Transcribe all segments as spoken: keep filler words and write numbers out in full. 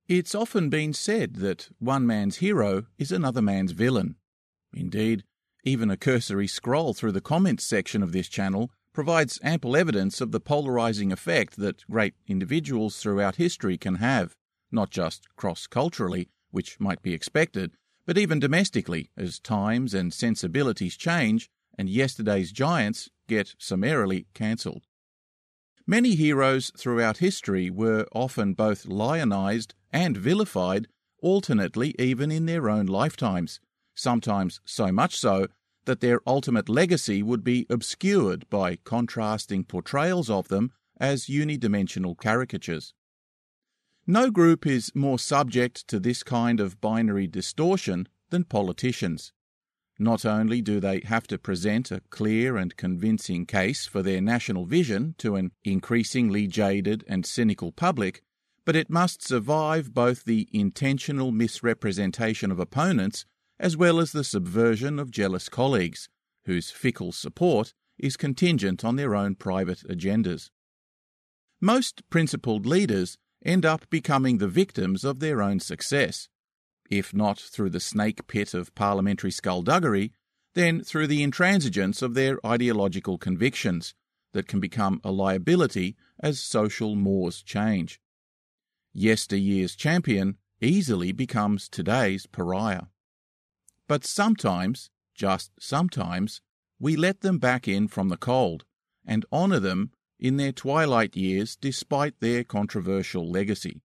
It's often been said that one man's hero is another man's villain. Indeed, even a cursory scroll through the comments section of this channel provides ample evidence of the polarising effect that great individuals throughout history can have, not just cross-culturally, which might be expected, but even domestically, as times and sensibilities change and yesterday's giants get summarily cancelled. Many heroes throughout history were often both lionised and vilified, alternately even in their own lifetimes, sometimes so much so that their ultimate legacy would be obscured by contrasting portrayals of them as unidimensional caricatures. No group is more subject to this kind of binary distortion than politicians. Not only do they have to present a clear and convincing case for their national vision to an increasingly jaded and cynical public, but it must survive both the intentional misrepresentation of opponents as well as the subversion of jealous colleagues, whose fickle support is contingent on their own private agendas. Most principled leaders end up becoming the victims of their own success, if not through the snake pit of parliamentary skullduggery, then through the intransigence of their ideological convictions that can become a liability as social mores change. Yesteryear's champion easily becomes today's pariah. But sometimes, just sometimes, we let them back in from the cold and honour them in their twilight years despite their controversial legacy.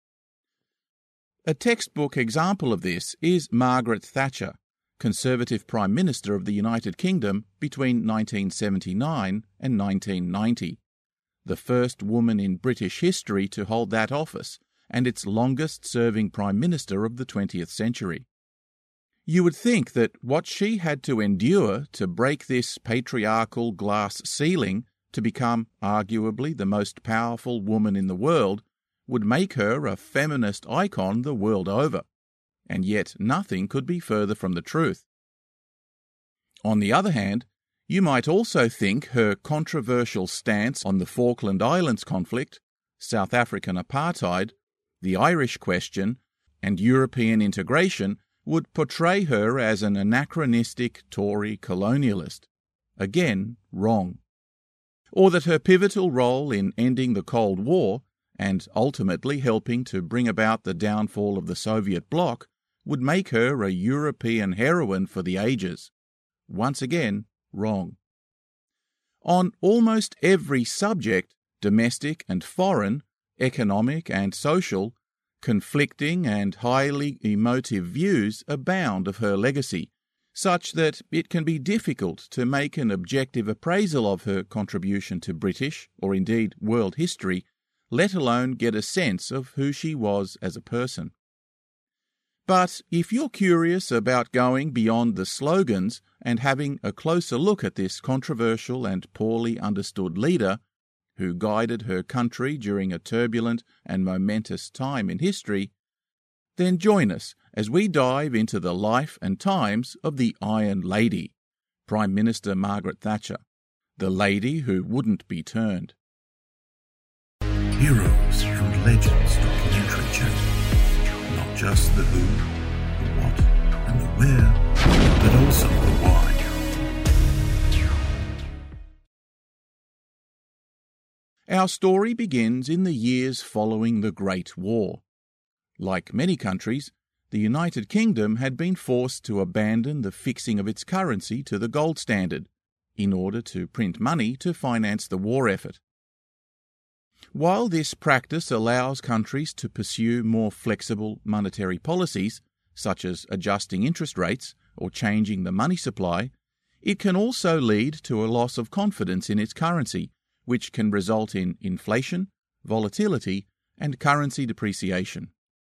A textbook example of this is Margaret Thatcher, Conservative Prime Minister of the United Kingdom between nineteen seventy-nine and nineteen ninety, the first woman in British history to hold that office and its longest-serving Prime Minister of the twentieth century. You would think that what she had to endure to break this patriarchal glass ceiling to become arguably the most powerful woman in the world would make her a feminist icon the world over, and yet nothing could be further from the truth. On the other hand, you might also think her controversial stance on the Falkland Islands conflict, South African apartheid, the Irish question, and European integration would portray her as an anachronistic Tory colonialist. Again, wrong. Or that her pivotal role in ending the Cold War and ultimately helping to bring about the downfall of the Soviet bloc would make her a European heroine for the ages. Once again, wrong. On almost every subject, domestic and foreign, economic and social, conflicting and highly emotive views abound of her legacy, such that it can be difficult to make an objective appraisal of her contribution to British, or indeed world history, let alone get a sense of who she was as a person. But if you're curious about going beyond the slogans and having a closer look at this controversial and poorly understood leader, who guided her country during a turbulent and momentous time in history, then join us as we dive into the life and times of the Iron Lady, Prime Minister Margaret Thatcher, the lady who wouldn't be turned. Heroes and Legends documentary channel. Not just the who, the what, and the where, but also the why. Our story begins in the years following the Great War. Like many countries, the United Kingdom had been forced to abandon the fixing of its currency to the gold standard in order to print money to finance the war effort. While this practice allows countries to pursue more flexible monetary policies, such as adjusting interest rates or changing the money supply, it can also lead to a loss of confidence in its currency, which can result in inflation, volatility, and currency depreciation.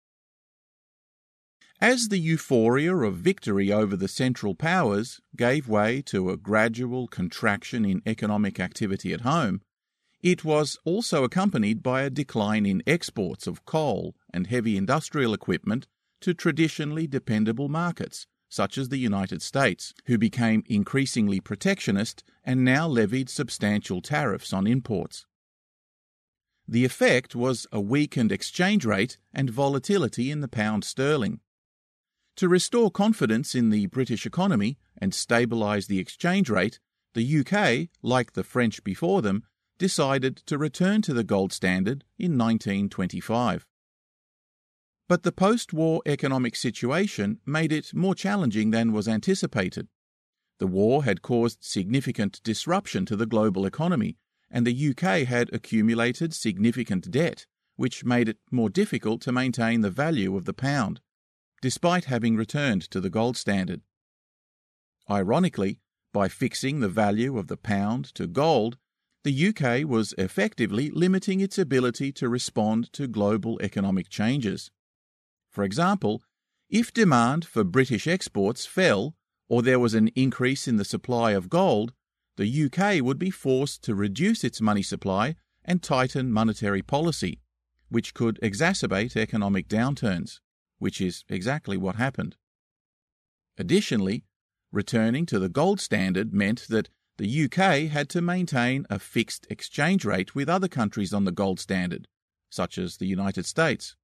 As the euphoria of victory over the Central Powers gave way to a gradual contraction in economic activity at home, it was also accompanied by a decline in exports of coal and heavy industrial equipment to traditionally dependable markets, such as the United States, who became increasingly protectionist and now levied substantial tariffs on imports. The effect was a weakened exchange rate and volatility in the pound sterling. To restore confidence in the British economy and stabilise the exchange rate, the U K, like the French before them, decided to return to the gold standard in nineteen twenty-five. But the post-war economic situation made it more challenging than was anticipated. The war had caused significant disruption to the global economy, and the U K had accumulated significant debt, which made it more difficult to maintain the value of the pound, despite having returned to the gold standard. Ironically, by fixing the value of the pound to gold, the U K was effectively limiting its ability to respond to global economic changes. For example, if demand for British exports fell, or there was an increase in the supply of gold, the U K would be forced to reduce its money supply and tighten monetary policy, which could exacerbate economic downturns, which is exactly what happened. Additionally, returning to the gold standard meant that the U K had to maintain a fixed exchange rate with other countries on the gold standard, such as the United States.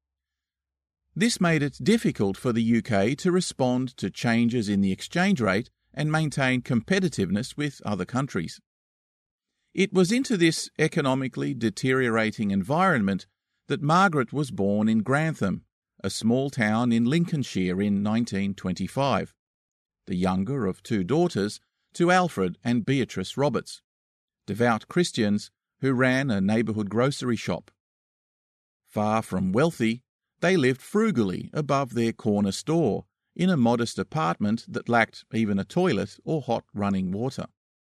This made it difficult for the U K to respond to changes in the exchange rate and maintain competitiveness with other countries. It was into this economically deteriorating environment that Margaret was born in Grantham, a small town in Lincolnshire, in nineteen twenty-five, the younger of two daughters to Alfred and Beatrice Roberts, devout Christians who ran a neighbourhood grocery shop. Far from wealthy, they lived frugally above their corner store, in a modest apartment that lacked even a toilet or hot running water.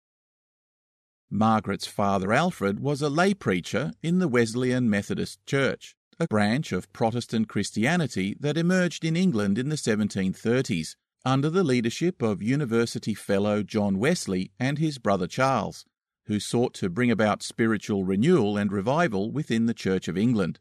Margaret's father Alfred was a lay preacher in the Wesleyan Methodist Church, a branch of Protestant Christianity that emerged in England in the seventeen thirties, under the leadership of University Fellow John Wesley and his brother Charles, who sought to bring about spiritual renewal and revival within the Church of England.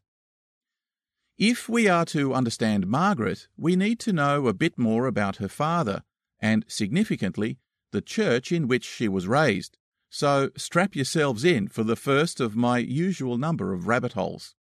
If we are to understand Margaret, we need to know a bit more about her father, and, significantly, the church in which she was raised. So strap yourselves in for the first of my usual number of rabbit holes.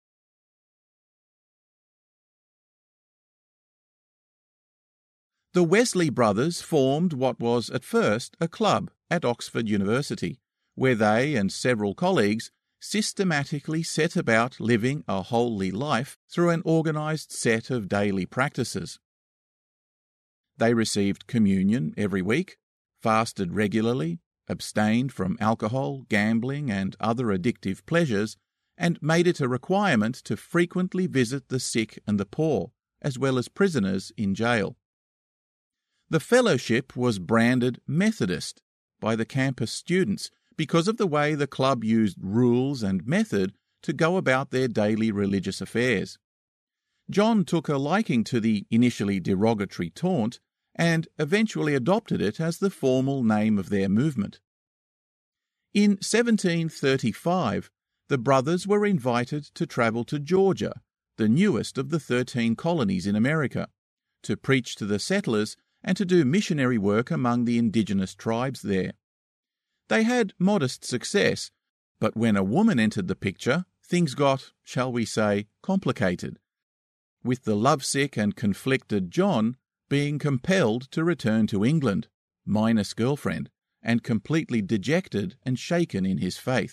The Wesley brothers formed what was at first a club at Oxford University, where they and several colleagues systematically set about living a holy life through an organised set of daily practices. They received communion every week, fasted regularly, abstained from alcohol, gambling and other addictive pleasures, and made it a requirement to frequently visit the sick and the poor, as well as prisoners in jail. The fellowship was branded Methodist by the campus students because of the way the club used rules and method to go about their daily religious affairs. John took a liking to the initially derogatory taunt and eventually adopted it as the formal name of their movement. In seventeen thirty-five, the brothers were invited to travel to Georgia, the newest of the thirteen colonies in America, to preach to the settlers and to do missionary work among the indigenous tribes there. They had modest success, but when a woman entered the picture, things got, shall we say, complicated, with the lovesick and conflicted John being compelled to return to England, minus girlfriend, and completely dejected and shaken in his faith.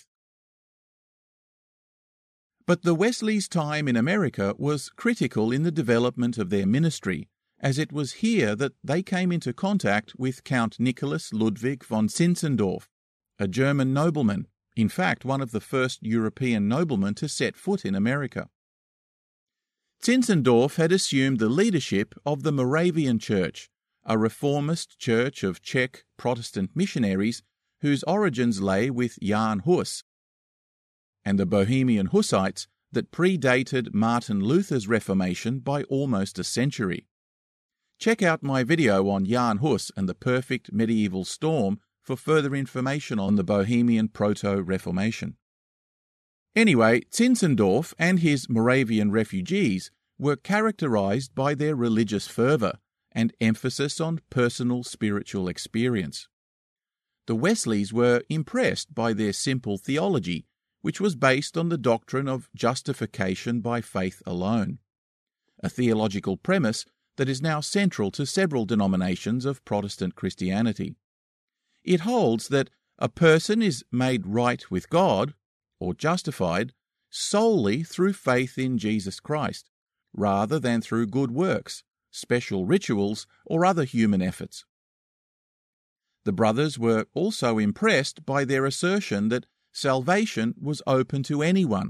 But the Wesleys' time in America was critical in the development of their ministry, as it was here that they came into contact with Count Nicholas Ludwig von Zinzendorf, a German nobleman, in fact one of the first European noblemen to set foot in America. Zinzendorf had assumed the leadership of the Moravian Church, a reformist church of Czech Protestant missionaries whose origins lay with Jan Hus, and the Bohemian Hussites that predated Martin Luther's Reformation by almost a century. Check out my video on Jan Hus and the Perfect Medieval Storm for further information on the Bohemian Proto-Reformation. Anyway, Zinzendorf and his Moravian refugees were characterized by their religious fervor and emphasis on personal spiritual experience. The Wesleys were impressed by their simple theology, which was based on the doctrine of justification by faith alone, a theological premise that is now central to several denominations of Protestant Christianity. It holds that a person is made right with God, or justified, solely through faith in Jesus Christ, rather than through good works, special rituals, or other human efforts. The brothers were also impressed by their assertion that salvation was open to anyone,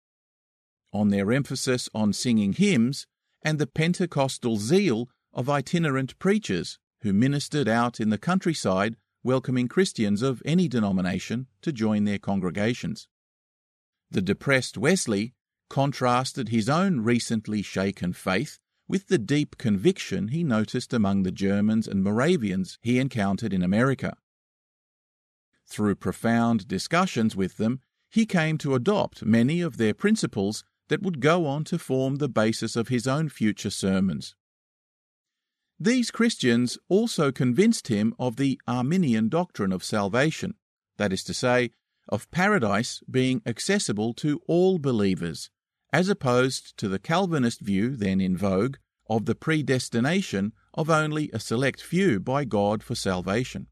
on their emphasis on singing hymns and the Pentecostal zeal of itinerant preachers who ministered out in the countryside welcoming Christians of any denomination to join their congregations. The depressed Wesley contrasted his own recently shaken faith with the deep conviction he noticed among the Germans and Moravians he encountered in America. Through profound discussions with them, he came to adopt many of their principles that would go on to form the basis of his own future sermons. These Christians also convinced him of the Arminian doctrine of salvation, that is to say, of paradise being accessible to all believers, as opposed to the Calvinist view then in vogue of the predestination of only a select few by God for salvation.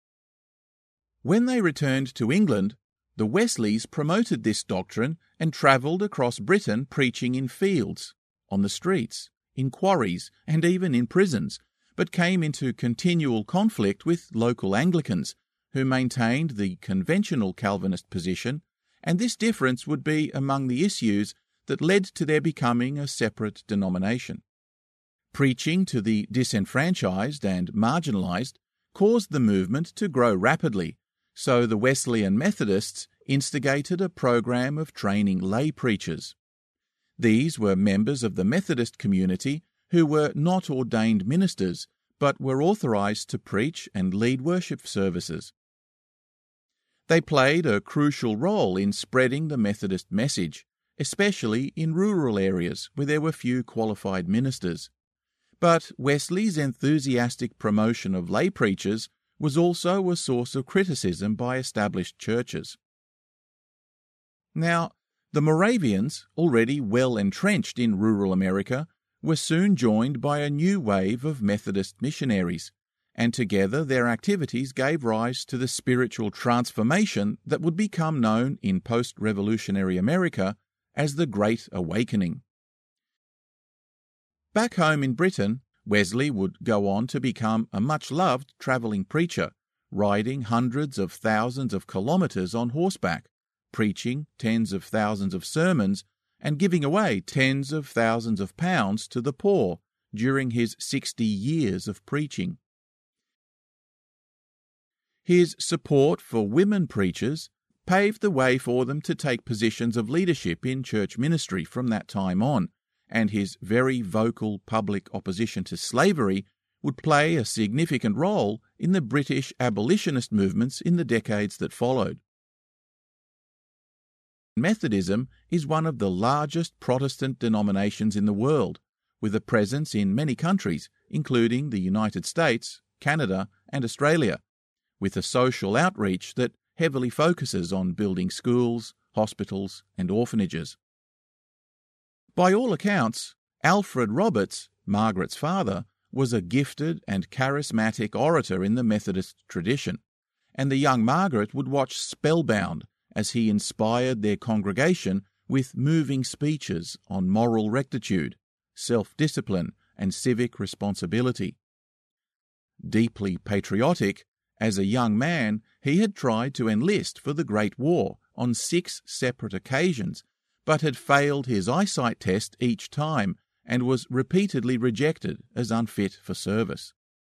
When they returned to England, the Wesleys promoted this doctrine and travelled across Britain preaching in fields, on the streets, in quarries, and even in prisons, but came into continual conflict with local Anglicans, who maintained the conventional Calvinist position, and this difference would be among the issues that led to their becoming a separate denomination. Preaching to the disenfranchised and marginalised caused the movement to grow rapidly, so the Wesleyan Methodists instigated a program of training lay preachers. These were members of the Methodist community who were not ordained ministers, but were authorised to preach and lead worship services. They played a crucial role in spreading the Methodist message, especially in rural areas where there were few qualified ministers. But Wesley's enthusiastic promotion of lay preachers was also a source of criticism by established churches. Now, the Moravians, already well entrenched in rural America, were soon joined by a new wave of Methodist missionaries, and together their activities gave rise to the spiritual transformation that would become known in post-revolutionary America as the Great Awakening. Back home in Britain, Wesley would go on to become a much-loved travelling preacher, riding hundreds of thousands of kilometres on horseback, preaching tens of thousands of sermons, and giving away tens of thousands of pounds to the poor during his sixty years of preaching. His support for women preachers paved the way for them to take positions of leadership in church ministry from that time on, and his very vocal public opposition to slavery would play a significant role in the British abolitionist movements in the decades that followed. Methodism is one of the largest Protestant denominations in the world, with a presence in many countries, including the United States, Canada, and Australia, with a social outreach that heavily focuses on building schools, hospitals, and orphanages. By all accounts, Alfred Roberts, Margaret's father, was a gifted and charismatic orator in the Methodist tradition, and the young Margaret would watch spellbound as he inspired their congregation with moving speeches on moral rectitude, self-discipline, and civic responsibility. Deeply patriotic, as a young man, he had tried to enlist for the Great War on six separate occasions, but had failed his eyesight test each time and was repeatedly rejected as unfit for service.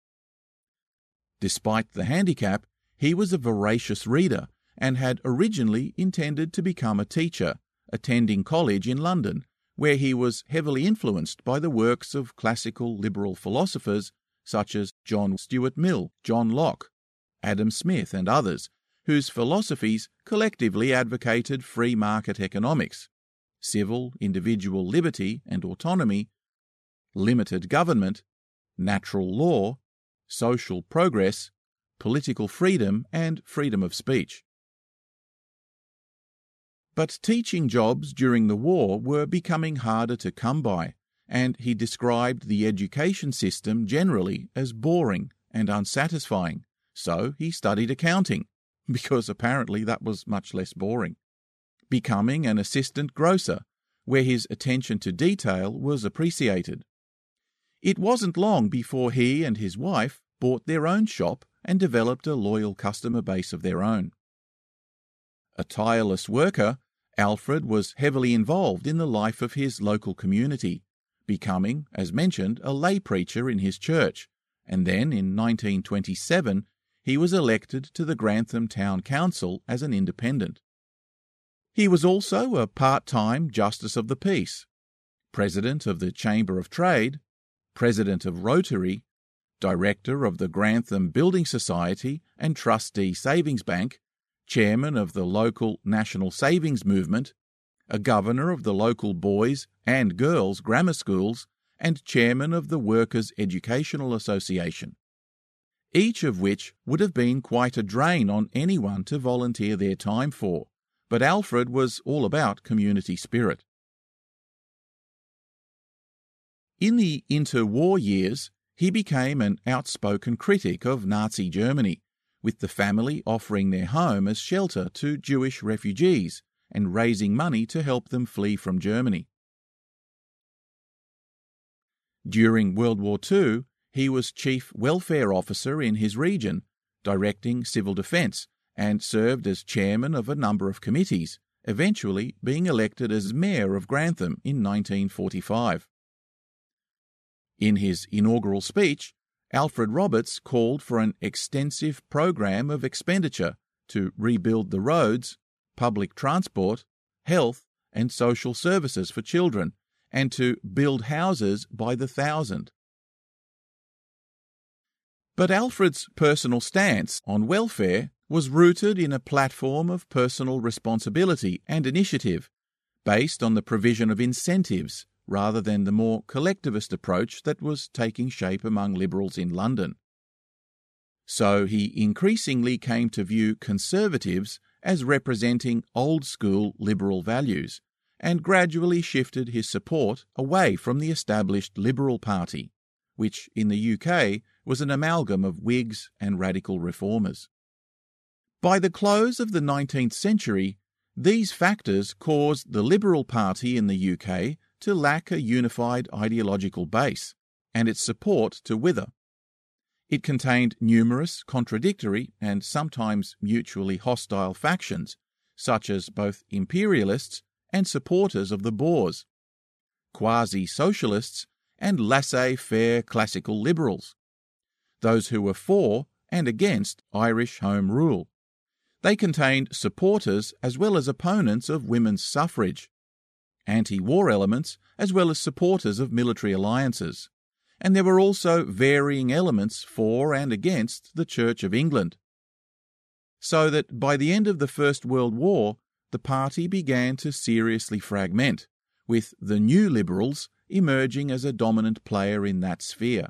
Despite the handicap, he was a voracious reader and had originally intended to become a teacher, attending college in London, where he was heavily influenced by the works of classical liberal philosophers such as John Stuart Mill, John Locke, Adam Smith, and others, whose philosophies collectively advocated free market economics, civil individual liberty and autonomy, limited government, natural law, social progress, political freedom, and freedom of speech. But teaching jobs during the war were becoming harder to come by, and he described the education system generally as boring and unsatisfying, so he studied accounting, because apparently that was much less boring, becoming an assistant grocer, where his attention to detail was appreciated. It wasn't long before he and his wife bought their own shop and developed a loyal customer base of their own. A tireless worker, Alfred was heavily involved in the life of his local community, becoming, as mentioned, a lay preacher in his church, and then in nineteen twenty-seven he was elected to the Grantham Town Council as an independent. He was also a part-time Justice of the Peace, President of the Chamber of Trade, President of Rotary, Director of the Grantham Building Society and Trustee Savings Bank, Chairman of the local National Savings Movement, a Governor of the local boys' and girls' grammar schools, and Chairman of the Workers' Educational Association, each of which would have been quite a drain on anyone to volunteer their time for, but Alfred was all about community spirit. In the interwar years, he became an outspoken critic of Nazi Germany, with the family offering their home as shelter to Jewish refugees and raising money to help them flee from Germany. During World War Two, he was Chief Welfare Officer in his region, directing civil defence, and served as chairman of a number of committees, eventually being elected as Mayor of Grantham in nineteen forty-five. In his inaugural speech, Alfred Roberts called for an extensive program of expenditure to rebuild the roads, public transport, health and social services for children, and to build houses by the thousand. But Alfred's personal stance on welfare was rooted in a platform of personal responsibility and initiative, based on the provision of incentives rather than the more collectivist approach that was taking shape among Liberals in London. So he increasingly came to view Conservatives as representing old-school Liberal values, and gradually shifted his support away from the established Liberal Party, which in the U K was an amalgam of Whigs and radical reformers. By the close of the nineteenth century, these factors caused the Liberal Party in the U K to lack a unified ideological base, and its support to wither. It contained numerous contradictory and sometimes mutually hostile factions, such as both imperialists and supporters of the Boers, quasi-socialists and laissez-faire classical liberals, those who were for and against Irish Home Rule. They contained supporters as well as opponents of women's suffrage, anti-war elements as well as supporters of military alliances, and there were also varying elements for and against the Church of England. So that by the end of the First World War, the party began to seriously fragment, with the New Liberals emerging as a dominant player in that sphere.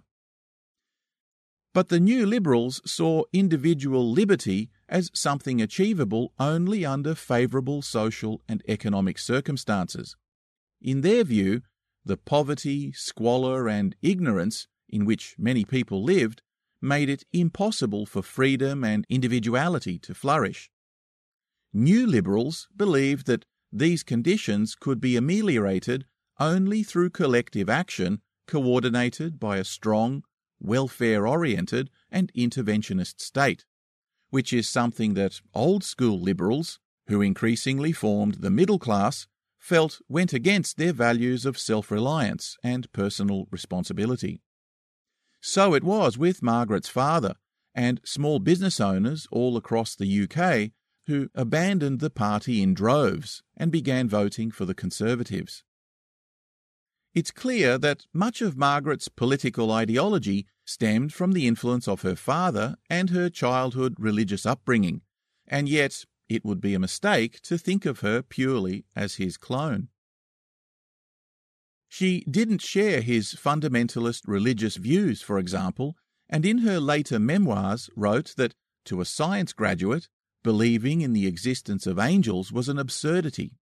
But the New Liberals saw individual liberty as something achievable only under favourable social and economic circumstances. In their view, the poverty, squalor and ignorance in which many people lived made it impossible for freedom and individuality to flourish. New Liberals believed that these conditions could be ameliorated only through collective action coordinated by a strong, welfare-oriented and interventionist state, which is something that old-school Liberals, who increasingly formed the middle class, felt went against their values of self-reliance and personal responsibility. So it was with Margaret's father and small business owners all across the U K who abandoned the party in droves and began voting for the Conservatives. It's clear that much of Margaret's political ideology stemmed from the influence of her father and her childhood religious upbringing, and yet it would be a mistake to think of her purely as his clone. She didn't share his fundamentalist religious views, for example, and in her later memoirs wrote that, to a science graduate, believing in the existence of angels was an absurdity,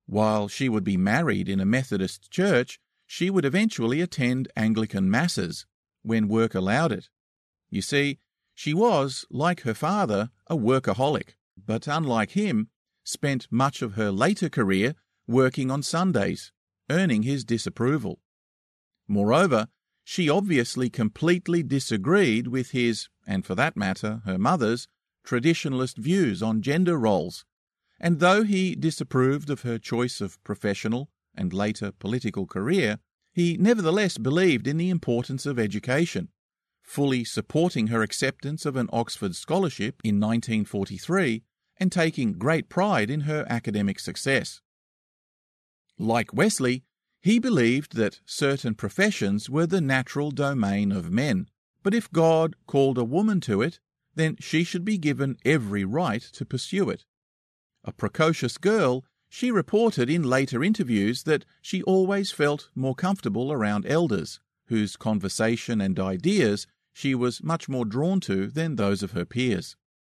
While she would be married in a Methodist church, she would eventually attend Anglican masses, when work allowed it. You see, she was, like her father, a workaholic, but unlike him, spent much of her later career working on Sundays, earning his disapproval. Moreover, she obviously completely disagreed with his, and for that matter, her mother's, traditionalist views on gender roles, and though he disapproved of her choice of professional and later political career, he nevertheless believed in the importance of education, fully supporting her acceptance of an Oxford scholarship in nineteen forty-three and taking great pride in her academic success. Like Wesley, he believed that certain professions were the natural domain of men, but if God called a woman to it, then she should be given every right to pursue it. A precocious girl, she reported in later interviews that she always felt more comfortable around elders, whose conversation and ideas she was much more drawn to than those of her peers.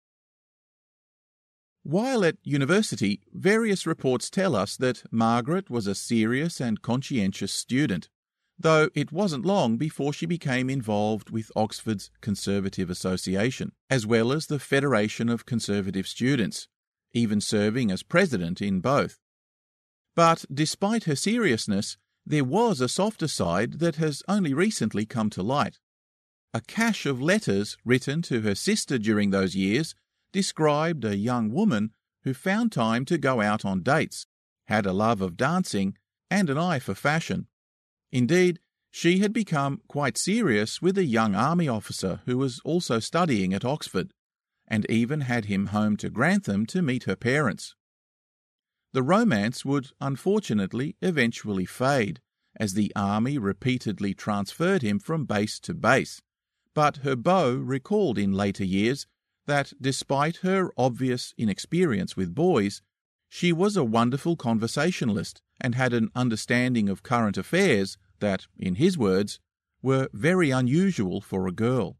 While at university, various reports tell us that Margaret was a serious and conscientious student, though it wasn't long before she became involved with Oxford's Conservative Association, as well as the Federation of Conservative Students, even serving as president in both. But despite her seriousness, there was a softer side that has only recently come to light. A cache of letters written to her sister during those years described a young woman who found time to go out on dates, had a love of dancing, and an eye for fashion. Indeed, she had become quite serious with a young army officer who was also studying at Oxford, and even had him home to Grantham to meet her parents. The romance would unfortunately eventually fade, as the army repeatedly transferred him from base to base, but her beau recalled in later years that despite her obvious inexperience with boys, she was a wonderful conversationalist and had an understanding of current affairs that, in his words, were very unusual for a girl.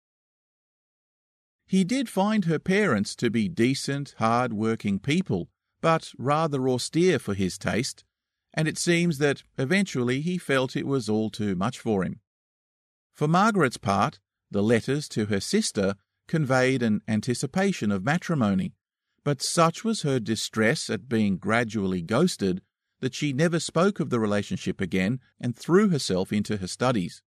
He did find her parents to be decent, hard-working people, but rather austere for his taste, and it seems that eventually he felt it was all too much for him. For Margaret's part, the letters to her sister conveyed an anticipation of matrimony, but such was her distress at being gradually ghosted that she never spoke of the relationship again and threw herself into her studies.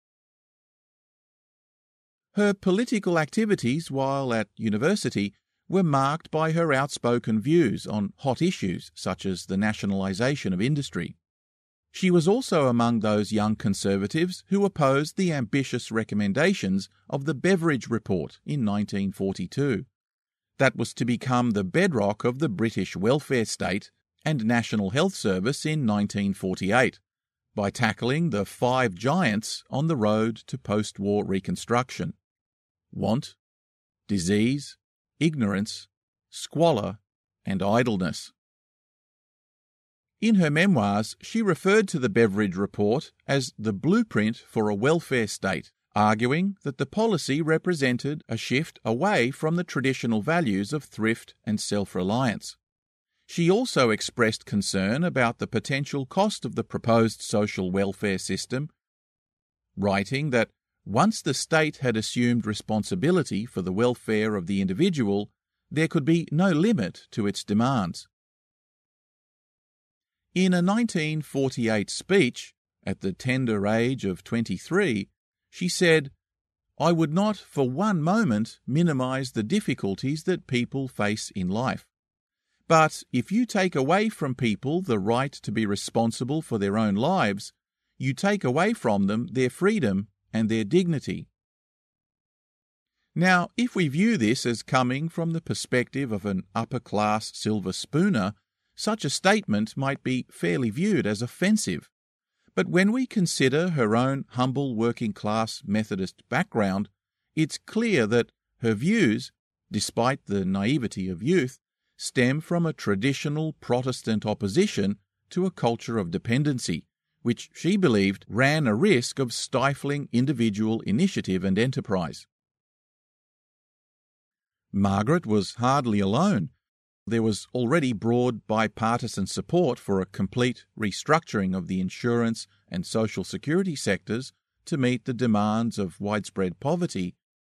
Her political activities while at university were marked by her outspoken views on hot issues such as the nationalisation of industry. She was also among those young conservatives who opposed the ambitious recommendations of the Beveridge Report in nineteen forty-two. That was to become the bedrock of the British welfare state and National Health Service in nineteen forty-eight, by tackling the five giants on the road to post-war reconstruction: want, disease, ignorance, squalor, and idleness. In her memoirs, she referred to the Beveridge Report as the blueprint for a welfare state, arguing that the policy represented a shift away from the traditional values of thrift and self-reliance. She also expressed concern about the potential cost of the proposed social welfare system, writing that once the state had assumed responsibility for the welfare of the individual, there could be no limit to its demands. In a nineteen forty-eight speech, at the tender age of twenty-three, she said, "I would not for one moment minimize the difficulties that people face in life. But if you take away from people the right to be responsible for their own lives, you take away from them their freedom and their dignity." Now, if we view this as coming from the perspective of an upper-class silver spooner, such a statement might be fairly viewed as offensive. But when we consider her own humble working-class Methodist background, it's clear that her views, despite the naivety of youth, stem from a traditional Protestant opposition to a culture of dependency, which she believed ran a risk of stifling individual initiative and enterprise. Margaret was hardly alone. there was already broad bipartisan support for a complete restructuring of the insurance and social security sectors to meet the demands of widespread poverty,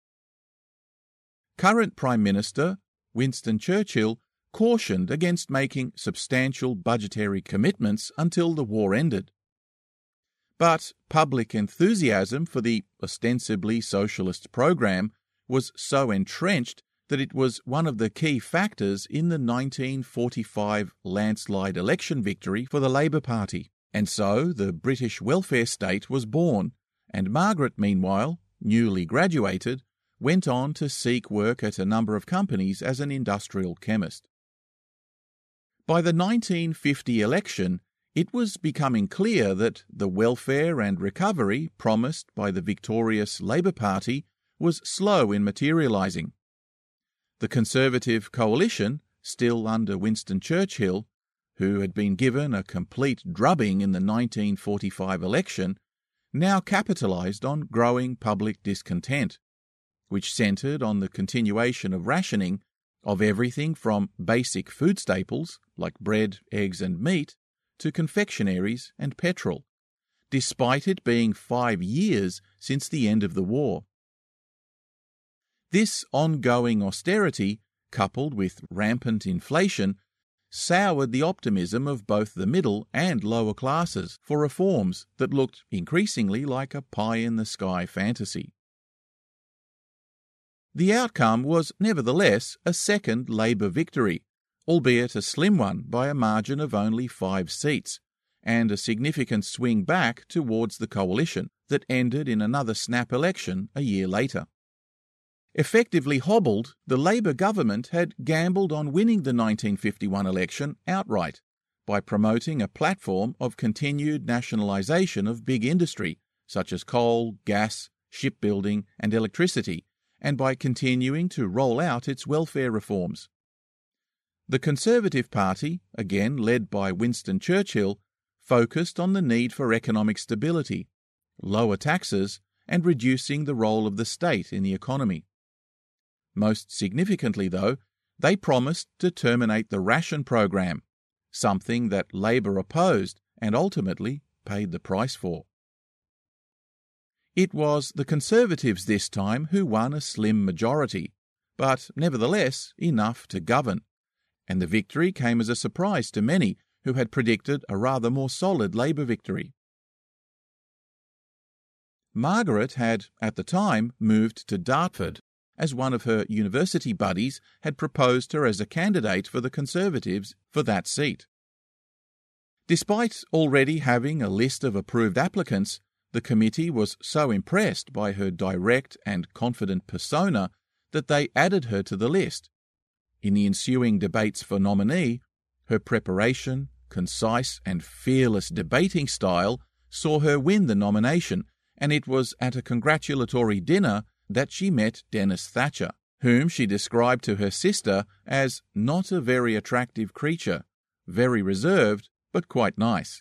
current Prime Minister Winston Churchill cautioned against making substantial budgetary commitments until the war ended. But public enthusiasm for the ostensibly socialist program was so entrenched that it was one of the key factors in the nineteen forty-five landslide election victory for the Labour Party. And so the British welfare state was born, and Margaret, meanwhile, newly graduated, went on to seek work at a number of companies as an industrial chemist. By the nineteen fifty election, it was becoming clear that the welfare and recovery promised by the victorious Labour Party was slow in materialising. The Conservative coalition, still under Winston Churchill, who had been given a complete drubbing in the nineteen forty-five election, now capitalised on growing public discontent, which centred on the continuation of rationing of everything from basic food staples like bread, eggs and meat to confectionaries and petrol, despite it being five years since the end of the war. This ongoing austerity, coupled with rampant inflation, soured the optimism of both the middle and lower classes for reforms that looked increasingly like a pie-in-the-sky fantasy. The outcome was nevertheless a second Labour victory, albeit a slim one by a margin of only five seats, and a significant swing back towards the coalition that ended in another snap election a year later. Effectively hobbled, the Labour government had gambled on winning the nineteen fifty-one election outright by promoting a platform of continued nationalisation of big industry such as coal, gas, shipbuilding and electricity, and by continuing to roll out its welfare reforms. The Conservative Party, again led by Winston Churchill, focused on the need for economic stability, lower taxes, and reducing the role of the state in the economy. Most significantly, though, they promised to terminate the ration program, something that Labour opposed and ultimately paid the price for. It was the Conservatives this time who won a slim majority, but nevertheless enough to govern, and the victory came as a surprise to many who had predicted a rather more solid Labour victory. Margaret had, at the time, moved to Dartford, as one of her university buddies had proposed her as a candidate for the Conservatives for that seat. Despite already having a list of approved applicants, the committee was so impressed by her direct and confident persona that they added her to the list. In the ensuing debates for nominee, her preparation, concise and fearless debating style saw her win the nomination, and it was at a congratulatory dinner that she met Denis Thatcher, whom she described to her sister as not a very attractive creature, very reserved, but quite nice.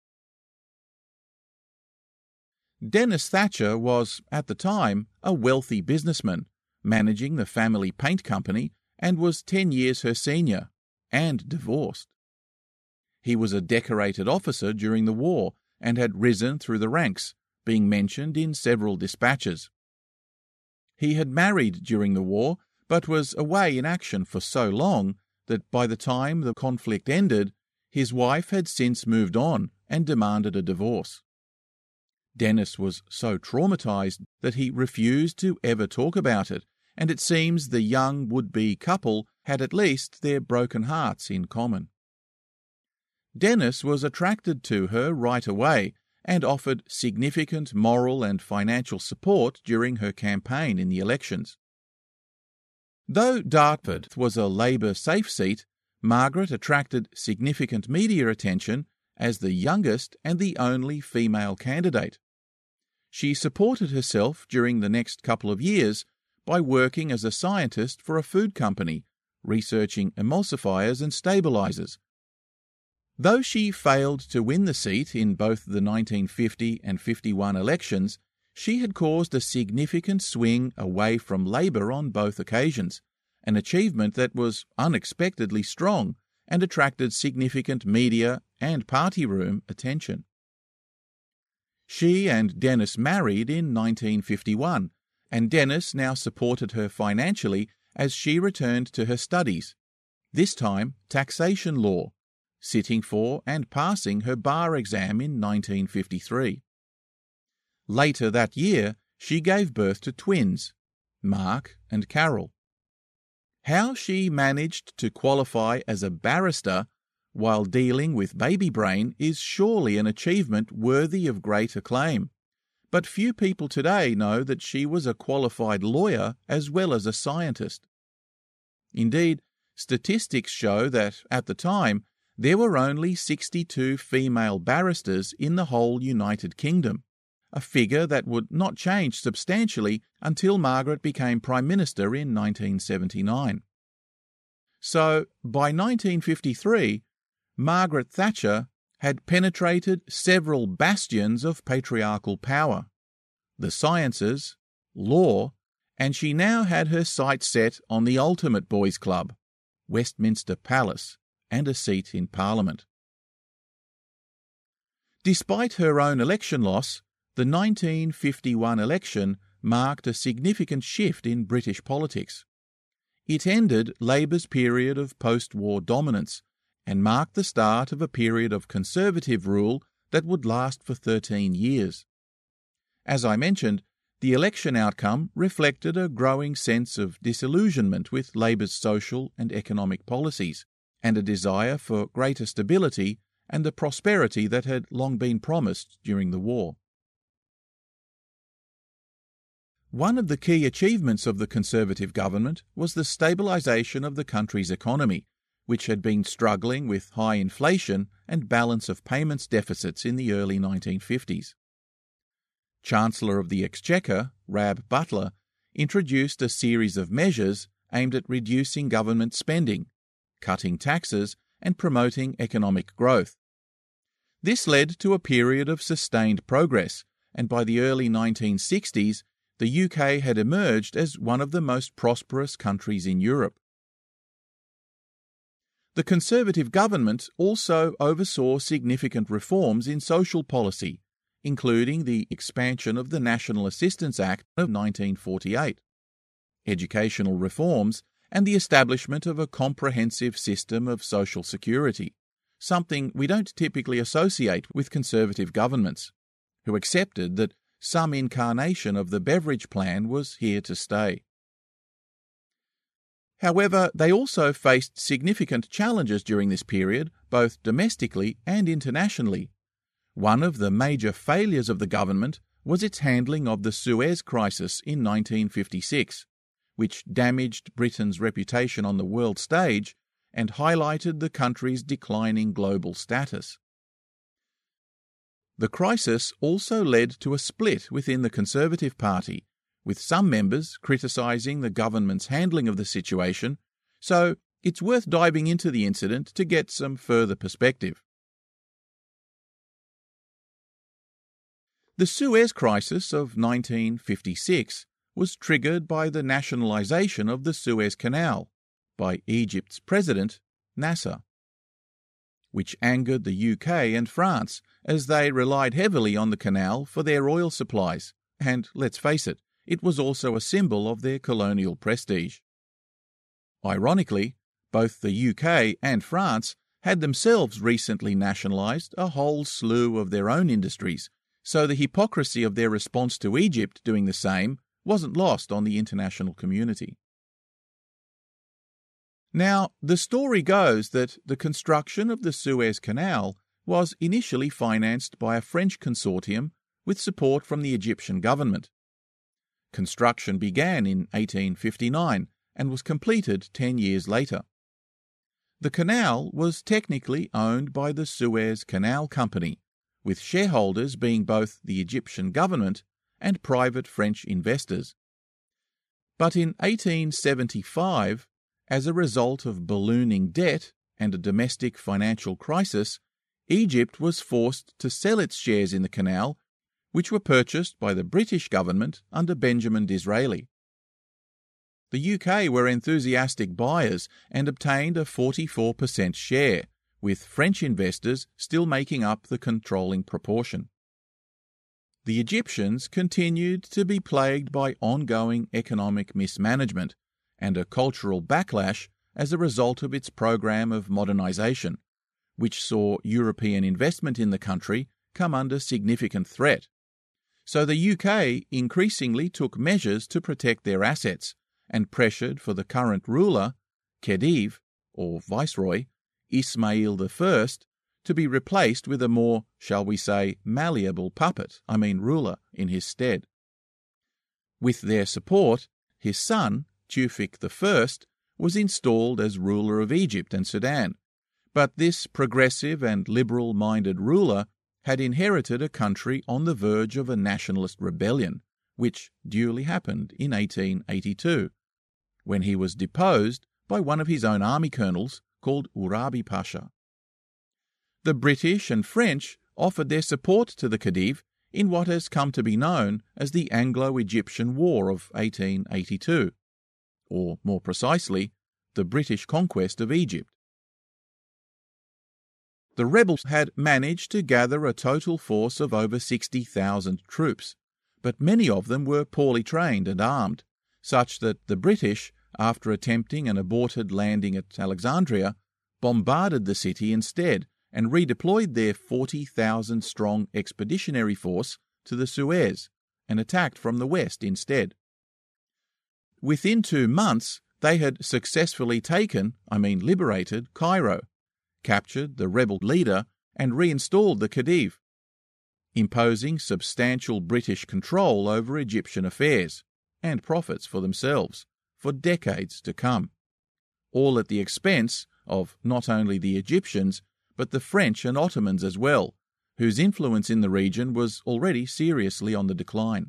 Denis Thatcher was, at the time, a wealthy businessman, managing the family paint company, and was ten years her senior, and divorced. He was a decorated officer during the war, and had risen through the ranks, being mentioned in several dispatches. He had married during the war, but was away in action for so long that by the time the conflict ended, his wife had since moved on and demanded a divorce. Denis was so traumatized that he refused to ever talk about it, and it seems the young would-be couple had at least their broken hearts in common. Denis was attracted to her right away and offered significant moral and financial support during her campaign in the elections. Though Dartford was a Labour safe seat, Margaret attracted significant media attention as the youngest and the only female candidate. She supported herself during the next couple of years by working as a scientist for a food company, researching emulsifiers and stabilizers. Though she failed to win the seat in both the nineteen fifty and fifty-one elections, she had caused a significant swing away from Labour on both occasions, an achievement that was unexpectedly strong and attracted significant media and party room attention. She and Dennis married in nineteen fifty-one, and Dennis now supported her financially as she returned to her studies, this time taxation law, sitting for and passing her bar exam in nineteen fifty-three. Later that year, she gave birth to twins, Mark and Carol. How she managed to qualify as a barrister while dealing with baby brain is surely an achievement worthy of great acclaim, but few people today know that she was a qualified lawyer as well as a scientist. Indeed, statistics show that, at the time, there were only sixty-two female barristers in the whole United Kingdom, a figure that would not change substantially until Margaret became Prime Minister in nineteen seventy-nine. So, by nineteen fifty-three, Margaret Thatcher had penetrated several bastions of patriarchal power, the sciences, law, and she now had her sights set on the ultimate boys' club, Westminster Palace, and a seat in Parliament. Despite her own election loss, the nineteen fifty-one election marked a significant shift in British politics. It ended Labour's period of post-war dominance and marked the start of a period of Conservative rule that would last for thirteen years. As I mentioned, the election outcome reflected a growing sense of disillusionment with Labour's social and economic policies, and a desire for greater stability and the prosperity that had long been promised during the war. One of the key achievements of the Conservative government was the stabilisation of the country's economy, which had been struggling with high inflation and balance of payments deficits in the early nineteen fifties. Chancellor of the Exchequer, Rab Butler, introduced a series of measures aimed at reducing government spending, cutting taxes, and promoting economic growth. This led to a period of sustained progress, and by the early nineteen sixties, the U K had emerged as one of the most prosperous countries in Europe. The Conservative government also oversaw significant reforms in social policy, including the expansion of the National Assistance Act of nineteen forty-eight, educational reforms, and the establishment of a comprehensive system of social security, something we don't typically associate with Conservative governments, who accepted that some incarnation of the Beveridge Plan was here to stay. However, they also faced significant challenges during this period, both domestically and internationally. One of the major failures of the government was its handling of the Suez Crisis in nineteen fifty-six, which damaged Britain's reputation on the world stage and highlighted the country's declining global status. The crisis also led to a split within the Conservative Party, with some members criticising the government's handling of the situation, so it's worth diving into the incident to get some further perspective. The Suez Crisis of nineteen fifty-six was triggered by the nationalisation of the Suez Canal by Egypt's president, Nasser, which angered the U K and France as they relied heavily on the canal for their oil supplies, and, let's face it, it was also a symbol of their colonial prestige. Ironically, both the U K and France had themselves recently nationalised a whole slew of their own industries, so the hypocrisy of their response to Egypt doing the same wasn't lost on the international community. Now, the story goes that the construction of the Suez Canal was initially financed by a French consortium with support from the Egyptian government. Construction began in eighteen fifty-nine and was completed ten years later. The canal was technically owned by the Suez Canal Company, with shareholders being both the Egyptian government and private French investors. But in eighteen seventy-five, as a result of ballooning debt and a domestic financial crisis, Egypt was forced to sell its shares in the canal, which were purchased by the British government under Benjamin Disraeli. The U K were enthusiastic buyers and obtained a forty-four percent share, with French investors still making up the controlling proportion. The Egyptians continued to be plagued by ongoing economic mismanagement and a cultural backlash as a result of its program of modernization, which saw European investment in the country come under significant threat. So the U K increasingly took measures to protect their assets and pressured for the current ruler, Khedive, or Viceroy, Ismail the First, to be replaced with a more, shall we say, malleable puppet, I mean ruler, in his stead. With their support, his son, Tewfik the First, was installed as ruler of Egypt and Sudan, but this progressive and liberal-minded ruler had inherited a country on the verge of a nationalist rebellion, which duly happened in eighteen eighty-two, when he was deposed by one of his own army colonels called Urabi Pasha. The British and French offered their support to the Khedive in what has come to be known as the Anglo-Egyptian War of eighteen eighty-two, or more precisely, the British conquest of Egypt. The rebels had managed to gather a total force of over sixty thousand troops, but many of them were poorly trained and armed, such that the British, after attempting an aborted landing at Alexandria, bombarded the city instead and redeployed their forty thousand strong expeditionary force to the Suez and attacked from the west instead. Within two months, they had successfully taken, I mean liberated, Cairo, captured the rebel leader and reinstalled the Khedive, imposing substantial British control over Egyptian affairs and profits for themselves for decades to come, all at the expense of not only the Egyptians but the French and Ottomans as well, whose influence in the region was already seriously on the decline.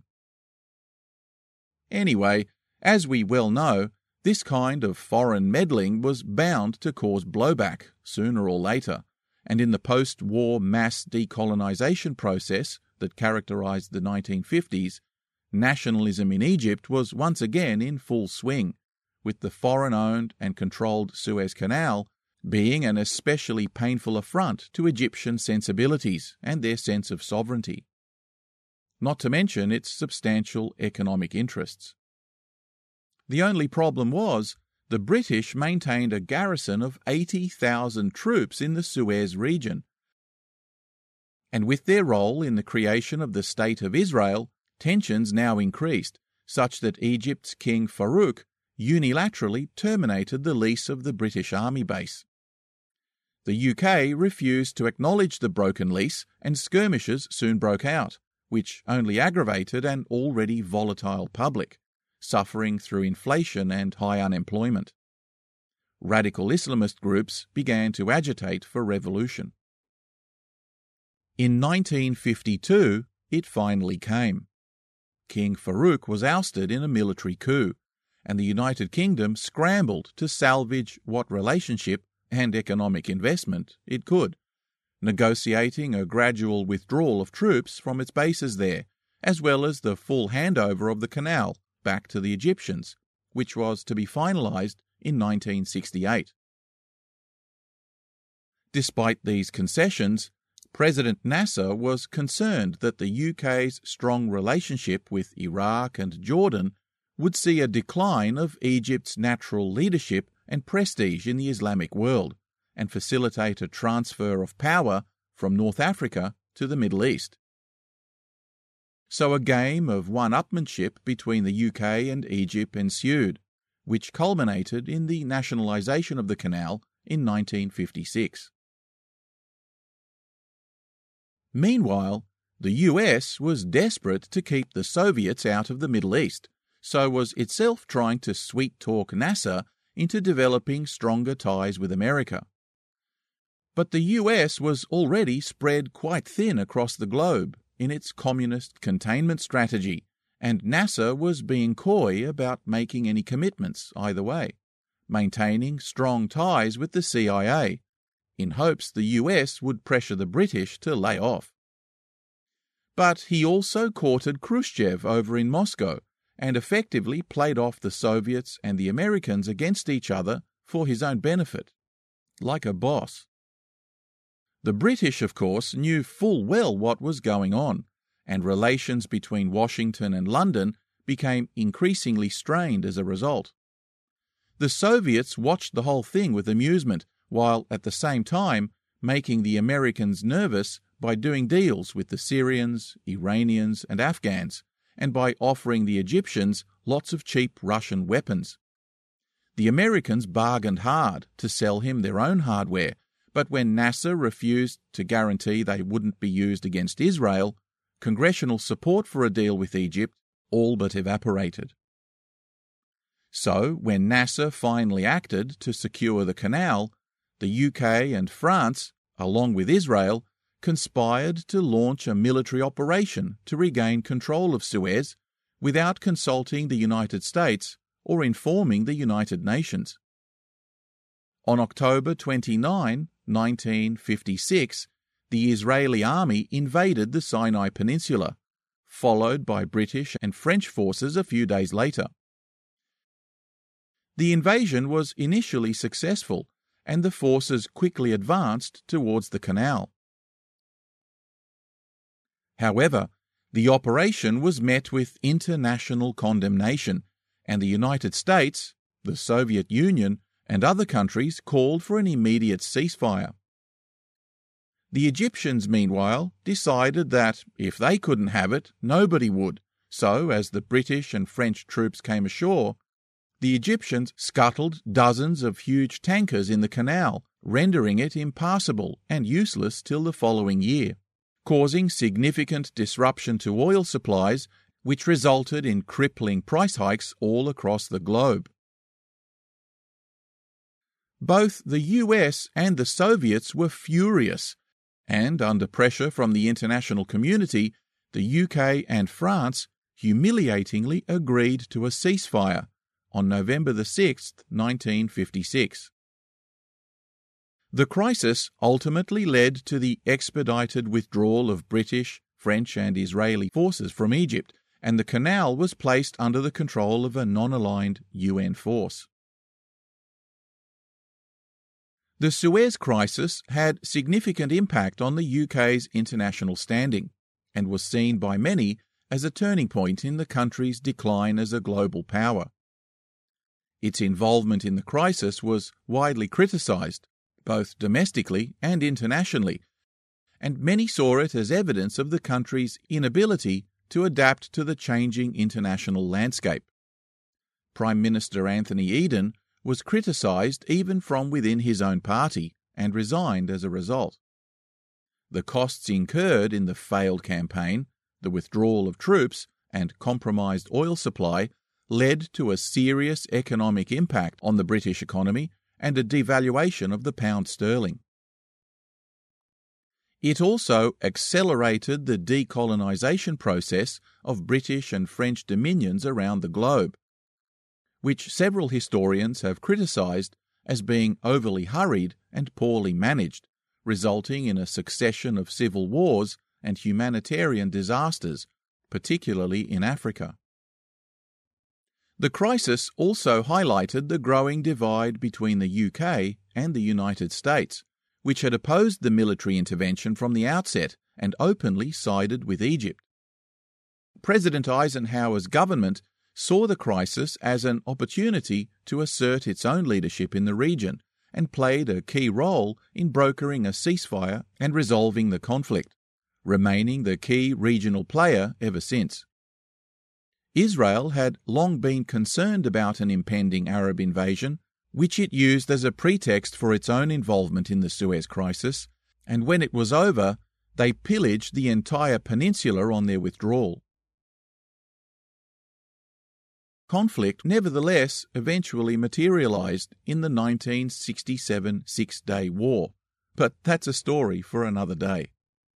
Anyway, as we well know, this kind of foreign meddling was bound to cause blowback sooner or later, and in the post-war mass decolonisation process that characterised the nineteen fifties, nationalism in Egypt was once again in full swing, with the foreign-owned and controlled Suez Canal being an especially painful affront to Egyptian sensibilities and their sense of sovereignty, not to mention its substantial economic interests. The only problem was the British maintained a garrison of eighty thousand troops in the Suez region, and with their role in the creation of the State of Israel, tensions now increased, such that Egypt's King Farouk unilaterally terminated the lease of the British Army base. The U K refused to acknowledge the broken lease, and skirmishes soon broke out, which only aggravated an already volatile public, suffering through inflation and high unemployment. Radical Islamist groups began to agitate for revolution. In nineteen fifty-two, it finally came. King Farouk was ousted in a military coup, and the United Kingdom scrambled to salvage what relationship and economic investment it could, negotiating a gradual withdrawal of troops from its bases there, as well as the full handover of the canal back to the Egyptians, which was to be finalised in nineteen sixty-eight. Despite these concessions, President Nasser was concerned that the U K's strong relationship with Iraq and Jordan would see a decline of Egypt's natural leadership and prestige in the Islamic world, and facilitate a transfer of power from North Africa to the Middle East. So a game of one-upmanship between the U K and Egypt ensued, which culminated in the nationalisation of the canal in nineteen fifty-six. Meanwhile, the U S was desperate to keep the Soviets out of the Middle East, so was itself trying to sweet-talk Nasser into developing stronger ties with America. But the U S was already spread quite thin across the globe in its communist containment strategy, and Nasser was being coy about making any commitments either way, maintaining strong ties with the C I A, in hopes the U S would pressure the British to lay off. But he also courted Khrushchev over in Moscow, and effectively played off the Soviets and the Americans against each other for his own benefit, like a boss. The British, of course, knew full well what was going on, and relations between Washington and London became increasingly strained as a result. The Soviets watched the whole thing with amusement, while at the same time making the Americans nervous by doing deals with the Syrians, Iranians, and Afghans, and by offering the Egyptians lots of cheap Russian weapons. The Americans bargained hard to sell him their own hardware, but when NASA refused to guarantee they wouldn't be used against Israel, congressional support for a deal with Egypt all but evaporated. So, when NASA finally acted to secure the canal, the U K and France, along with Israel, conspired to launch a military operation to regain control of Suez without consulting the United States or informing the United Nations. On October twenty-ninth, nineteen fifty-six, the Israeli army invaded the Sinai Peninsula, followed by British and French forces a few days later. The invasion was initially successful, and the forces quickly advanced towards the canal. However, the operation was met with international condemnation, and the United States, the Soviet Union, and other countries called for an immediate ceasefire. The Egyptians, meanwhile, decided that if they couldn't have it, nobody would, so as the British and French troops came ashore, the Egyptians scuttled dozens of huge tankers in the canal, rendering it impassable and useless till the following year, causing significant disruption to oil supplies, which resulted in crippling price hikes all across the globe. Both the U S and the Soviets were furious, and under pressure from the international community, the U K and France humiliatingly agreed to a ceasefire on November the sixth, nineteen fifty-six. The crisis ultimately led to the expedited withdrawal of British, French and Israeli forces from Egypt, and the canal was placed under the control of a non-aligned U N force. The Suez Crisis had significant impact on the U K's international standing, and was seen by many as a turning point in the country's decline as a global power. Its involvement in the crisis was widely criticised, both domestically and internationally, and many saw it as evidence of the country's inability to adapt to the changing international landscape. Prime Minister Anthony Eden was criticised even from within his own party and resigned as a result. The costs incurred in the failed campaign, the withdrawal of troops, and compromised oil supply led to a serious economic impact on the British economy and a devaluation of the pound sterling. It also accelerated the decolonisation process of British and French dominions around the globe, which several historians have criticised as being overly hurried and poorly managed, resulting in a succession of civil wars and humanitarian disasters, particularly in Africa. The crisis also highlighted the growing divide between the U K and the United States, which had opposed the military intervention from the outset and openly sided with Egypt. President Eisenhower's government saw the crisis as an opportunity to assert its own leadership in the region and played a key role in brokering a ceasefire and resolving the conflict, remaining the key regional player ever since. Israel had long been concerned about an impending Arab invasion, which it used as a pretext for its own involvement in the Suez Crisis, and when it was over, they pillaged the entire peninsula on their withdrawal. Conflict nevertheless eventually materialized in the nineteen sixty-seven Six-Day War, but that's a story for another day.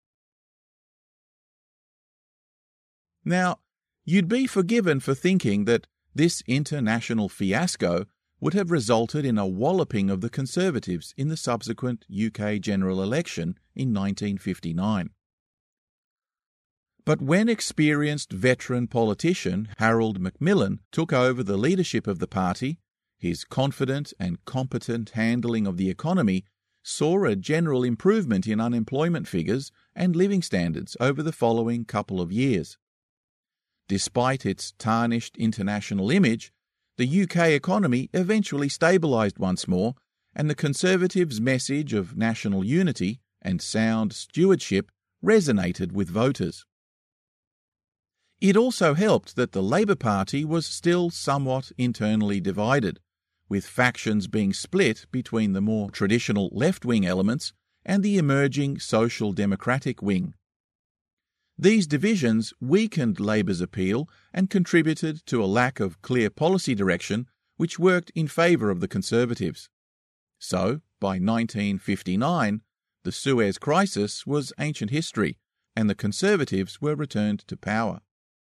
Now, you'd be forgiven for thinking that this international fiasco would have resulted in a walloping of the Conservatives in the subsequent U K general election in nineteen fifty-nine. But when experienced veteran politician Harold Macmillan took over the leadership of the party, his confident and competent handling of the economy saw a general improvement in unemployment figures and living standards over the following couple of years. Despite its tarnished international image, the U K economy eventually stabilised once more, and the Conservatives' message of national unity and sound stewardship resonated with voters. It also helped that the Labour Party was still somewhat internally divided, with factions being split between the more traditional left-wing elements and the emerging social democratic wing. These divisions weakened Labour's appeal and contributed to a lack of clear policy direction which worked in favour of the Conservatives. So, by nineteen fifty-nine, the Suez Crisis was ancient history, and the Conservatives were returned to power.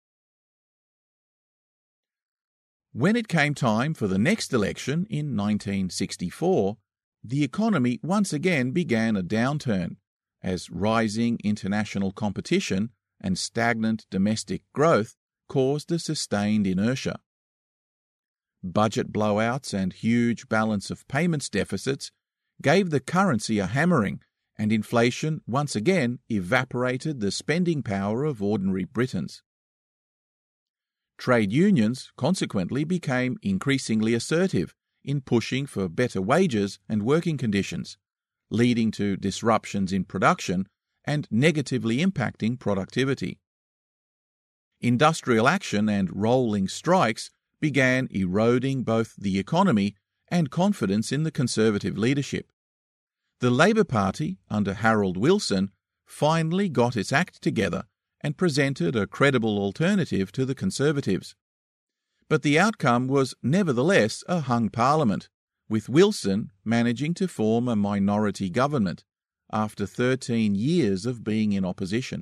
When it came time for the next election in nineteen sixty-four, the economy once again began a downturn, as rising international competition and stagnant domestic growth caused a sustained inertia. Budget blowouts and huge balance of payments deficits gave the currency a hammering, and inflation once again evaporated the spending power of ordinary Britons. Trade unions consequently became increasingly assertive in pushing for better wages and working conditions, leading to disruptions in production and negatively impacting productivity. Industrial action and rolling strikes began eroding both the economy and confidence in the Conservative leadership. The Labour Party, under Harold Wilson, finally got its act together and presented a credible alternative to the Conservatives. But the outcome was nevertheless a hung parliament, with Wilson managing to form a minority government after thirteen years of being in opposition.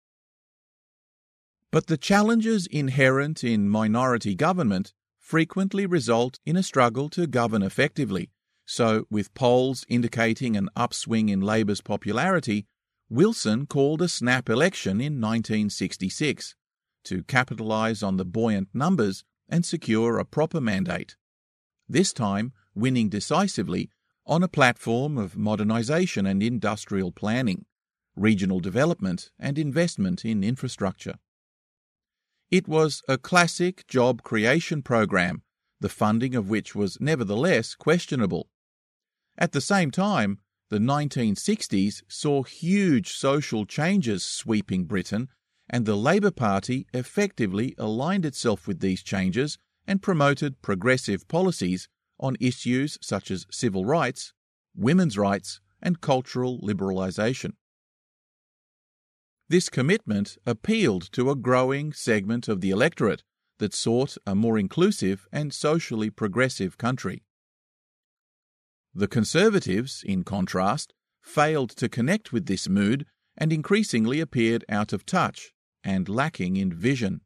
But the challenges inherent in minority government frequently result in a struggle to govern effectively, so with polls indicating an upswing in Labour's popularity, Wilson called a snap election in nineteen sixty-six to capitalise on the buoyant numbers and secure a proper mandate, this time winning decisively on a platform of modernisation and industrial planning, regional development and investment in infrastructure. It was a classic job creation program, the funding of which was nevertheless questionable. At the same time, the nineteen sixties saw huge social changes sweeping Britain, and the Labour Party effectively aligned itself with these changes and promoted progressive policies on issues such as civil rights, women's rights, and cultural liberalisation. This commitment appealed to a growing segment of the electorate that sought a more inclusive and socially progressive country. The Conservatives, in contrast, failed to connect with this mood and increasingly appeared out of touch and lacking in vision.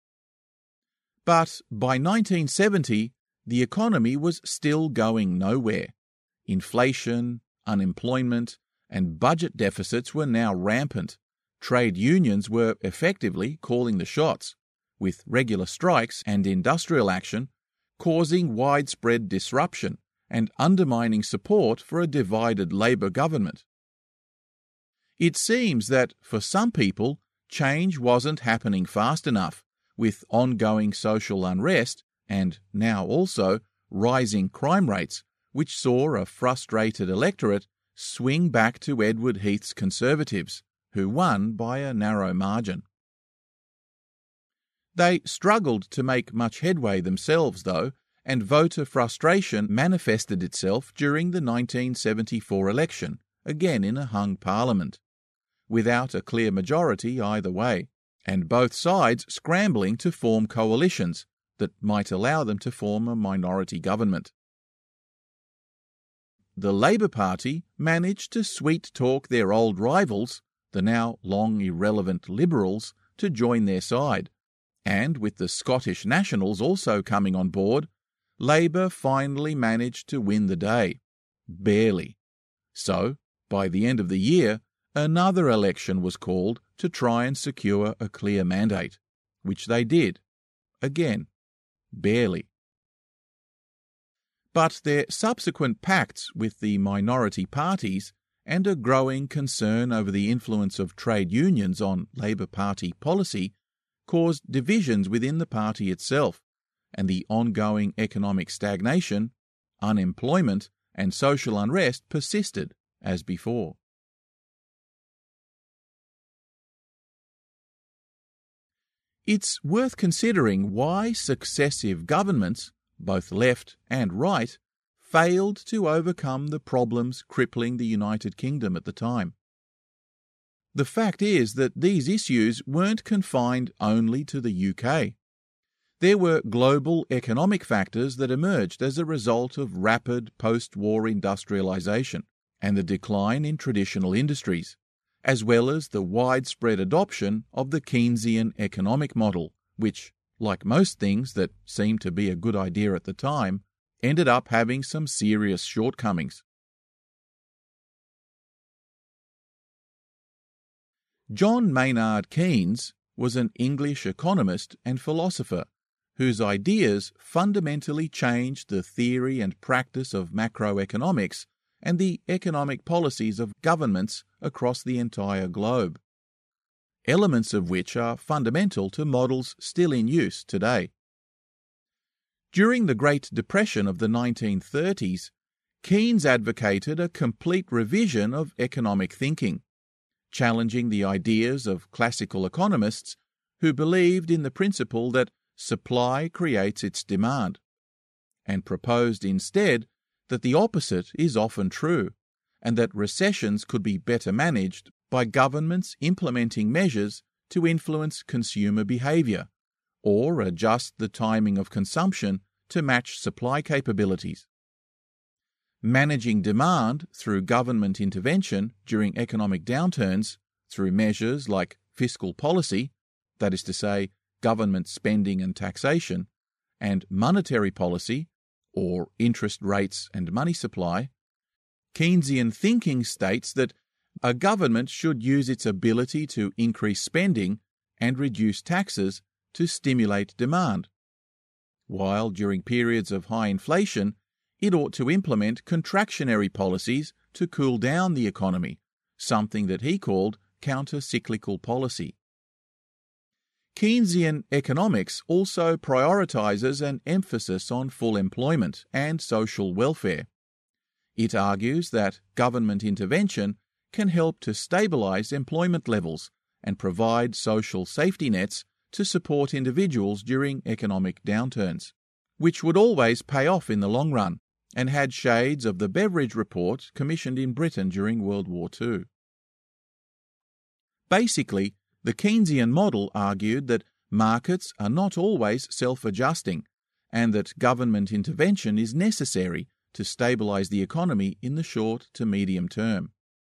But by nineteen seventy, the economy was still going nowhere. Inflation, unemployment, and budget deficits were now rampant. Trade unions were effectively calling the shots, with regular strikes and industrial action causing widespread disruption and undermining support for a divided Labour government. It seems that, for some people, change wasn't happening fast enough, with ongoing social unrest and, now also, rising crime rates, which saw a frustrated electorate swing back to Edward Heath's Conservatives, who won by a narrow margin. They struggled to make much headway themselves, though, and voter frustration manifested itself during the nineteen seventy-four election, again in a hung parliament, without a clear majority either way, and both sides scrambling to form coalitions that might allow them to form a minority government. The Labour Party managed to sweet-talk their old rivals, the now long irrelevant Liberals, to join their side, and with the Scottish Nationals also coming on board, Labour finally managed to win the day. Barely. So, by the end of the year, another election was called to try and secure a clear mandate, which they did. Again, barely. But their subsequent pacts with the minority parties and a growing concern over the influence of trade unions on Labour Party policy caused divisions within the party itself, and the ongoing economic stagnation, unemployment, and social unrest persisted as before. It's worth considering why successive governments, both left and right, failed to overcome the problems crippling the United Kingdom at the time. The fact is that these issues weren't confined only to the U K. There were global economic factors that emerged as a result of rapid post-war industrialisation and the decline in traditional industries, as well as the widespread adoption of the Keynesian economic model, which, like most things that seemed to be a good idea at the time, ended up having some serious shortcomings. John Maynard Keynes was an English economist and philosopher whose ideas fundamentally changed the theory and practice of macroeconomics and the economic policies of governments across the entire globe, elements of which are fundamental to models still in use today. During the Great Depression of the nineteen thirties, Keynes advocated a complete revision of economic thinking, challenging the ideas of classical economists who believed in the principle that supply creates its demand, and proposed instead that the opposite is often true, and that recessions could be better managed by governments implementing measures to influence consumer behaviour, or adjust the timing of consumption to match supply capabilities. Managing demand through government intervention during economic downturns through measures like fiscal policy, that is to say, government spending and taxation, and monetary policy, or interest rates and money supply, Keynesian thinking states that a government should use its ability to increase spending and reduce taxes to stimulate demand, while during periods of high inflation, it ought to implement contractionary policies to cool down the economy, something that he called counter-cyclical policy. Keynesian economics also prioritizes an emphasis on full employment and social welfare. It argues that government intervention can help to stabilize employment levels and provide social safety nets to support individuals during economic downturns, which would always pay off in the long run, and had shades of the Beveridge Report commissioned in Britain during World War Two. Basically, the Keynesian model argued that markets are not always self-adjusting, and that government intervention is necessary to stabilize the economy in the short to medium term.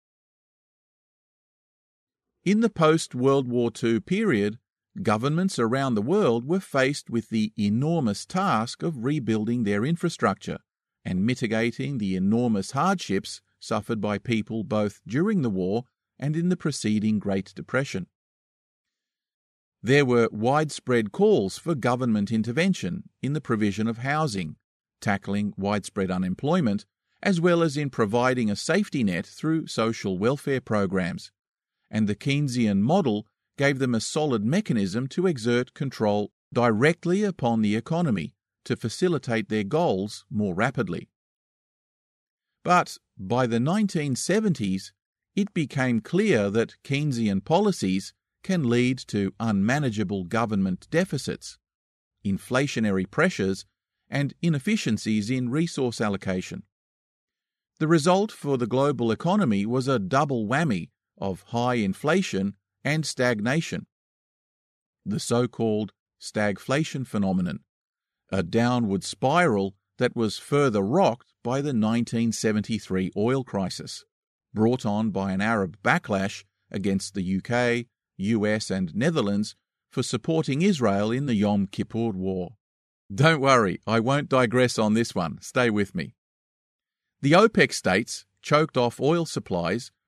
In the post-World War Two period, governments around the world were faced with the enormous task of rebuilding their infrastructure and mitigating the enormous hardships suffered by people both during the war and in the preceding Great Depression. There were widespread calls for government intervention in the provision of housing, tackling widespread unemployment, as well as in providing a safety net through social welfare programs, and the Keynesian model gave them a solid mechanism to exert control directly upon the economy to facilitate their goals more rapidly. But by the nineteen seventies, it became clear that Keynesian policies can lead to unmanageable government deficits, inflationary pressures, and inefficiencies in resource allocation. The result for the global economy was a double whammy of high inflation and stagnation, the so-called stagflation phenomenon, a downward spiral that was further rocked by the nineteen seventy-three oil crisis, brought on by an Arab backlash against the U K, U S and Netherlands for supporting Israel in the Yom Kippur War. Don't worry, I won't digress on this one, stay with me. The OPEC states choked off oil supplies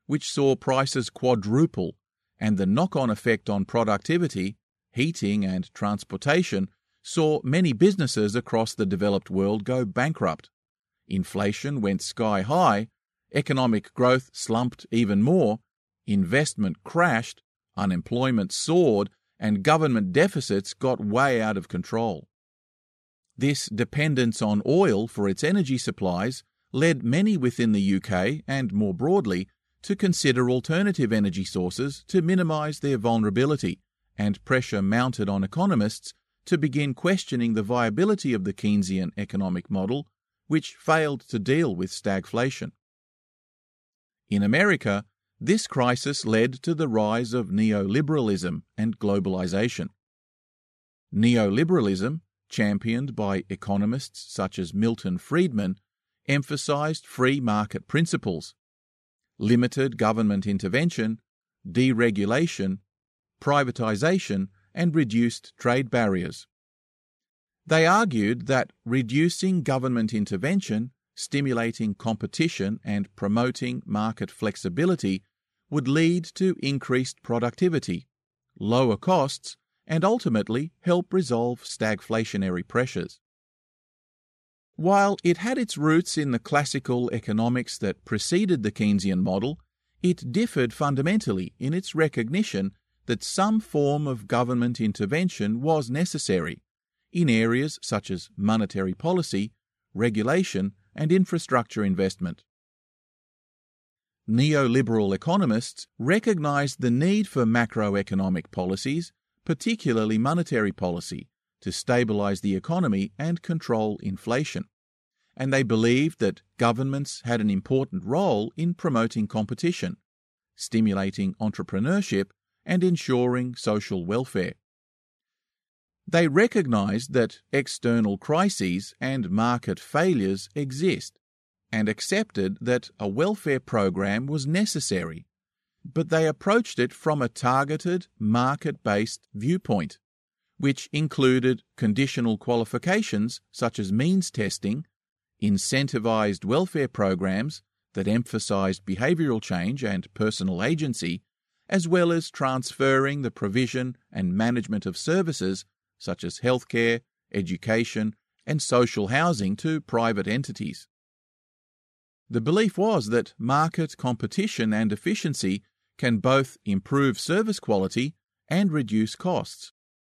which saw prices quadruple, and the knock-on effect on productivity, heating and transportation saw many businesses across the developed world go bankrupt. Inflation went sky high, economic growth slumped even more, investment crashed, unemployment soared, and government deficits got way out of control. This dependence on oil for its energy supplies led many within the U K, and more broadly, to consider alternative energy sources to minimise their vulnerability, and pressure mounted on economists to begin questioning the viability of the Keynesian economic model, which failed to deal with stagflation. In America, this crisis led to the rise of neoliberalism and globalization. Neoliberalism, championed by economists such as Milton Friedman, emphasized free market principles, limited government intervention, deregulation, privatization, and reduced trade barriers. They argued that reducing government intervention, stimulating competition, and promoting market flexibility would lead to increased productivity, lower costs, and ultimately help resolve stagflationary pressures. While it had its roots in the classical economics that preceded the Keynesian model, it differed fundamentally in its recognition that some form of government intervention was necessary in areas such as monetary policy, regulation, and infrastructure investment. Neoliberal economists recognized the need for macroeconomic policies, particularly monetary policy, to stabilize the economy and control inflation, and they believed that governments had an important role in promoting competition, stimulating entrepreneurship, and ensuring social welfare. They recognized that external crises and market failures exist, and accepted that a welfare program was necessary, but they approached it from a targeted, market-based viewpoint, which included conditional qualifications such as means testing, incentivized welfare programs that emphasized behavioral change and personal agency, as well as transferring the provision and management of services such as healthcare, education, and social housing to private entities. The belief was that market competition and efficiency can both improve service quality and reduce costs.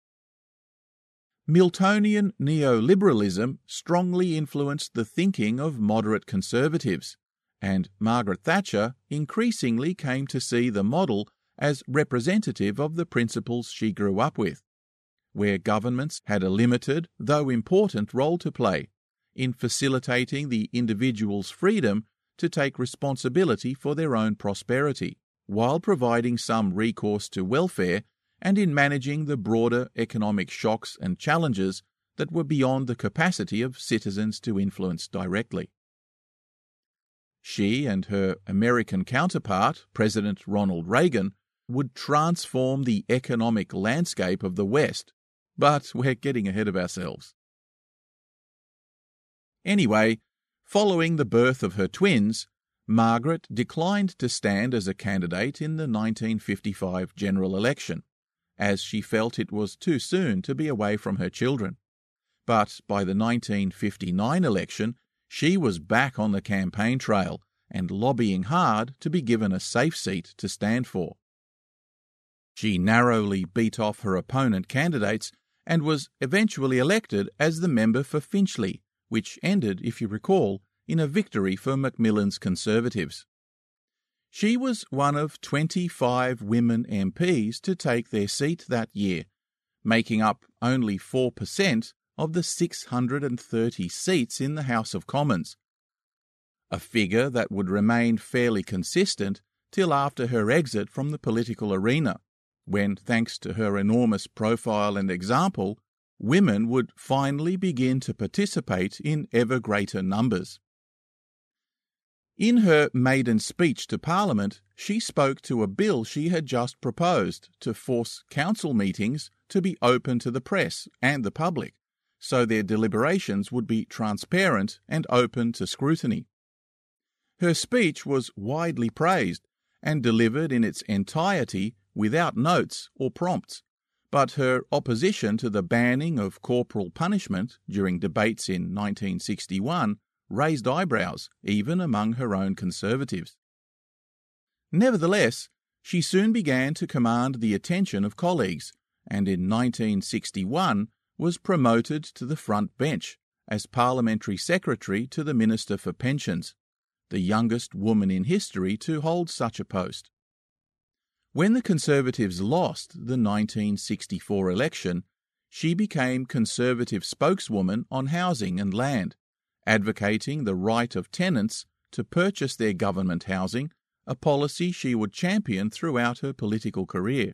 Miltonian neoliberalism strongly influenced the thinking of moderate conservatives, and Margaret Thatcher increasingly came to see the model as representative of the principles she grew up with, where governments had a limited, though important, role to play in facilitating the individual's freedom to take responsibility for their own prosperity, while providing some recourse to welfare and in managing the broader economic shocks and challenges that were beyond the capacity of citizens to influence directly. She and her American counterpart, President Ronald Reagan, would transform the economic landscape of the West, but we're getting ahead of ourselves. Anyway, following the birth of her twins, Margaret declined to stand as a candidate in the nineteen fifty-five general election, as she felt it was too soon to be away from her children. But by the nineteen fifty-nine election, she was back on the campaign trail and lobbying hard to be given a safe seat to stand for. She narrowly beat off her opponent candidates and was eventually elected as the member for Finchley, which ended, if you recall, in a victory for Macmillan's Conservatives. She was one of twenty-five women M Ps to take their seat that year, making up only four percent of the six hundred thirty seats in the House of Commons, a figure that would remain fairly consistent till after her exit from the political arena, when, thanks to her enormous profile and example, women would finally begin to participate in ever greater numbers. In her maiden speech to Parliament, she spoke to a bill she had just proposed to force council meetings to be open to the press and the public, so their deliberations would be transparent and open to scrutiny. Her speech was widely praised, and delivered in its entirety without notes or prompts, but her opposition to the banning of corporal punishment during debates in nineteen sixty-one raised eyebrows even among her own Conservatives. Nevertheless, she soon began to command the attention of colleagues, and in nineteen sixty-one was promoted to the front bench as Parliamentary Secretary to the Minister for Pensions, the youngest woman in history to hold such a post. When the Conservatives lost the nineteen sixty-four election, she became Conservative spokeswoman on housing and land, advocating the right of tenants to purchase their government housing, a policy she would champion throughout her political career.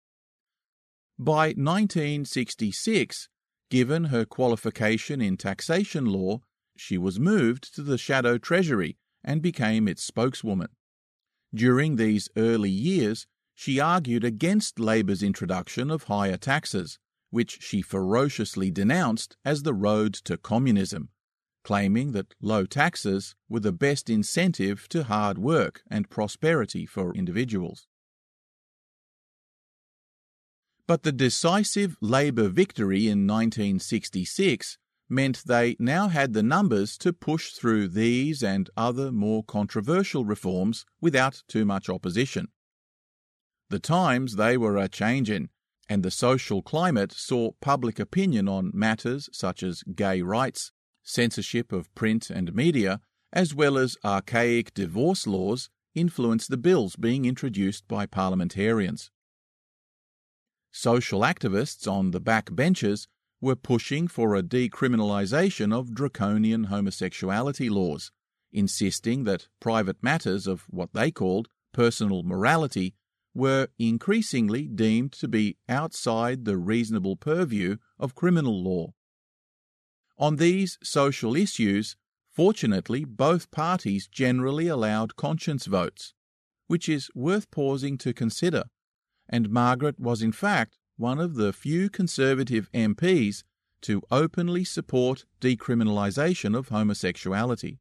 By nineteen sixty-six, given her qualification in taxation law, she was moved to the Shadow Treasury and became its spokeswoman. During these early years, she argued against Labour's introduction of higher taxes, which she ferociously denounced as the road to communism, claiming that low taxes were the best incentive to hard work and prosperity for individuals. But the decisive Labour victory in nineteen sixty-six meant they now had the numbers to push through these and other more controversial reforms without too much opposition. The times they were a-changin', and the social climate saw public opinion on matters such as gay rights, censorship of print and media, as well as archaic divorce laws influence the bills being introduced by parliamentarians. Social activists on the back benches were pushing for a decriminalisation of draconian homosexuality laws, insisting that private matters of what they called personal morality were increasingly deemed to be outside the reasonable purview of criminal law. On these social issues, fortunately, both parties generally allowed conscience votes, which is worth pausing to consider, and Margaret was in fact one of the few Conservative M Ps to openly support decriminalisation of homosexuality.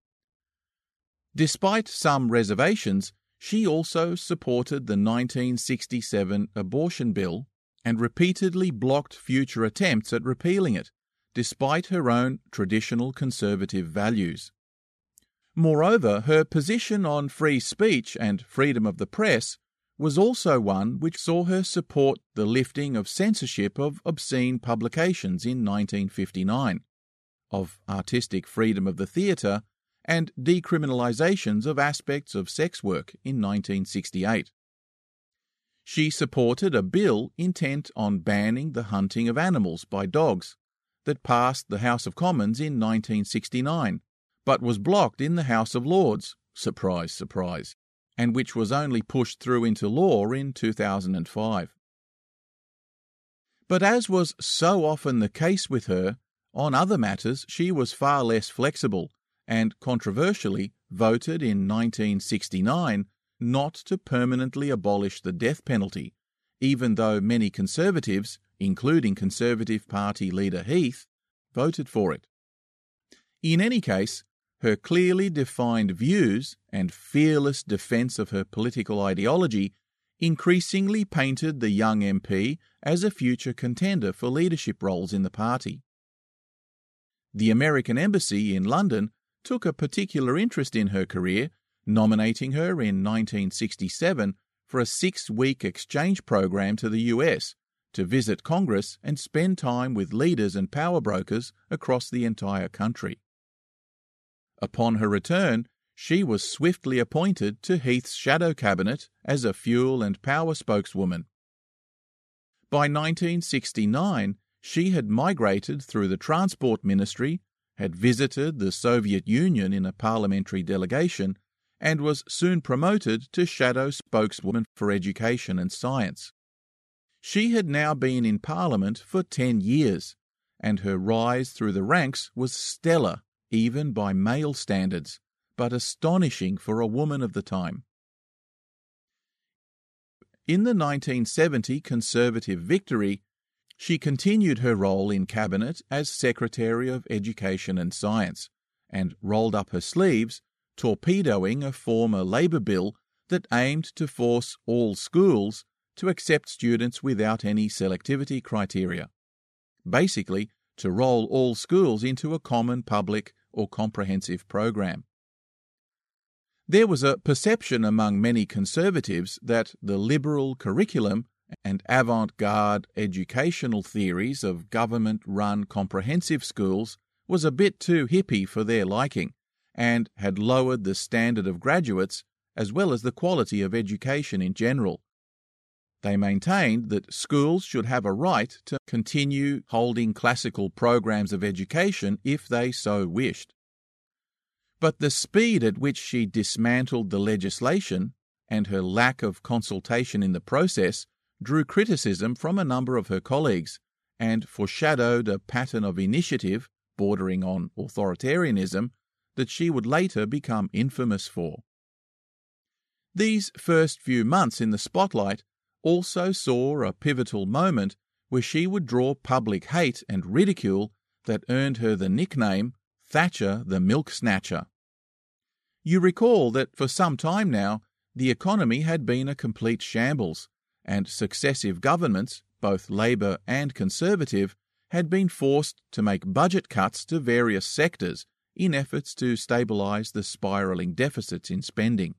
Despite some reservations, she also supported the nineteen sixty-seven abortion bill and repeatedly blocked future attempts at repealing it, despite her own traditional conservative values. Moreover, her position on free speech and freedom of the press was also one which saw her support the lifting of censorship of obscene publications in nineteen fifty-nine, of artistic freedom of the theatre, and decriminalisations of aspects of sex work in nineteen sixty-eight. She supported a bill intent on banning the hunting of animals by dogs that passed the House of Commons in nineteen sixty-nine, but was blocked in the House of Lords, surprise, surprise, and which was only pushed through into law in two thousand five. But as was so often the case with her, on other matters she was far less flexible, and controversially voted in nineteen sixty-nine not to permanently abolish the death penalty, even though many Conservatives, including Conservative Party leader Heath, voted for it. In any case, her clearly defined views and fearless defence of her political ideology increasingly painted the young M P as a future contender for leadership roles in the party. The American Embassy in London took a particular interest in her career, nominating her in nineteen sixty-seven for a six-week exchange program to the U S to visit Congress and spend time with leaders and power brokers across the entire country. Upon her return, she was swiftly appointed to Heath's shadow cabinet as a fuel and power spokeswoman. By nineteen sixty-nine, she had migrated through the Transport Ministry, had visited the Soviet Union in a parliamentary delegation, and was soon promoted to shadow spokeswoman for education and science. She had now been in Parliament for ten years, and her rise through the ranks was stellar even by male standards, but astonishing for a woman of the time. In the nineteen seventy Conservative victory, she continued her role in Cabinet as Secretary of Education and Science, and rolled up her sleeves, torpedoing a former Labour bill that aimed to force all schools to accept students without any selectivity criteria. Basically, to roll all schools into a common public or comprehensive program. There was a perception among many conservatives that the liberal curriculum and avant-garde educational theories of government-run comprehensive schools was a bit too hippie for their liking and had lowered the standard of graduates as well as the quality of education in general. They maintained that schools should have a right to continue holding classical programs of education if they so wished. But the speed at which she dismantled the legislation and her lack of consultation in the process drew criticism from a number of her colleagues and foreshadowed a pattern of initiative bordering on authoritarianism that she would later become infamous for. These first few months in the spotlight also saw a pivotal moment where she would draw public hate and ridicule that earned her the nickname Thatcher the Milk Snatcher. You recall that for some time now, the economy had been a complete shambles, and successive governments, both Labour and Conservative, had been forced to make budget cuts to various sectors in efforts to stabilise the spiralling deficits in spending.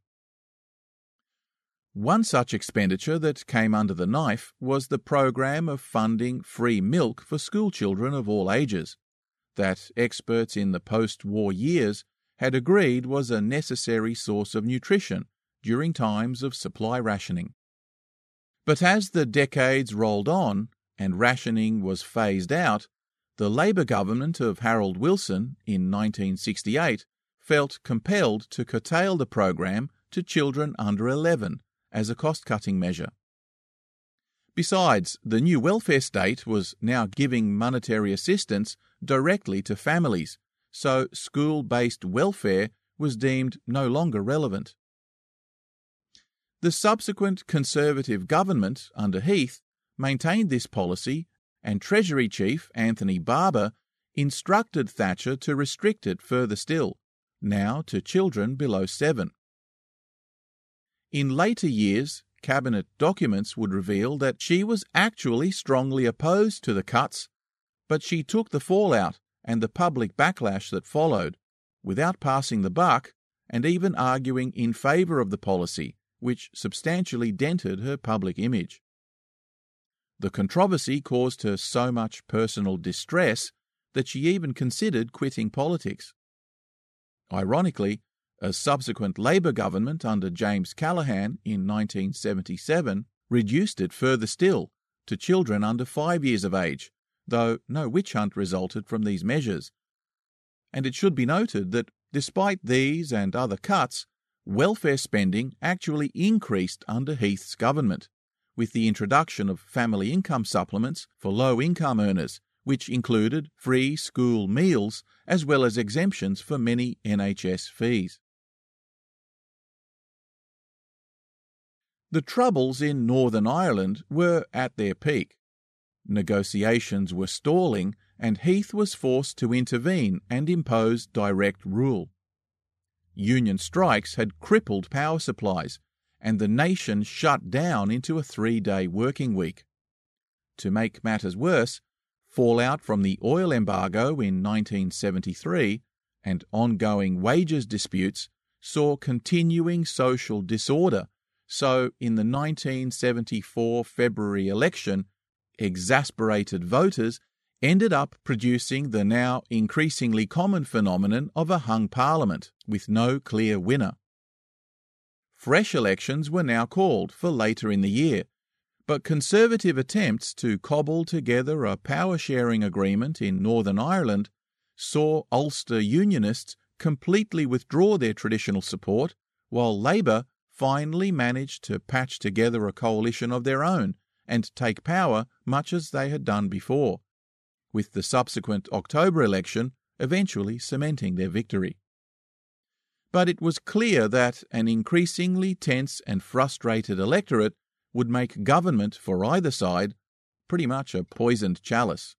One such expenditure that came under the knife was the program of funding free milk for schoolchildren of all ages, that experts in the post-war years had agreed was a necessary source of nutrition during times of supply rationing. But as the decades rolled on and rationing was phased out, the Labour government of Harold Wilson in nineteen sixty-eight felt compelled to curtail the program to children under eleven as a cost-cutting measure. Besides, the new welfare state was now giving monetary assistance directly to families, so school-based welfare was deemed no longer relevant. The subsequent Conservative government under Heath maintained this policy, and Treasury Chief Anthony Barber instructed Thatcher to restrict it further still, now to children below seven. In later years, Cabinet documents would reveal that she was actually strongly opposed to the cuts, but she took the fallout and the public backlash that followed, without passing the buck and even arguing in favour of the policy, which substantially dented her public image. The controversy caused her so much personal distress that she even considered quitting politics. Ironically, a subsequent Labour government under James Callaghan in nineteen seventy-seven reduced it further still to children under five years of age, though no witch hunt resulted from these measures. And it should be noted that despite these and other cuts, welfare spending actually increased under Heath's government, with the introduction of family income supplements for low-income earners, which included free school meals as well as exemptions for many N H S fees. The Troubles in Northern Ireland were at their peak. Negotiations were stalling, and Heath was forced to intervene and impose direct rule. Union strikes had crippled power supplies, and the nation shut down into a three-day working week. To make matters worse, fallout from the oil embargo in nineteen seventy-three and ongoing wages disputes saw continuing social disorder, so in the nineteen seventy-four February election, exasperated voters ended up producing the now increasingly common phenomenon of a hung parliament with no clear winner. Fresh elections were now called for later in the year, but Conservative attempts to cobble together a power-sharing agreement in Northern Ireland saw Ulster Unionists completely withdraw their traditional support, while Labour finally managed to patch together a coalition of their own and take power much as they had done before, with the subsequent October election eventually cementing their victory. But it was clear that an increasingly tense and frustrated electorate would make government for either side pretty much a poisoned chalice.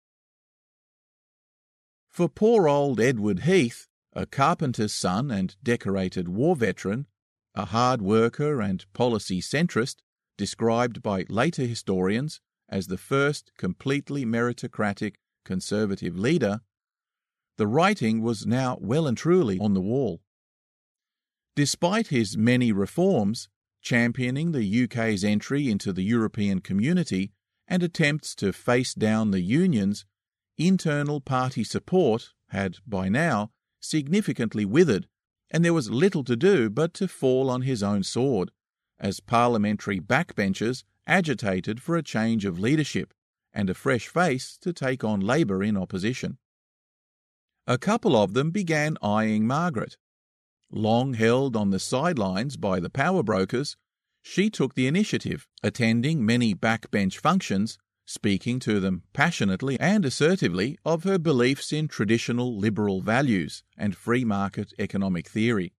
For poor old Edward Heath, a carpenter's son and decorated war veteran, a hard worker and policy centrist, described by later historians as the first completely meritocratic Conservative leader, the writing was now well and truly on the wall. Despite his many reforms, championing the U K's entry into the European Community and attempts to face down the unions, internal party support had, by now, significantly withered, and there was little to do but to fall on his own sword, as parliamentary backbenchers agitated for a change of leadership and a fresh face to take on Labour in opposition. A couple of them began eyeing Margaret. Long held on the sidelines by the power brokers, she took the initiative, attending many backbench functions, speaking to them passionately and assertively of her beliefs in traditional liberal values and free market economic theory.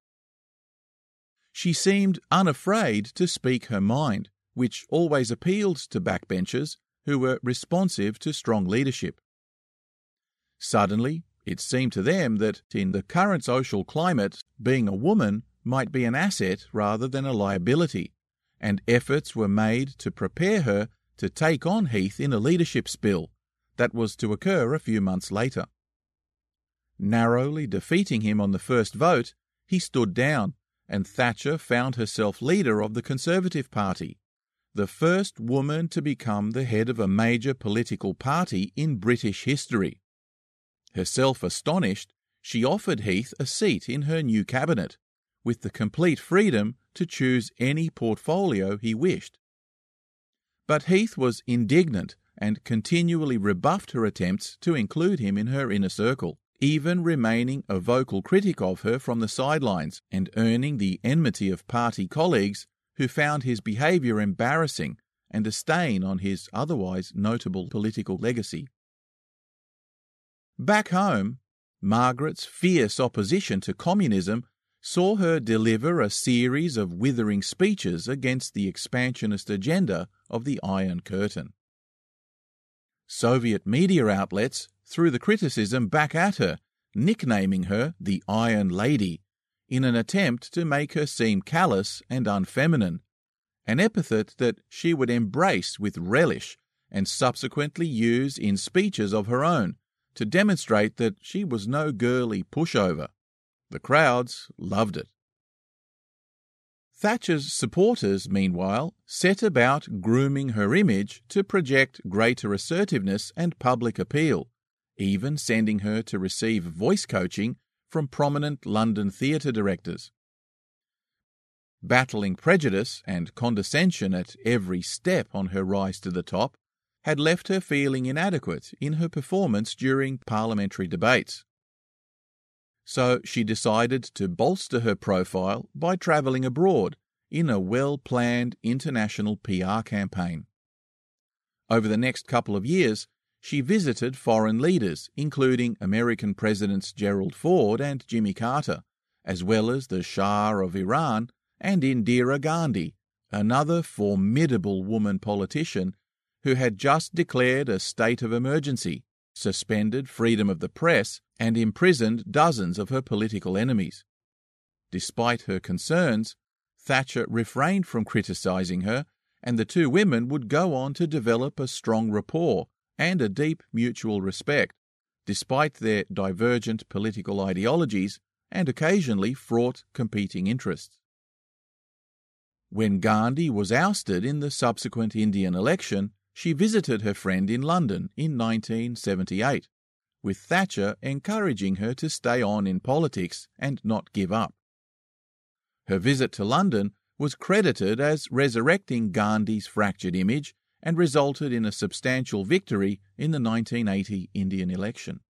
She seemed unafraid to speak her mind, which always appealed to backbenchers who were responsive to strong leadership. Suddenly, it seemed to them that in the current social climate, being a woman might be an asset rather than a liability, and efforts were made to prepare her to take on Heath in a leadership spill that was to occur a few months later. Narrowly defeating him on the first vote, he stood down, and Thatcher found herself leader of the Conservative Party, the first woman to become the head of a major political party in British history. Herself astonished, she offered Heath a seat in her new cabinet, with the complete freedom to choose any portfolio he wished. But Heath was indignant and continually rebuffed her attempts to include him in her inner circle, even remaining a vocal critic of her from the sidelines and earning the enmity of party colleagues who found his behaviour embarrassing and a stain on his otherwise notable political legacy. Back home, Margaret's fierce opposition to communism saw her deliver a series of withering speeches against the expansionist agenda of the Iron Curtain. Soviet media outlets threw the criticism back at her, nicknaming her the Iron Lady, in an attempt to make her seem callous and unfeminine, an epithet that she would embrace with relish and subsequently use in speeches of her own, to demonstrate that she was no girly pushover. The crowds loved it. Thatcher's supporters, meanwhile, set about grooming her image to project greater assertiveness and public appeal, even sending her to receive voice coaching from prominent London theatre directors. Battling prejudice and condescension at every step on her rise to the top had left her feeling inadequate in her performance during parliamentary debates. So she decided to bolster her profile by travelling abroad in a well-planned international P R campaign. Over the next couple of years, she visited foreign leaders, including American Presidents Gerald Ford and Jimmy Carter, as well as the Shah of Iran and Indira Gandhi, another formidable woman politician who had just declared a state of emergency, suspended freedom of the press, and imprisoned dozens of her political enemies. Despite her concerns, Thatcher refrained from criticising her, and the two women would go on to develop a strong rapport and a deep mutual respect, despite their divergent political ideologies and occasionally fraught competing interests. When Gandhi was ousted in the subsequent Indian election, she visited her friend in London in nineteen seventy-eight, with Thatcher encouraging her to stay on in politics and not give up. Her visit to London was credited as resurrecting Gandhi's fractured image and resulted in a substantial victory in the nineteen eighty Indian election.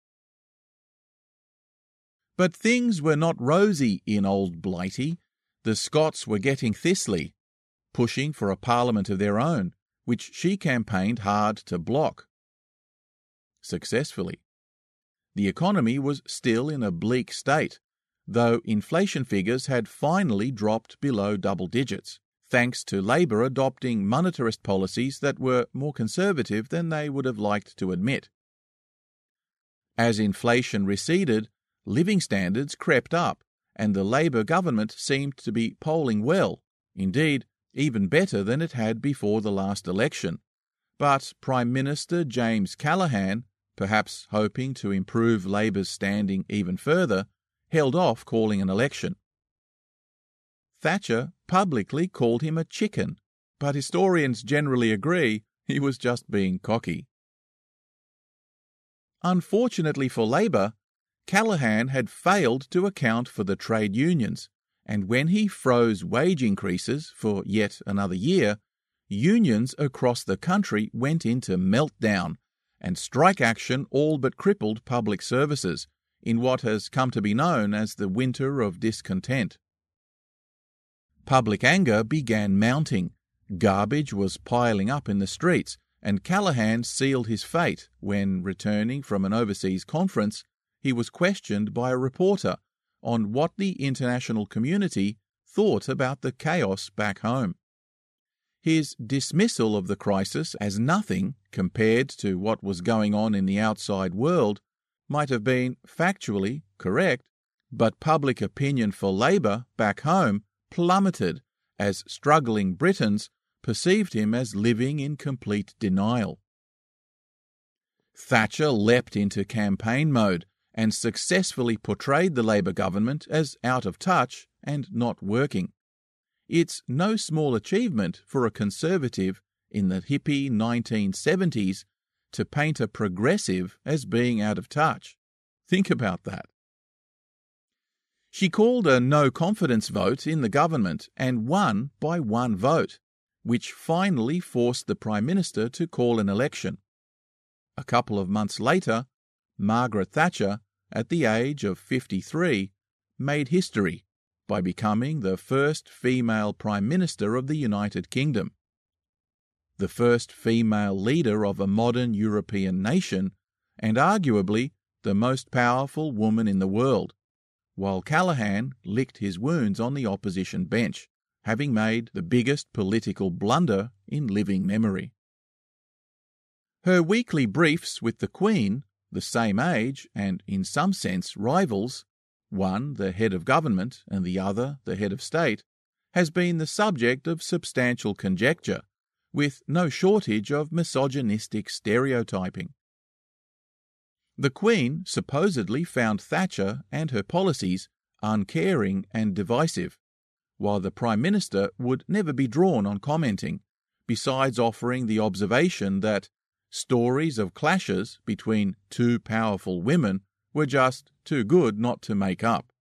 But things were not rosy in Old Blighty. The Scots were getting thistly, pushing for a parliament of their own, which she campaigned hard to block. Successfully. The economy was still in a bleak state, though inflation figures had finally dropped below double digits, thanks to Labour adopting monetarist policies that were more conservative than they would have liked to admit. As inflation receded, living standards crept up, and the Labour government seemed to be polling well, indeed, even better than it had before the last election. But Prime Minister James Callaghan, perhaps hoping to improve Labour's standing even further, held off calling an election. Thatcher publicly called him a chicken, but historians generally agree he was just being cocky. Unfortunately for Labour, Callaghan had failed to account for the trade unions, and when he froze wage increases for yet another year, unions across the country went into meltdown, and strike action all but crippled public services in what has come to be known as the Winter of Discontent. Public anger began mounting, garbage was piling up in the streets, and Callaghan sealed his fate when, returning from an overseas conference, he was questioned by a reporter on what the international community thought about the chaos back home. His dismissal of the crisis as nothing compared to what was going on in the outside world might have been factually correct, but public opinion for Labour back home plummeted as struggling Britons perceived him as living in complete denial. Thatcher leapt into campaign mode and successfully portrayed the Labour government as out of touch and not working. It's no small achievement for a Conservative in the hippie nineteen seventies to paint a progressive as being out of touch. Think about that. She called a no-confidence vote in the government and won by one vote, which finally forced the Prime Minister to call an election. A couple of months later, Margaret Thatcher, at the age of fifty-three, made history by becoming the first female Prime Minister of the United Kingdom, the first female leader of a modern European nation, and arguably the most powerful woman in the world, while Callaghan licked his wounds on the opposition bench, having made the biggest political blunder in living memory. Her weekly briefs with the Queen, the same age and in some sense rivals, one the head of government and the other the head of state, has been the subject of substantial conjecture, with no shortage of misogynistic stereotyping. The Queen supposedly found Thatcher and her policies uncaring and divisive, while the Prime Minister would never be drawn on commenting, besides offering the observation that stories of clashes between two powerful women were just too good not to make up.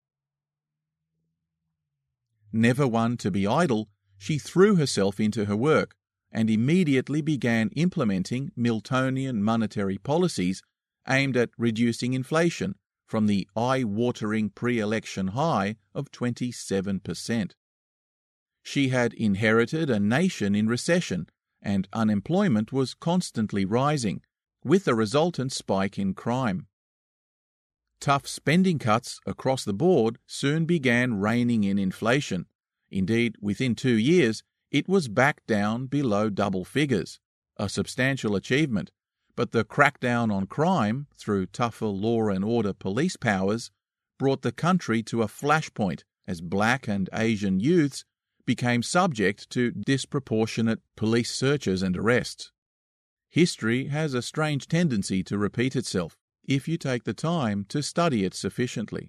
Never one to be idle, she threw herself into her work and immediately began implementing Miltonian monetary policies aimed at reducing inflation from the eye-watering pre-election high of twenty-seven percent. She had inherited a nation in recession, and unemployment was constantly rising, with a resultant spike in crime. Tough spending cuts across the board soon began reining in inflation. Indeed, within two years, it was back down below double figures, a substantial achievement, but the crackdown on crime through tougher law and order police powers brought the country to a flashpoint as black and Asian youths became subject to disproportionate police searches and arrests. History has a strange tendency to repeat itself if you take the time to study it sufficiently.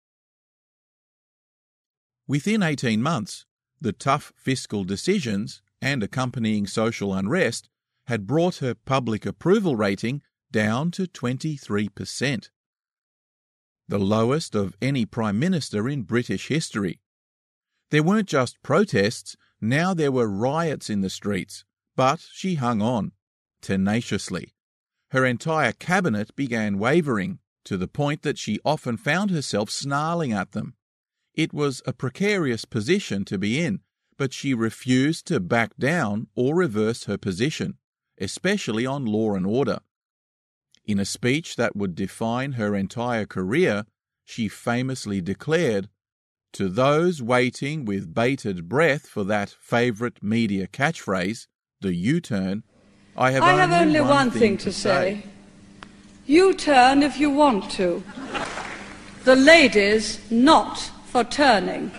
Within eighteen months, the tough fiscal decisions and accompanying social unrest had brought her public approval rating down to twenty-three percent, the lowest of any Prime Minister in British history. There weren't just protests, now there were riots in the streets, but she hung on, tenaciously. Her entire cabinet began wavering, to the point that she often found herself snarling at them. It was a precarious position to be in, but she refused to back down or reverse her position, especially on law and order. In a speech that would define her entire career, she famously declared, "To those waiting with bated breath for that favourite media catchphrase, the U-turn, I have, I only, have only one, one thing, thing to say. U-turn if you want to. The ladies not for turning.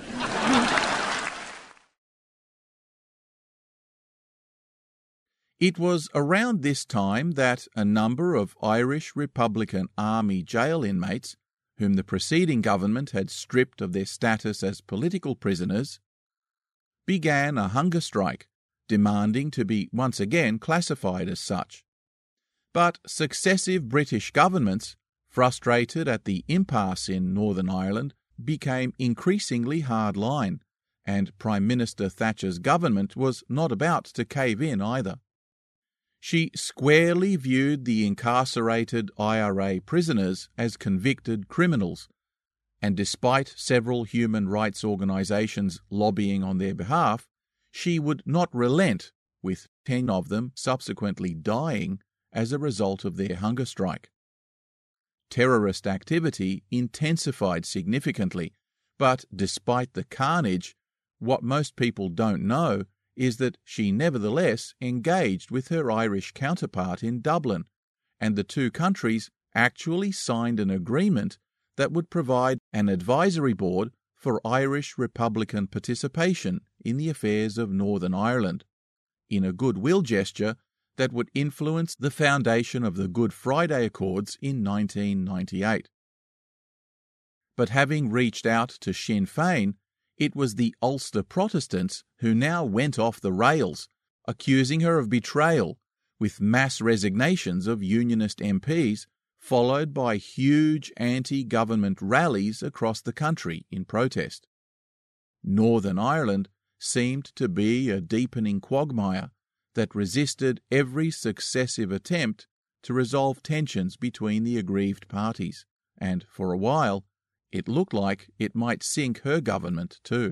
It was around this time that a number of Irish Republican Army jail inmates, whom the preceding government had stripped of their status as political prisoners, began a hunger strike, demanding to be once again classified as such. But successive British governments, frustrated at the impasse in Northern Ireland, became increasingly hardline, and Prime Minister Thatcher's government was not about to cave in either. She squarely viewed the incarcerated I R A prisoners as convicted criminals, and despite several human rights organisations lobbying on their behalf, she would not relent, with ten of them subsequently dying as a result of their hunger strike. Terrorist activity intensified significantly, but despite the carnage, what most people don't know is that she nevertheless engaged with her Irish counterpart in Dublin, and the two countries actually signed an agreement that would provide an advisory board for Irish Republican participation in the affairs of Northern Ireland, in a goodwill gesture that would influence the foundation of the Good Friday Accords in nineteen ninety-eight. But having reached out to Sinn Féin, it was the Ulster Protestants who now went off the rails, accusing her of betrayal, with mass resignations of Unionist M Ps, followed by huge anti-government rallies across the country in protest. Northern Ireland seemed to be a deepening quagmire that resisted every successive attempt to resolve tensions between the aggrieved parties, and for a while it looked like it might sink her government too.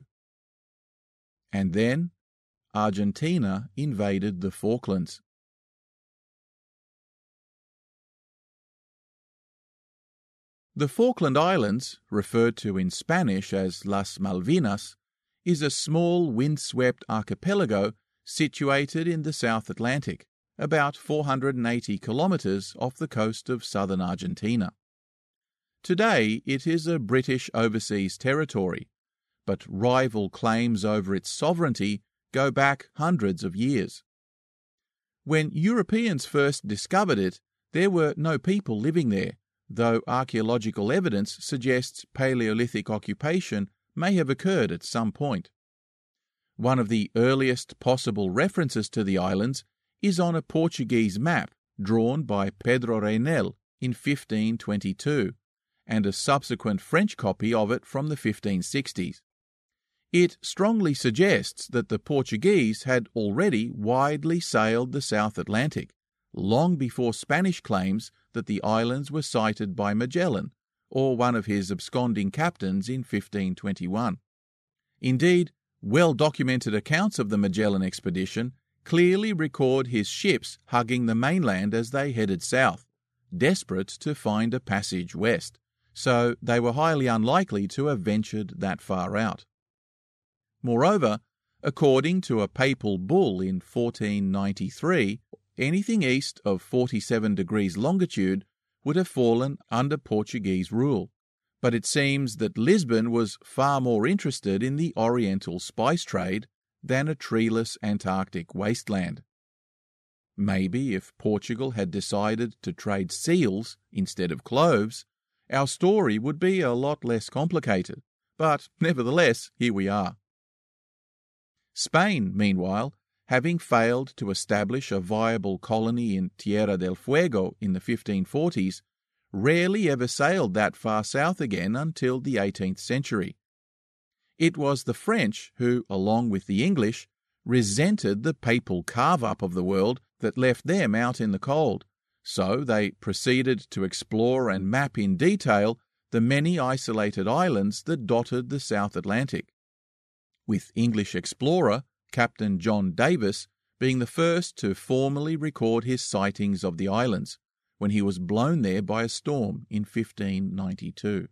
And then Argentina invaded the Falklands. The Falkland Islands, referred to in Spanish as Las Malvinas, is a small windswept archipelago situated in the South Atlantic, about four hundred eighty kilometres off the coast of southern Argentina. Today it is a British overseas territory, but rival claims over its sovereignty go back hundreds of years. When Europeans first discovered it, there were no people living there, though archaeological evidence suggests Paleolithic occupation may have occurred at some point. One of the earliest possible references to the islands is on a Portuguese map drawn by Pedro Reinel in fifteen twenty-two, and a subsequent French copy of it from the fifteen sixties. It strongly suggests that the Portuguese had already widely sailed the South Atlantic, long before Spanish claims that the islands were sighted by Magellan, or one of his absconding captains in fifteen twenty-one. Indeed, well-documented accounts of the Magellan expedition clearly record his ships hugging the mainland as they headed south, desperate to find a passage west, so they were highly unlikely to have ventured that far out. Moreover, according to a papal bull in fourteen ninety-three, anything east of forty-seven degrees longitude would have fallen under Portuguese rule, but it seems that Lisbon was far more interested in the Oriental spice trade than a treeless Antarctic wasteland. Maybe if Portugal had decided to trade seals instead of cloves, our story would be a lot less complicated, but nevertheless, here we are. Spain, meanwhile, having failed to establish a viable colony in Tierra del Fuego in the fifteen forties, rarely ever sailed that far south again until the eighteenth century. It was the French who, along with the English, resented the papal carve-up of the world that left them out in the cold, so they proceeded to explore and map in detail the many isolated islands that dotted the South Atlantic, with English explorer Captain John Davis being the first to formally record his sightings of the islands, when he was blown there by a storm in fifteen ninety-two.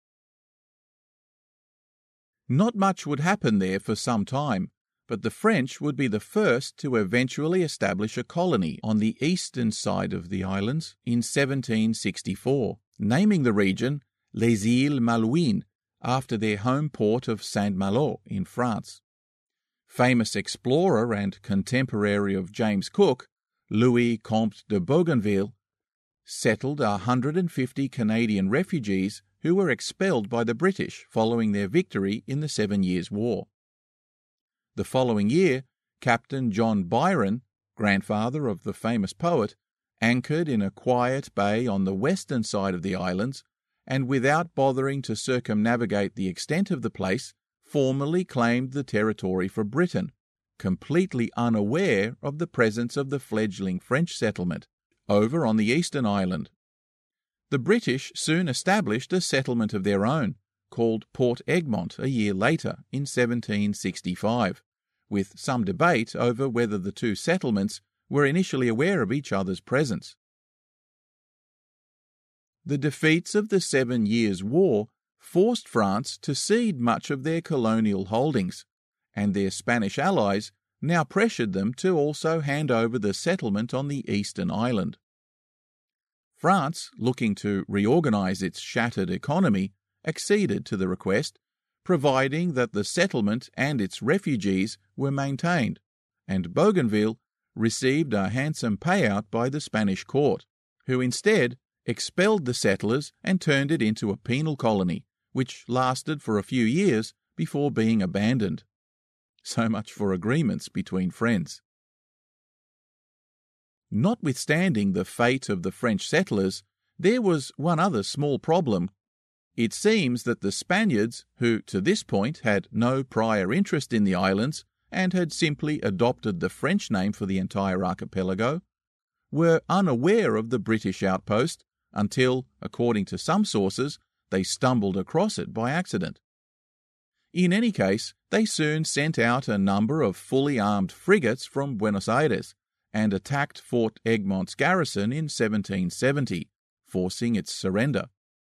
Not much would happen there for some time, but the French would be the first to eventually establish a colony on the eastern side of the islands in seventeen sixty-four, naming the region Les Îles Malouines, after their home port of Saint-Malo in France. Famous explorer and contemporary of James Cook, Louis Comte de Bougainville, settled one hundred fifty Canadian refugees who were expelled by the British following their victory in the Seven Years' War. The following year, Captain John Byron, grandfather of the famous poet, anchored in a quiet bay on the western side of the islands, and without bothering to circumnavigate the extent of the place, formally claimed the territory for Britain, completely unaware of the presence of the fledgling French settlement over on the eastern island. The British soon established a settlement of their own, called Port Egmont a year later, in seventeen sixty-five, with some debate over whether the two settlements were initially aware of each other's presence. The defeats of the Seven Years' War forced France to cede much of their colonial holdings, and their Spanish allies now pressured them to also hand over the settlement on the eastern island. France, looking to reorganize its shattered economy, acceded to the request, providing that the settlement and its refugees were maintained, and Bougainville received a handsome payout by the Spanish court, who instead expelled the settlers and turned it into a penal colony, which lasted for a few years before being abandoned. So much for agreements between friends. Notwithstanding the fate of the French settlers, there was one other small problem. It seems that the Spaniards, who to this point had no prior interest in the islands and had simply adopted the French name for the entire archipelago, were unaware of the British outpost until, according to some sources, they stumbled across it by accident. In any case, they soon sent out a number of fully armed frigates from Buenos Aires and attacked Fort Egmont's garrison in seventeen seventy, forcing its surrender.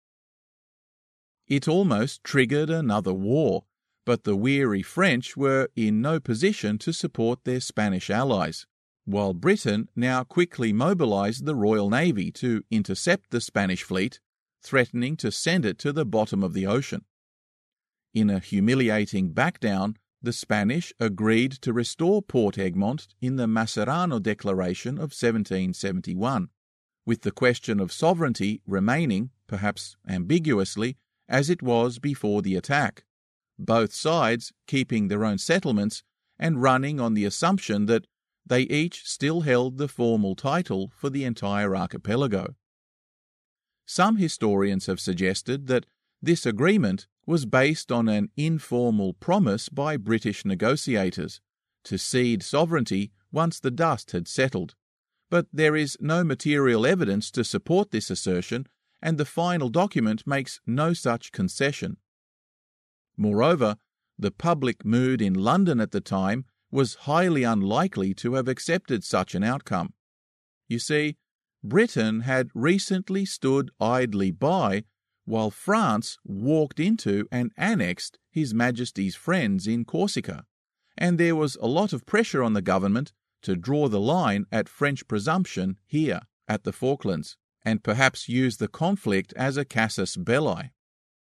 It almost triggered another war, but the weary French were in no position to support their Spanish allies, while Britain now quickly mobilized the Royal Navy to intercept the Spanish fleet, threatening to send it to the bottom of the ocean. In a humiliating backdown, the Spanish agreed to restore Port Egmont in the Macerano Declaration of seventeen seventy-one, with the question of sovereignty remaining, perhaps ambiguously, as it was before the attack, both sides keeping their own settlements and running on the assumption that they each still held the formal title for the entire archipelago. Some historians have suggested that this agreement was based on an informal promise by British negotiators to cede sovereignty once the dust had settled, but there is no material evidence to support this assertion, and the final document makes no such concession. Moreover, the public mood in London at the time was highly unlikely to have accepted such an outcome. You see, Britain had recently stood idly by while France walked into and annexed His Majesty's friends in Corsica, and there was a lot of pressure on the government to draw the line at French presumption here at the Falklands, and perhaps use the conflict as a casus belli.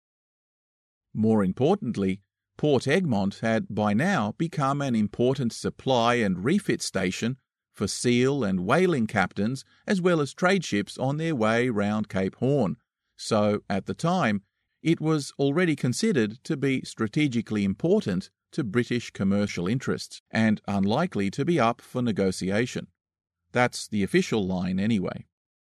More importantly, Port Egmont had by now become an important supply and refit station for seal and whaling captains as well as trade ships on their way round Cape Horn, so at the time it was already considered to be strategically important to British commercial interests and unlikely to be up for negotiation. That's the official line anyway.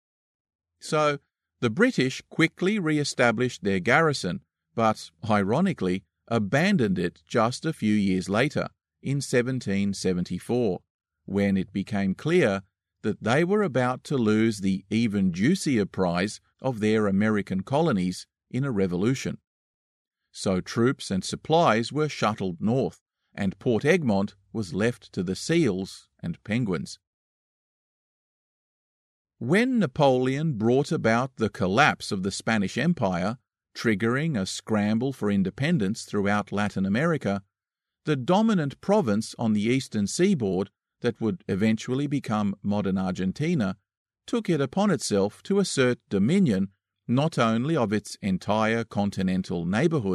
So the British quickly re-established their garrison, but ironically abandoned it just a few years later, in seventeen seventy-four, when it became clear that they were about to lose the even juicier prize of their American colonies in a revolution. So troops and supplies were shuttled north, and Port Egmont was left to the seals and penguins. When Napoleon brought about the collapse of the Spanish Empire, triggering a scramble for independence throughout Latin America, the dominant province on the eastern seaboard that would eventually become modern Argentina took it upon itself to assert dominion not only of its entire continental neighbourhood,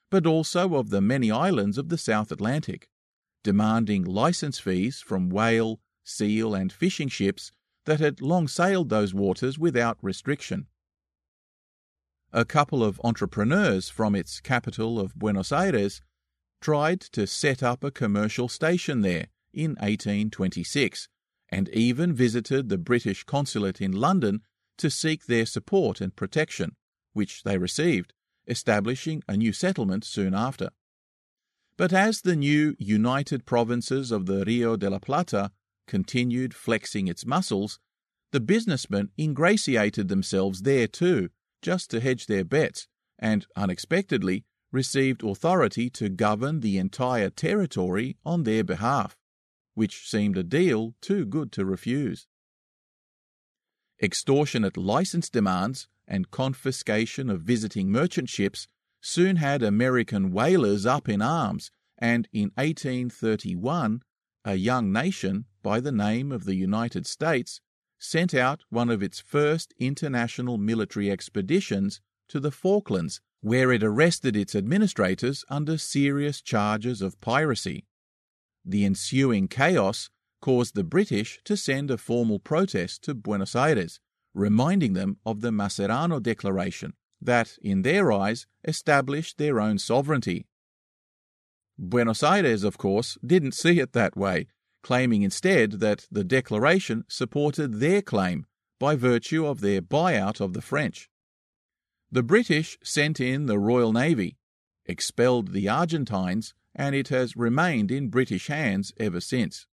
but also of the many islands of the South Atlantic, demanding license fees from whale, seal, and fishing ships that had long sailed those waters without restriction. A couple of entrepreneurs from its capital of Buenos Aires tried to set up a commercial station there in eighteen twenty-six, and even visited the British consulate in London to seek their support and protection, which they received, establishing a new settlement soon after. But as the new United Provinces of the Rio de la Plata continued flexing its muscles, the businessmen ingratiated themselves there too, just to hedge their bets, and unexpectedly received authority to govern the entire territory on their behalf, which seemed a deal too good to refuse. Extortionate license demands and confiscation of visiting merchant ships soon had American whalers up in arms, and in eighteen thirty-one, a young nation by the name of the United States sent out one of its first international military expeditions to the Falklands, where it arrested its administrators under serious charges of piracy. The ensuing chaos caused the British to send a formal protest to Buenos Aires, reminding them of the Macerano Declaration that, in their eyes, established their own sovereignty. Buenos Aires, of course, didn't see it that way, claiming instead that the declaration supported their claim by virtue of their buyout of the French. The British sent in the Royal Navy, expelled the Argentines, and it has remained in British hands ever since.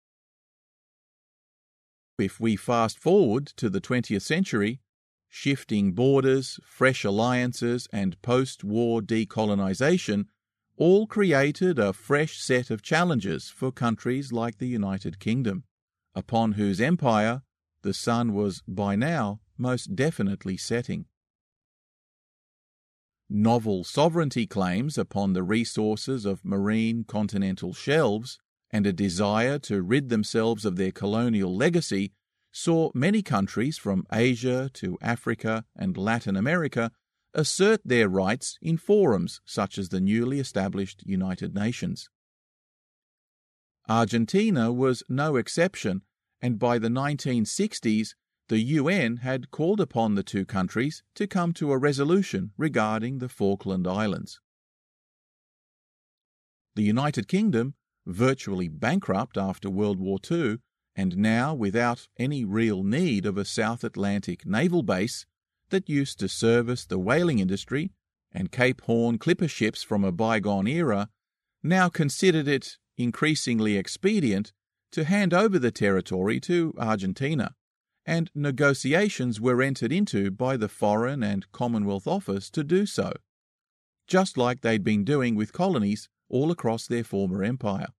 If we fast forward to the twentieth century, shifting borders, fresh alliances, and post-war decolonisation all created a fresh set of challenges for countries like the United Kingdom, upon whose empire the sun was by now most definitely setting. Novel sovereignty claims upon the resources of marine continental shelves and a desire to rid themselves of their colonial legacy saw many countries from Asia to Africa and Latin America assert their rights in forums such as the newly established United Nations. Argentina was no exception, and by the nineteen sixties the U N had called upon the two countries to come to a resolution regarding the Falkland Islands. The United Kingdom, virtually bankrupt after World War Two, and now without any real need of a South Atlantic naval base that used to service the whaling industry and Cape Horn clipper ships from a bygone era, now considered it increasingly expedient to hand over the territory to Argentina, and negotiations were entered into by the Foreign and Commonwealth Office to do so, just like they'd been doing with colonies all across their former empire.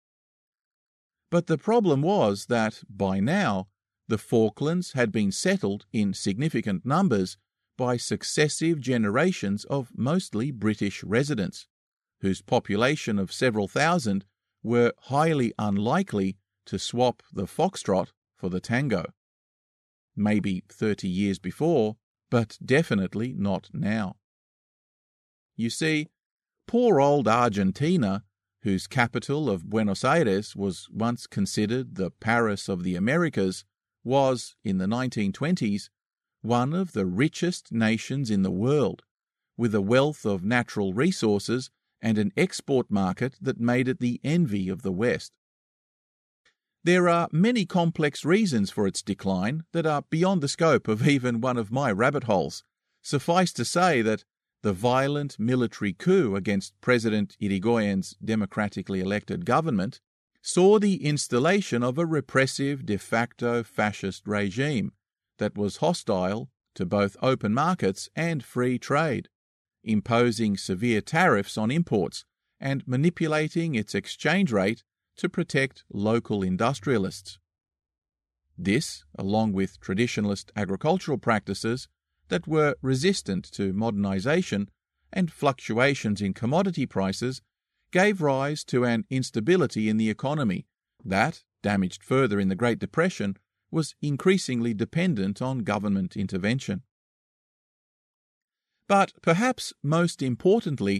But the problem was that, by now, the Falklands had been settled in significant numbers by successive generations of mostly British residents, whose population of several thousand were highly unlikely to swap the foxtrot for the tango. Maybe thirty years before, but definitely not now. You see, poor old Argentina, whose capital of Buenos Aires was once considered the Paris of the Americas, was, in the nineteen twenties, one of the richest nations in the world, with a wealth of natural resources and an export market that made it the envy of the West. There are many complex reasons for its decline that are beyond the scope of even one of my rabbit holes. Suffice to say that the violent military coup against President Irigoyen's democratically elected government saw the installation of a repressive de facto fascist regime that was hostile to both open markets and free trade, imposing severe tariffs on imports and manipulating its exchange rate to protect local industrialists. This, along with traditionalist agricultural practices that were resistant to modernization and fluctuations in commodity prices, gave rise to an instability in the economy that, damaged further in the Great Depression, was increasingly dependent on government intervention. But perhaps most importantly,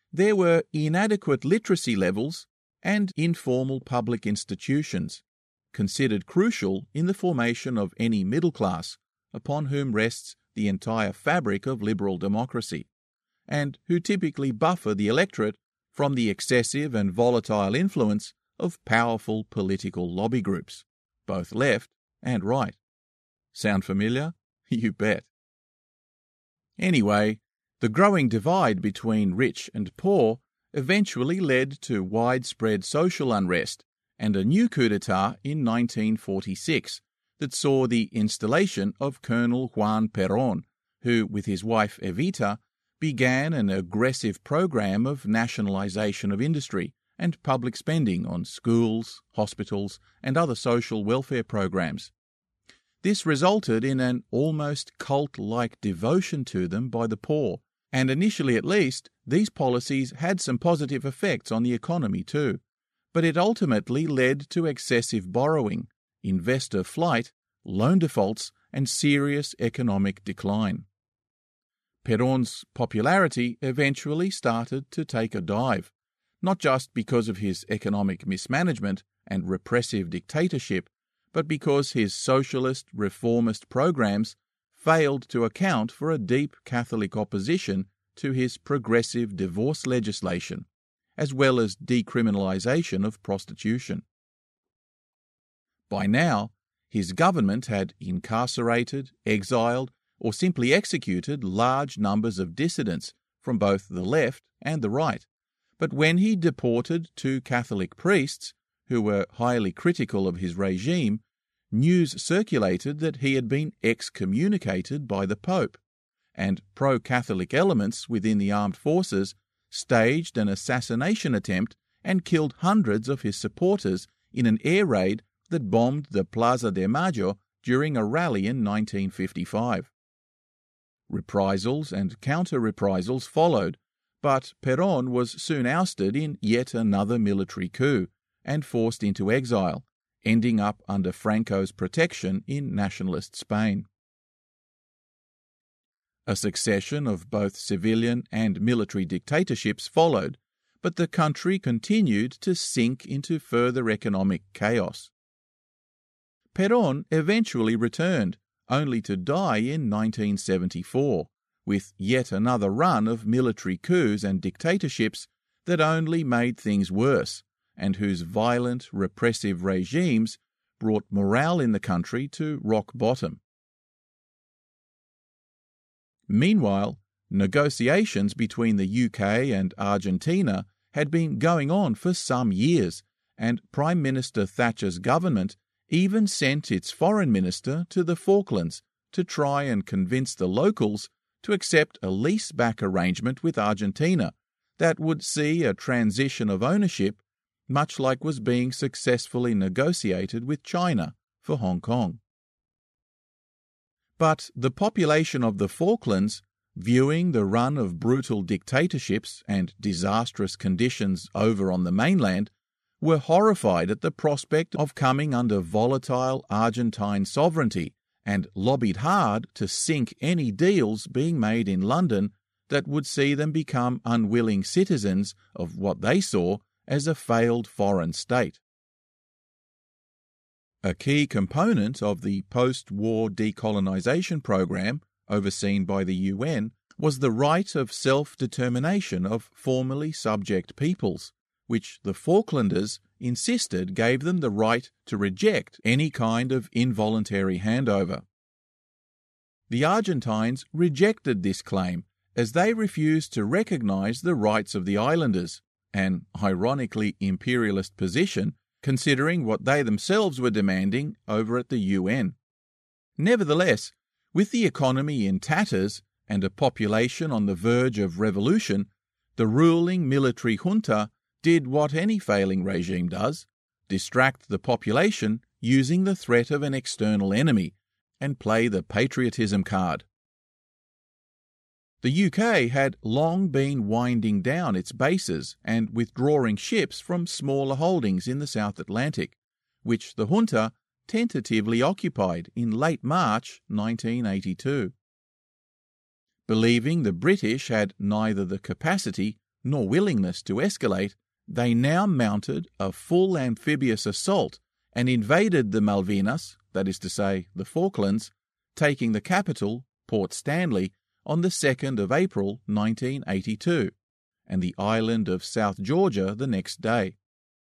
there were inadequate literacy levels and informal public institutions, considered crucial in the formation of any middle class, upon whom rests the entire fabric of liberal democracy, and who typically buffer the electorate from the excessive and volatile influence of powerful political lobby groups, both left and right. Sound familiar? You bet. Anyway, the growing divide between rich and poor eventually led to widespread social unrest and a new coup d'etat in nineteen forty-six that saw the installation of Colonel Juan Perón, who, with his wife Evita, began an aggressive program of nationalization of industry and public spending on schools, hospitals, and other social welfare programs. This resulted in an almost cult-like devotion to them by the poor, and initially at least, these policies had some positive effects on the economy too, but it ultimately led to excessive borrowing, investor flight, loan defaults, and serious economic decline. Perón's popularity eventually started to take a dive, not just because of his economic mismanagement and repressive dictatorship, but because his socialist reformist programs failed to account for a deep Catholic opposition to his progressive divorce legislation, as well as decriminalization of prostitution. By now, his government had incarcerated, exiled, or simply executed large numbers of dissidents from both the left and the right, but when he deported two Catholic priests, who were highly critical of his regime, news circulated that he had been excommunicated by the Pope, and pro-Catholic elements within the armed forces staged an assassination attempt and killed hundreds of his supporters in an air raid that bombed the Plaza de Mayo during a rally in nineteen fifty-five. Reprisals and counter-reprisals followed, but Perón was soon ousted in yet another military coup and forced into exile, ending up under Franco's protection in nationalist Spain. A succession of both civilian and military dictatorships followed, but the country continued to sink into further economic chaos. Perón eventually returned, only to die in nineteen seventy-four, with yet another run of military coups and dictatorships that only made things worse, and whose violent, repressive regimes brought morale in the country to rock bottom. Meanwhile, negotiations between the U K and Argentina had been going on for some years, and Prime Minister Thatcher's government even sent its foreign minister to the Falklands to try and convince the locals to accept a leaseback arrangement with Argentina that would see a transition of ownership, much like was being successfully negotiated with China for Hong Kong. But the population of the Falklands, viewing the run of brutal dictatorships and disastrous conditions over on the mainland, were horrified at the prospect of coming under volatile Argentine sovereignty and lobbied hard to sink any deals being made in London that would see them become unwilling citizens of what they saw as a failed foreign state. A key component of the post-war decolonization program, overseen by the U N, was the right of self-determination of formerly subject peoples, which the Falklanders insisted gave them the right to reject any kind of involuntary handover. The Argentines rejected this claim as they refused to recognize the rights of the islanders, an ironically imperialist position considering what they themselves were demanding over at the U N. Nevertheless, with the economy in tatters and a population on the verge of revolution, the ruling military junta did what any failing regime does: distract the population using the threat of an external enemy and play the patriotism card. The U K had long been winding down its bases and withdrawing ships from smaller holdings in the South Atlantic, which the junta tentatively occupied in late March nineteen eighty-two. Believing the British had neither the capacity nor willingness to escalate, they now mounted a full amphibious assault and invaded the Malvinas, that is to say, the Falklands, taking the capital, Port Stanley, on the second of April nineteen eighty-two, and the island of South Georgia the next day.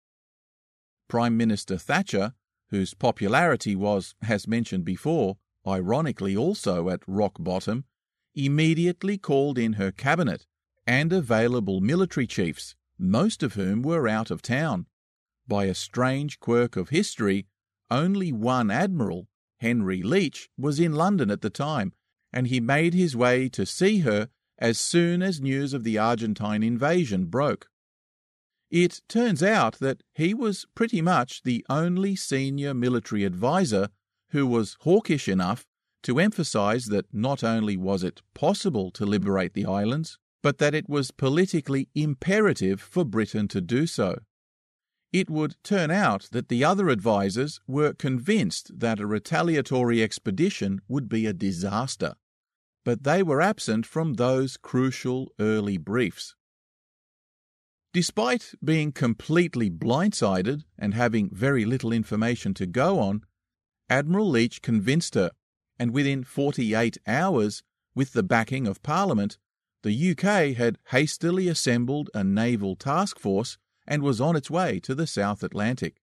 Prime Minister Thatcher, whose popularity was, as mentioned before, ironically also at rock bottom, immediately called in her cabinet and available military chiefs, most of whom were out of town. By a strange quirk of history, only one admiral, Henry Leach, was in London at the time, and he made his way to see her as soon as news of the Argentine invasion broke. It turns out that he was pretty much the only senior military advisor who was hawkish enough to emphasize that not only was it possible to liberate the islands, but that it was politically imperative for Britain to do so. It would turn out that the other advisors were convinced that a retaliatory expedition would be a disaster, but they were absent from those crucial early briefs. Despite being completely blindsided and having very little information to go on, Admiral Leach convinced her, and within forty-eight hours, with the backing of Parliament, the U K had hastily assembled a naval task force and was on its way to the South Atlantic.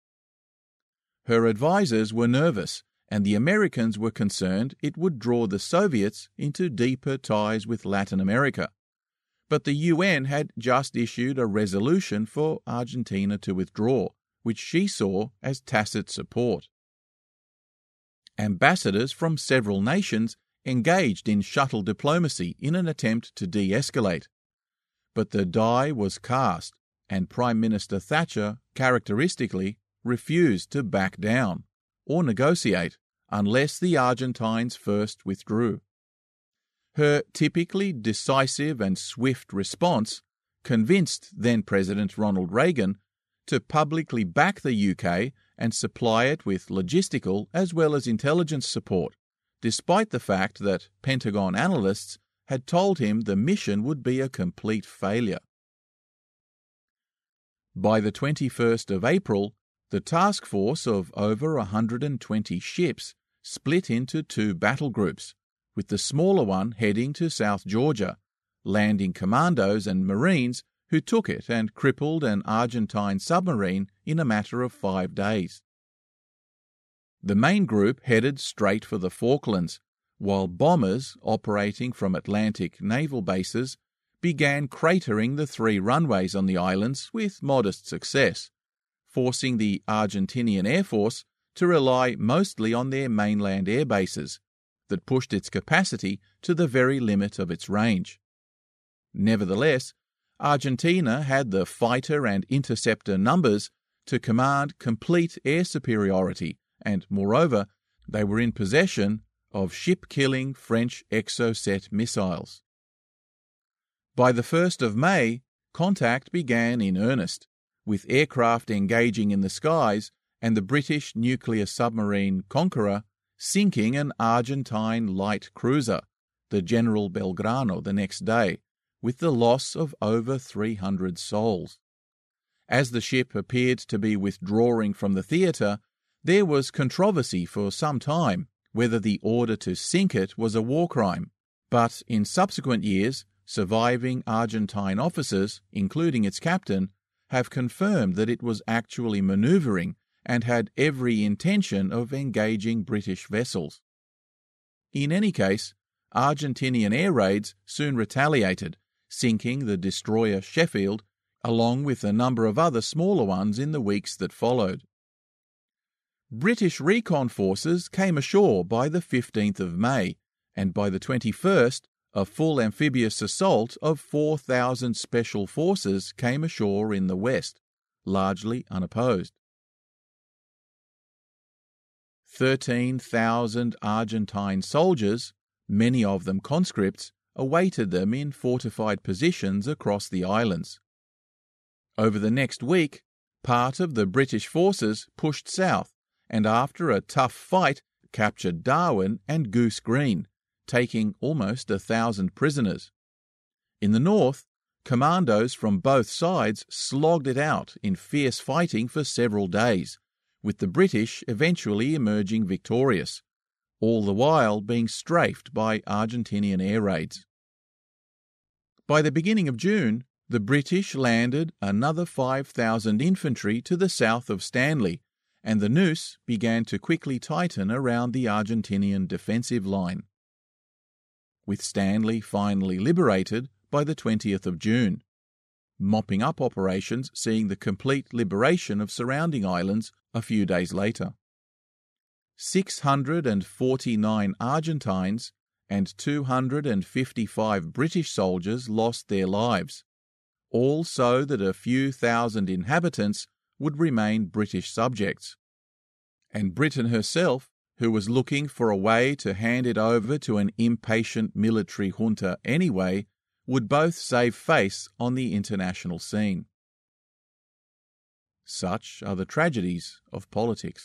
Her advisers were nervous, and the Americans were concerned it would draw the Soviets into deeper ties with Latin America. But the U N had just issued a resolution for Argentina to withdraw, which she saw as tacit support. Ambassadors from several nations engaged in shuttle diplomacy in an attempt to de-escalate. But the die was cast, and Prime Minister Thatcher characteristically refused to back down or negotiate unless the Argentines first withdrew. Her typically decisive and swift response convinced then-President Ronald Reagan to publicly back the U K and supply it with logistical as well as intelligence support, despite the fact that Pentagon analysts had told him the mission would be a complete failure. By the twenty-first of April, the task force of over one hundred twenty ships split into two battle groups, with the smaller one heading to South Georgia, landing commandos and Marines who took it and crippled an Argentine submarine in a matter of five days. The main group headed straight for the Falklands, while bombers operating from Atlantic naval bases began cratering the three runways on the islands with modest success, forcing the Argentinian Air Force to rely mostly on their mainland air bases, that pushed its capacity to the very limit of its range. Nevertheless, Argentina had the fighter and interceptor numbers to command complete air superiority, and, moreover, they were in possession of ship-killing French Exocet missiles. By the first of May, contact began in earnest, with aircraft engaging in the skies and the British nuclear submarine Conqueror sinking an Argentine light cruiser, the General Belgrano, the next day, with the loss of over three hundred souls. As the ship appeared to be withdrawing from the theatre, there was controversy for some time whether the order to sink it was a war crime, but in subsequent years, surviving Argentine officers, including its captain, have confirmed that it was actually manoeuvring and had every intention of engaging British vessels. In any case, Argentinian air raids soon retaliated, sinking the destroyer Sheffield, along with a number of other smaller ones in the weeks that followed. British recon forces came ashore by the fifteenth of May, and by the twenty-first, a full amphibious assault of four thousand special forces came ashore in the west, largely unopposed. thirteen thousand Argentine soldiers, many of them conscripts, awaited them in fortified positions across the islands. Over the next week, part of the British forces pushed south, and after a tough fight, captured Darwin and Goose Green, taking almost a thousand prisoners. In the north, commandos from both sides slogged it out in fierce fighting for several days, with the British eventually emerging victorious, all the while being strafed by Argentinian air raids. By the beginning of June, the British landed another five thousand infantry to the south of Stanley, and the noose began to quickly tighten around the Argentinian defensive line, with Stanley finally liberated by the twentieth of June, mopping up operations seeing the complete liberation of surrounding islands a few days later. six hundred forty-nine Argentines and two hundred fifty-five British soldiers lost their lives, all so that a few thousand inhabitants would remain British subjects. And Britain herself, who was looking for a way to hand it over to an impatient military junta anyway, would both save face on the international scene. Such are the tragedies of politics.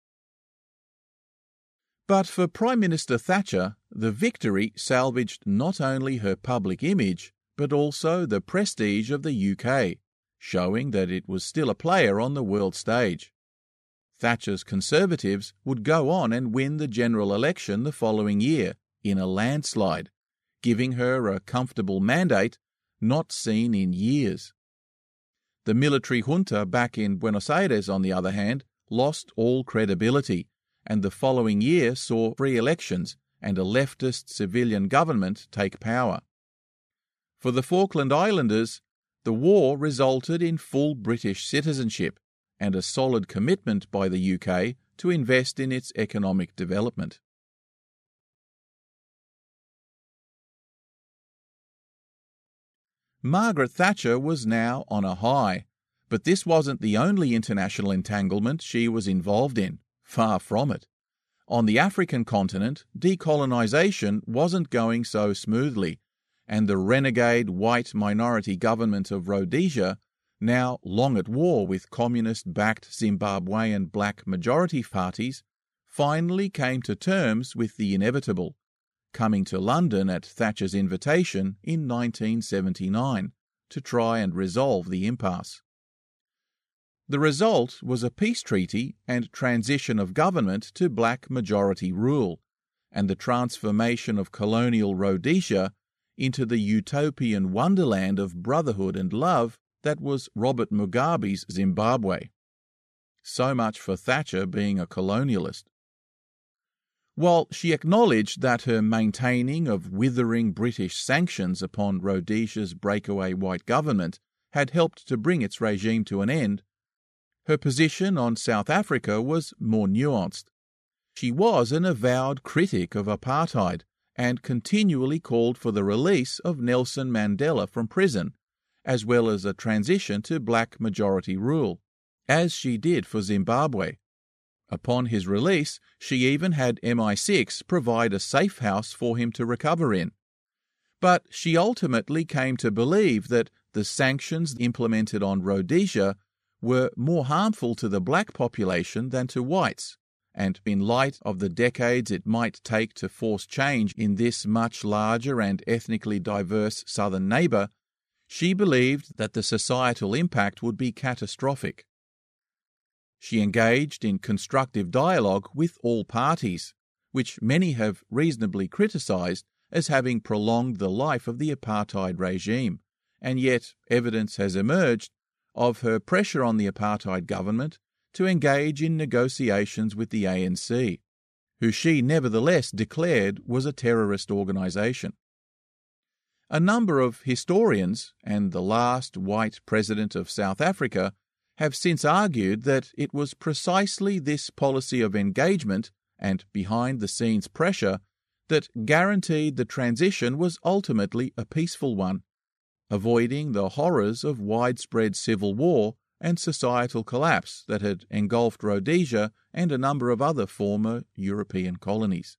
But for Prime Minister Thatcher, the victory salvaged not only her public image, but also the prestige of the U K, showing that it was still a player on the world stage. Thatcher's Conservatives would go on and win the general election the following year in a landslide, giving her a comfortable mandate not seen in years. The military junta back in Buenos Aires, on the other hand, lost all credibility, and the following year saw free elections and a leftist civilian government take power. For the Falkland Islanders, the war resulted in full British citizenship and a solid commitment by the U K to invest in its economic development. Margaret Thatcher was now on a high, but this wasn't the only international entanglement she was involved in. Far from it. On the African continent, decolonisation wasn't going so smoothly, and the renegade white minority government of Rhodesia, now long at war with communist-backed Zimbabwean black majority parties, finally came to terms with the inevitable, coming to London at Thatcher's invitation in nineteen seventy-nine to try and resolve the impasse. The result was a peace treaty and transition of government to black majority rule, and the transformation of colonial Rhodesia into the utopian wonderland of brotherhood and love that was Robert Mugabe's Zimbabwe. So much for Thatcher being a colonialist. While she acknowledged that her maintaining of withering British sanctions upon Rhodesia's breakaway white government had helped to bring its regime to an end, her position on South Africa was more nuanced. She was an avowed critic of apartheid and continually called for the release of Nelson Mandela from prison, as well as a transition to black majority rule, as she did for Zimbabwe. Upon his release, she even had M I six provide a safe house for him to recover in. But she ultimately came to believe that the sanctions implemented on Rhodesia were more harmful to the black population than to whites, and in light of the decades it might take to force change in this much larger and ethnically diverse southern neighbour, she believed that the societal impact would be catastrophic. She engaged in constructive dialogue with all parties, which many have reasonably criticised as having prolonged the life of the apartheid regime, and yet evidence has emerged of her pressure on the apartheid government to engage in negotiations with the A N C, who she nevertheless declared was a terrorist organisation. A number of historians, and the last white president of South Africa, have since argued that it was precisely this policy of engagement and behind-the-scenes pressure that guaranteed the transition was ultimately a peaceful one, avoiding the horrors of widespread civil war and societal collapse that had engulfed Rhodesia and a number of other former European colonies.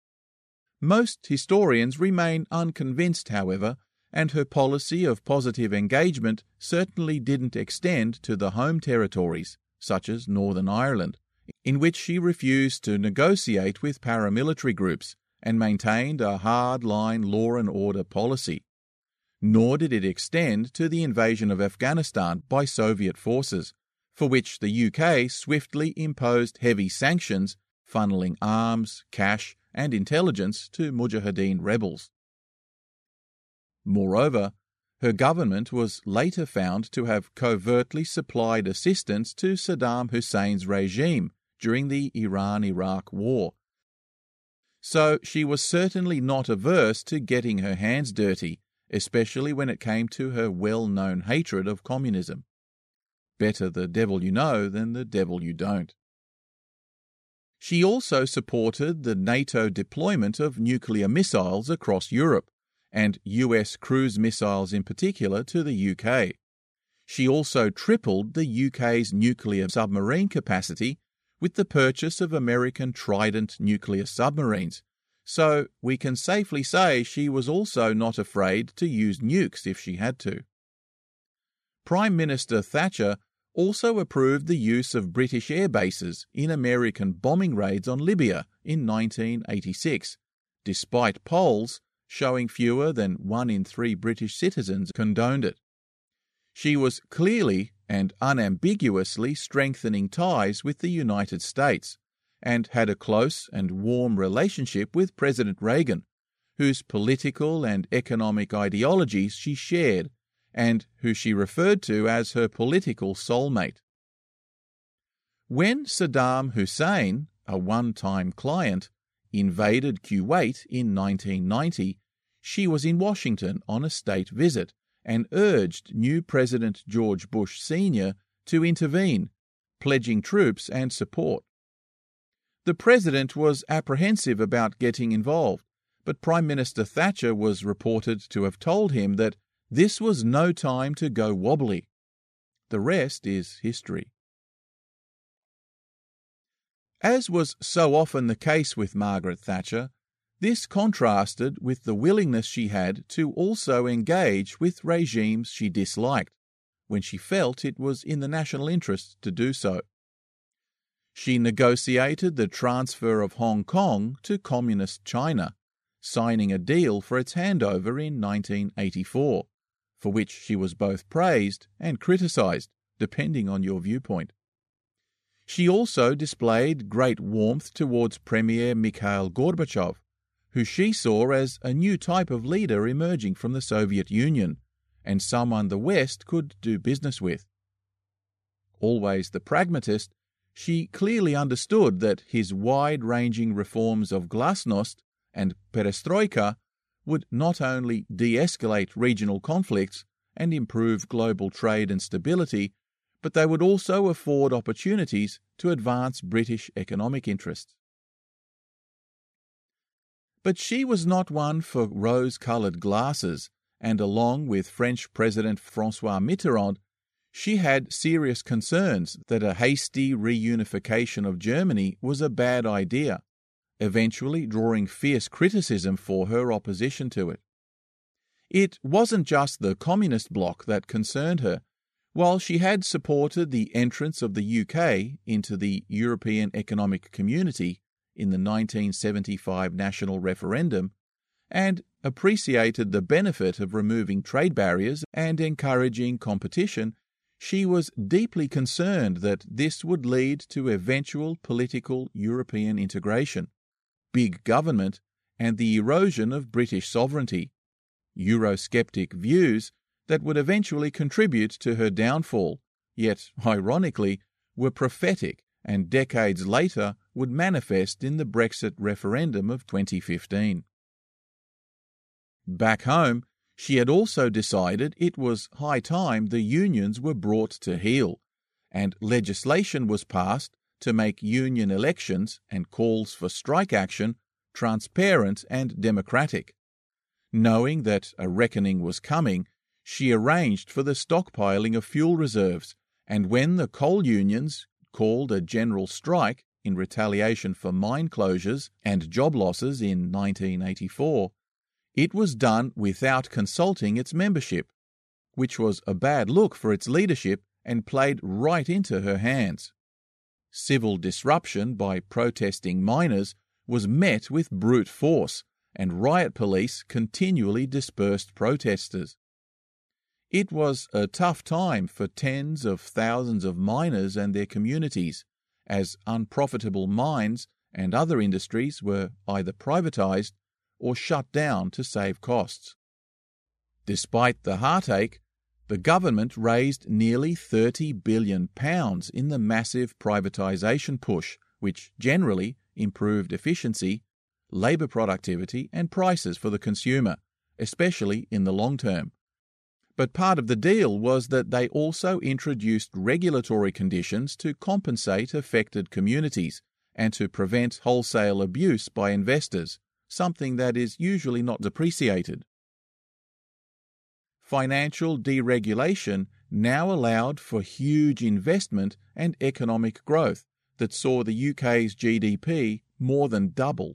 Most historians remain unconvinced, however, and her policy of positive engagement certainly didn't extend to the home territories, such as Northern Ireland, in which she refused to negotiate with paramilitary groups and maintained a hard-line law and order policy. nor did it extend to the invasion of Afghanistan by Soviet forces, for which the U K swiftly imposed heavy sanctions, funneling arms, cash, and intelligence to Mujahideen rebels. Moreover, her government was later found to have covertly supplied assistance to Saddam Hussein's regime during the Iran-Iraq War. So she was certainly not averse to getting her hands dirty, especially when it came to her well-known hatred of communism. Better the devil you know than the devil you don't. She also supported the NATO deployment of nuclear missiles across Europe, and U S cruise missiles in particular to the U K. She also tripled the U K's nuclear submarine capacity with the purchase of American Trident nuclear submarines, so we can safely say she was also not afraid to use nukes if she had to. Prime Minister Thatcher also approved the use of British air bases in American bombing raids on Libya in nineteen eighty-six, despite polls showing fewer than one in three British citizens condoned it. She was clearly and unambiguously strengthening ties with the United States, and had a close and warm relationship with President Reagan, whose political and economic ideologies she shared, and who she referred to as her political soulmate. When Saddam Hussein, a one-time client, invaded Kuwait in nineteen ninety, she was in Washington on a state visit and urged new President George Bush Senior to intervene, pledging troops and support. The president was apprehensive about getting involved, but Prime Minister Thatcher was reported to have told him that this was no time to go wobbly. The rest is history. As was so often the case with Margaret Thatcher, this contrasted with the willingness she had to also engage with regimes she disliked, when she felt it was in the national interest to do so. She negotiated the transfer of Hong Kong to Communist China, signing a deal for its handover in nineteen eighty-four, for which she was both praised and criticised, depending on your viewpoint. She also displayed great warmth towards Premier Mikhail Gorbachev, who she saw as a new type of leader emerging from the Soviet Union, and someone the West could do business with. Always the pragmatist, she clearly understood that his wide-ranging reforms of glasnost and perestroika would not only de-escalate regional conflicts and improve global trade and stability, but they would also afford opportunities to advance British economic interests. But she was not one for rose-coloured glasses, and along with French President François Mitterrand, she had serious concerns that a hasty reunification of Germany was a bad idea, eventually drawing fierce criticism for her opposition to it. It wasn't just the communist bloc that concerned her. While she had supported the entrance of the U K into the European Economic Community in the nineteen seventy-five national referendum, and appreciated the benefit of removing trade barriers and encouraging competition, she was deeply concerned that this would lead to eventual political European integration, big government, and the erosion of British sovereignty, Eurosceptic views that would eventually contribute to her downfall, yet, ironically, were prophetic and decades later would manifest in the Brexit referendum of twenty fifteen. Back home, she had also decided it was high time the unions were brought to heel, and legislation was passed to make union elections and calls for strike action transparent and democratic. Knowing that a reckoning was coming, she arranged for the stockpiling of fuel reserves, and when the coal unions called a general strike in retaliation for mine closures and job losses in nineteen eighty-four, it was done without consulting its membership, which was a bad look for its leadership and played right into her hands. Civil disruption by protesting miners was met with brute force, and riot police continually dispersed protesters. It was a tough time for tens of thousands of miners and their communities, as unprofitable mines and other industries were either privatised or shut down to save costs. Despite the heartache, the government raised nearly thirty billion pounds in the massive privatisation push, which generally improved efficiency, labour productivity and prices for the consumer, especially in the long term. But part of the deal was that they also introduced regulatory conditions to compensate affected communities and to prevent wholesale abuse by investors, something that is usually not appreciated. Financial deregulation now allowed for huge investment and economic growth that saw the U K's G D P more than double.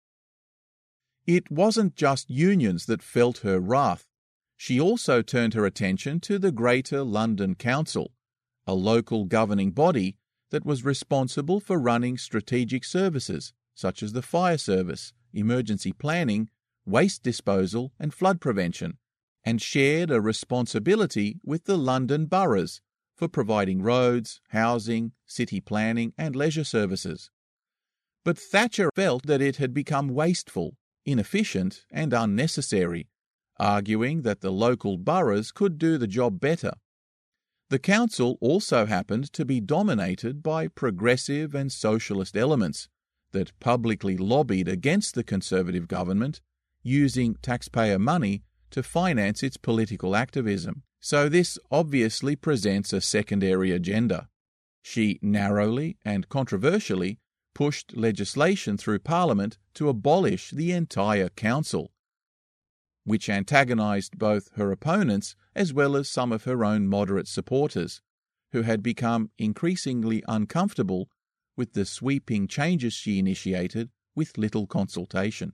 It wasn't just unions that felt her wrath. She also turned her attention to the Greater London Council, a local governing body that was responsible for running strategic services such as the fire service, emergency planning, waste disposal and flood prevention, and shared a responsibility with the London boroughs for providing roads, housing, city planning and leisure services. But Thatcher felt that it had become wasteful, inefficient and unnecessary, arguing that the local boroughs could do the job better. The council also happened to be dominated by progressive and socialist elements that publicly lobbied against the Conservative government, using taxpayer money to finance its political activism. So this obviously presents a secondary agenda. She narrowly and controversially pushed legislation through Parliament to abolish the entire council, which antagonised both her opponents as well as some of her own moderate supporters, who had become increasingly uncomfortable with the sweeping changes she initiated with little consultation.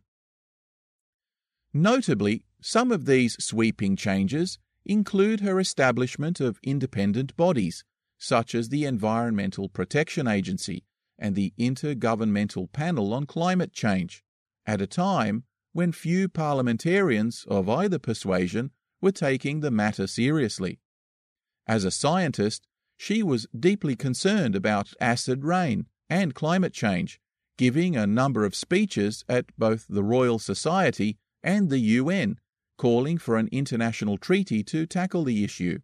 Notably, some of these sweeping changes include her establishment of independent bodies, such as the Environmental Protection Agency and the Intergovernmental Panel on Climate Change, at a time when few parliamentarians of either persuasion were taking the matter seriously. As a scientist, she was deeply concerned about acid rain and climate change, giving a number of speeches at both the Royal Society and the U N, calling for an international treaty to tackle the issue.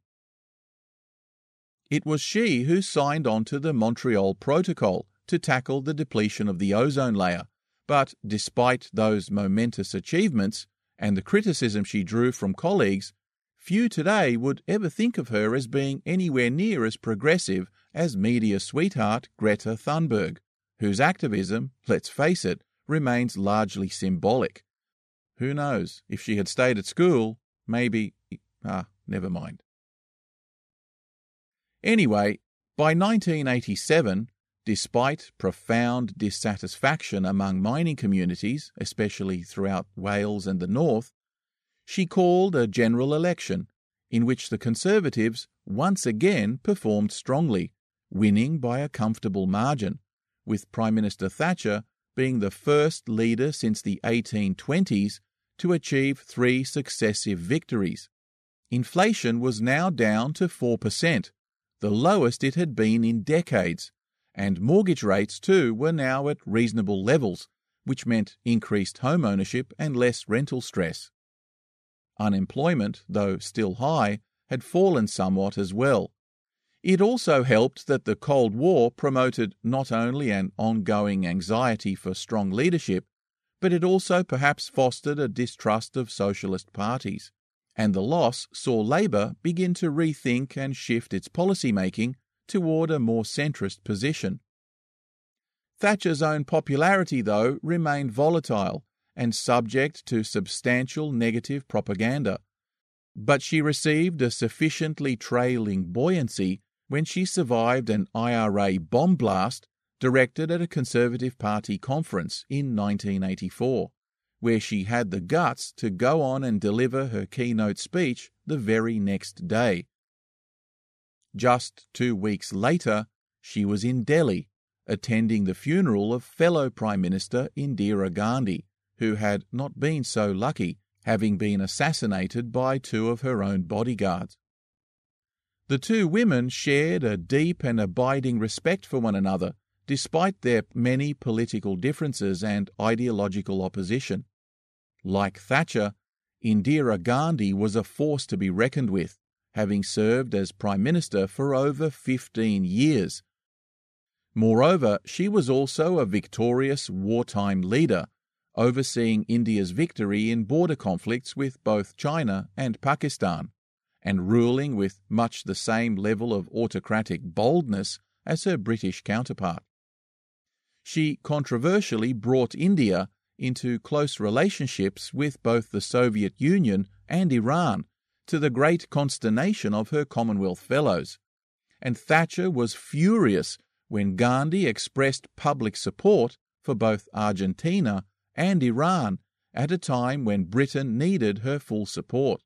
It was she who signed on to the Montreal Protocol to tackle the depletion of the ozone layer, but despite those momentous achievements and the criticism she drew from colleagues, few today would ever think of her as being anywhere near as progressive as media sweetheart Greta Thunberg, whose activism, let's face it, remains largely symbolic. Who knows, if she had stayed at school, maybe... ah, never mind. Anyway, by nineteen eighty-seven, despite profound dissatisfaction among mining communities, especially throughout Wales and the North, she called a general election in which the Conservatives once again performed strongly, winning by a comfortable margin, with Prime Minister Thatcher being the first leader since the eighteen twenties to achieve three successive victories. Inflation was now down to four percent, the lowest it had been in decades, and mortgage rates too were now at reasonable levels, which meant increased home ownership and less rental stress. Unemployment, though still high, had fallen somewhat as well. It also helped that the Cold War promoted not only an ongoing anxiety for strong leadership, but it also perhaps fostered a distrust of socialist parties, and the loss saw Labour begin to rethink and shift its policy-making toward a more centrist position. Thatcher's own popularity, though, remained volatile and subject to substantial negative propaganda, but she received a sufficiently trailing buoyancy when she survived an I R A bomb blast directed at a Conservative Party conference in nineteen eighty-four, where she had the guts to go on and deliver her keynote speech the very next day. Just two weeks later, she was in Delhi, attending the funeral of fellow Prime Minister Indira Gandhi, who had not been so lucky, having been assassinated by two of her own bodyguards. The two women shared a deep and abiding respect for one another, despite their many political differences and ideological opposition. Like Thatcher, Indira Gandhi was a force to be reckoned with, having served as Prime Minister for over fifteen years. Moreover, she was also a victorious wartime leader, overseeing India's victory in border conflicts with both China and Pakistan, and ruling with much the same level of autocratic boldness as her British counterpart. She controversially brought India into close relationships with both the Soviet Union and Iran, to the great consternation of her Commonwealth fellows, and Thatcher was furious when Gandhi expressed public support for both Argentina and Iran at a time when Britain needed her full support.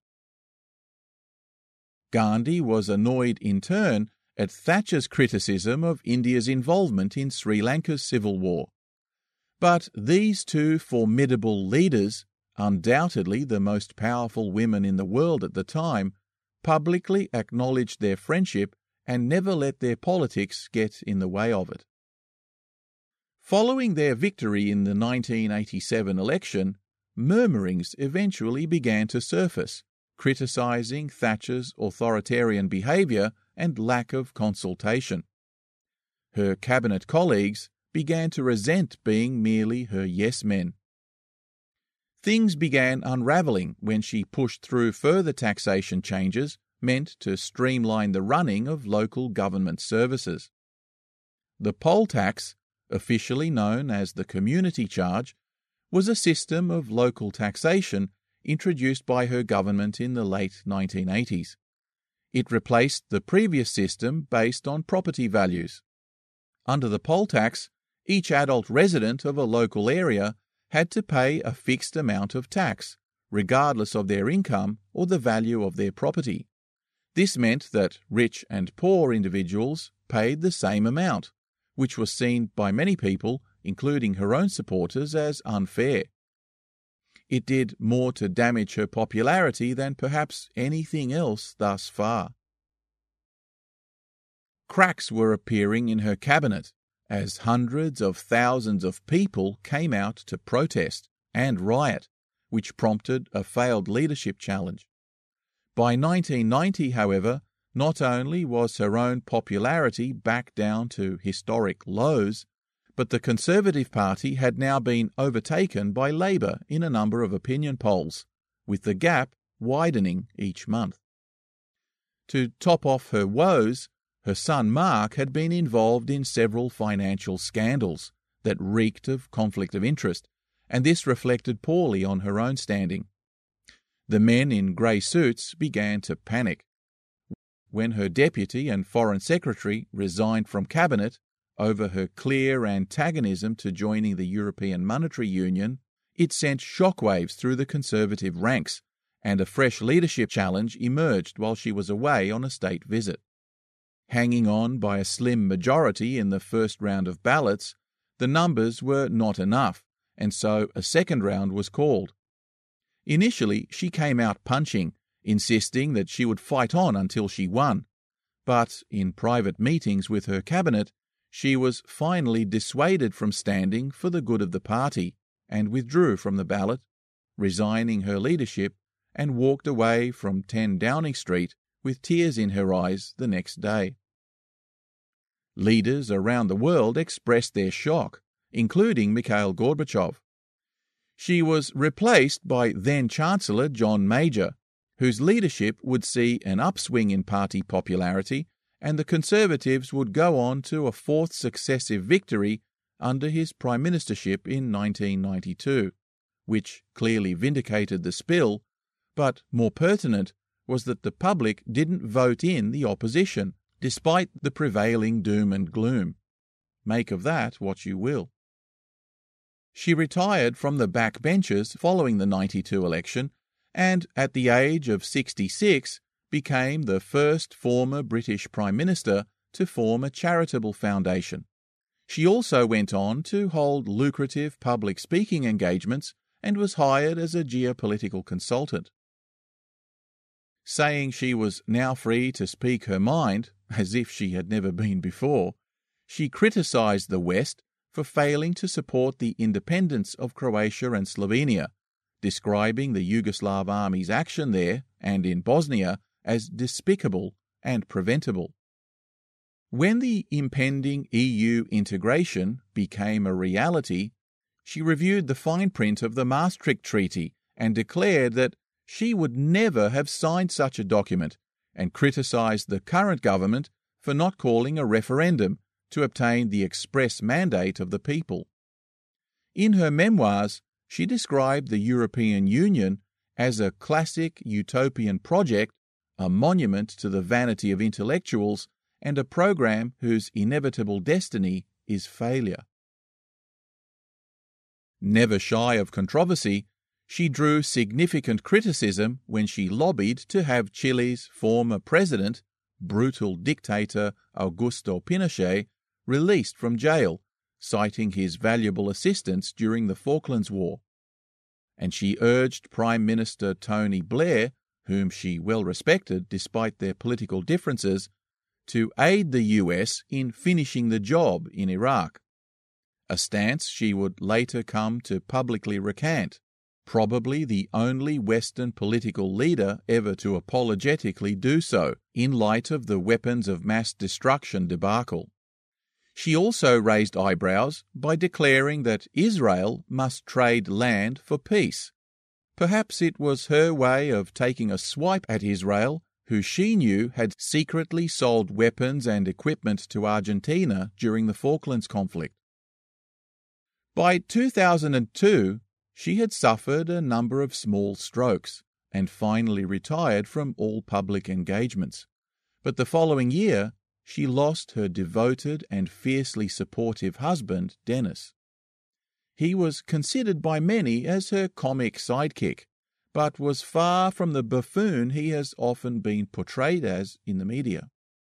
Gandhi was annoyed in turn at Thatcher's criticism of India's involvement in Sri Lanka's civil war. But these two formidable leaders, undoubtedly the most powerful women in the world at the time, publicly acknowledged their friendship and never let their politics get in the way of it. Following their victory in the nineteen eighty-seven election, murmurings eventually began to surface, criticising Thatcher's authoritarian behaviour and lack of consultation. Her cabinet colleagues began to resent being merely her yes-men. Things began unravelling when she pushed through further taxation changes meant to streamline the running of local government services. The poll tax, officially known as the community charge, was a system of local taxation introduced by her government in the late nineteen eighties. It replaced the previous system based on property values. Under the poll tax, each adult resident of a local area had to pay a fixed amount of tax, regardless of their income or the value of their property. This meant that rich and poor individuals paid the same amount, which was seen by many people, including her own supporters, as unfair. It did more to damage her popularity than perhaps anything else thus far. Cracks were appearing in her cabinet, as hundreds of thousands of people came out to protest and riot, which prompted a failed leadership challenge. By nineteen ninety, however, not only was her own popularity back down to historic lows, but the Conservative Party had now been overtaken by Labour in a number of opinion polls, with the gap widening each month. To top off her woes, her son Mark had been involved in several financial scandals that reeked of conflict of interest, and this reflected poorly on her own standing. The men in grey suits began to panic. When her deputy and foreign secretary resigned from cabinet over her clear antagonism to joining the European Monetary Union, it sent shockwaves through the Conservative ranks, and a fresh leadership challenge emerged while she was away on a state visit. Hanging on by a slim majority in the first round of ballots, the numbers were not enough, and so a second round was called. Initially, she came out punching, insisting that she would fight on until she won, but in private meetings with her cabinet, she was finally dissuaded from standing for the good of the party and withdrew from the ballot, resigning her leadership, and walked away from ten Downing Street with tears in her eyes the next day. Leaders around the world expressed their shock, including Mikhail Gorbachev. She was replaced by then-Chancellor John Major, whose leadership would see an upswing in party popularity, and the Conservatives would go on to a fourth successive victory under his prime ministership in nineteen ninety-two, which clearly vindicated the spill, but more pertinent was that the public didn't vote in the opposition, despite the prevailing doom and gloom. Make of that what you will. She retired from the backbenches following the ninety-two election, and at the age of sixty-six became the first former British Prime Minister to form a charitable foundation. She also went on to hold lucrative public speaking engagements and was hired as a geopolitical consultant. saying she was now free to speak her mind, as if she had never been before, she criticised the West for failing to support the independence of Croatia and Slovenia, describing the Yugoslav army's action there and in Bosnia as despicable and preventable. When the impending E U integration became a reality, she reviewed the fine print of the Maastricht Treaty and declared that she would never have signed such a document, and criticised the current government for not calling a referendum to obtain the express mandate of the people. In her memoirs, she described the European Union as a classic utopian project, a monument to the vanity of intellectuals, and a program whose inevitable destiny is failure. Never shy of controversy, she drew significant criticism when she lobbied to have Chile's former president, brutal dictator Augusto Pinochet, released from jail, citing his valuable assistance during the Falklands War. And she urged Prime Minister Tony Blair, whom she well respected despite their political differences, to aid the U S in finishing the job in Iraq, a stance she would later come to publicly recant, probably the only Western political leader ever to apologetically do so in light of the weapons of mass destruction debacle. She also raised eyebrows by declaring that Israel must trade land for peace. Perhaps it was her way of taking a swipe at Israel, who she knew had secretly sold weapons and equipment to Argentina during the Falklands conflict. By two thousand two, she had suffered a number of small strokes and finally retired from all public engagements. But the following year, she lost her devoted and fiercely supportive husband, Dennis. He was considered by many as her comic sidekick, but was far from the buffoon he has often been portrayed as in the media.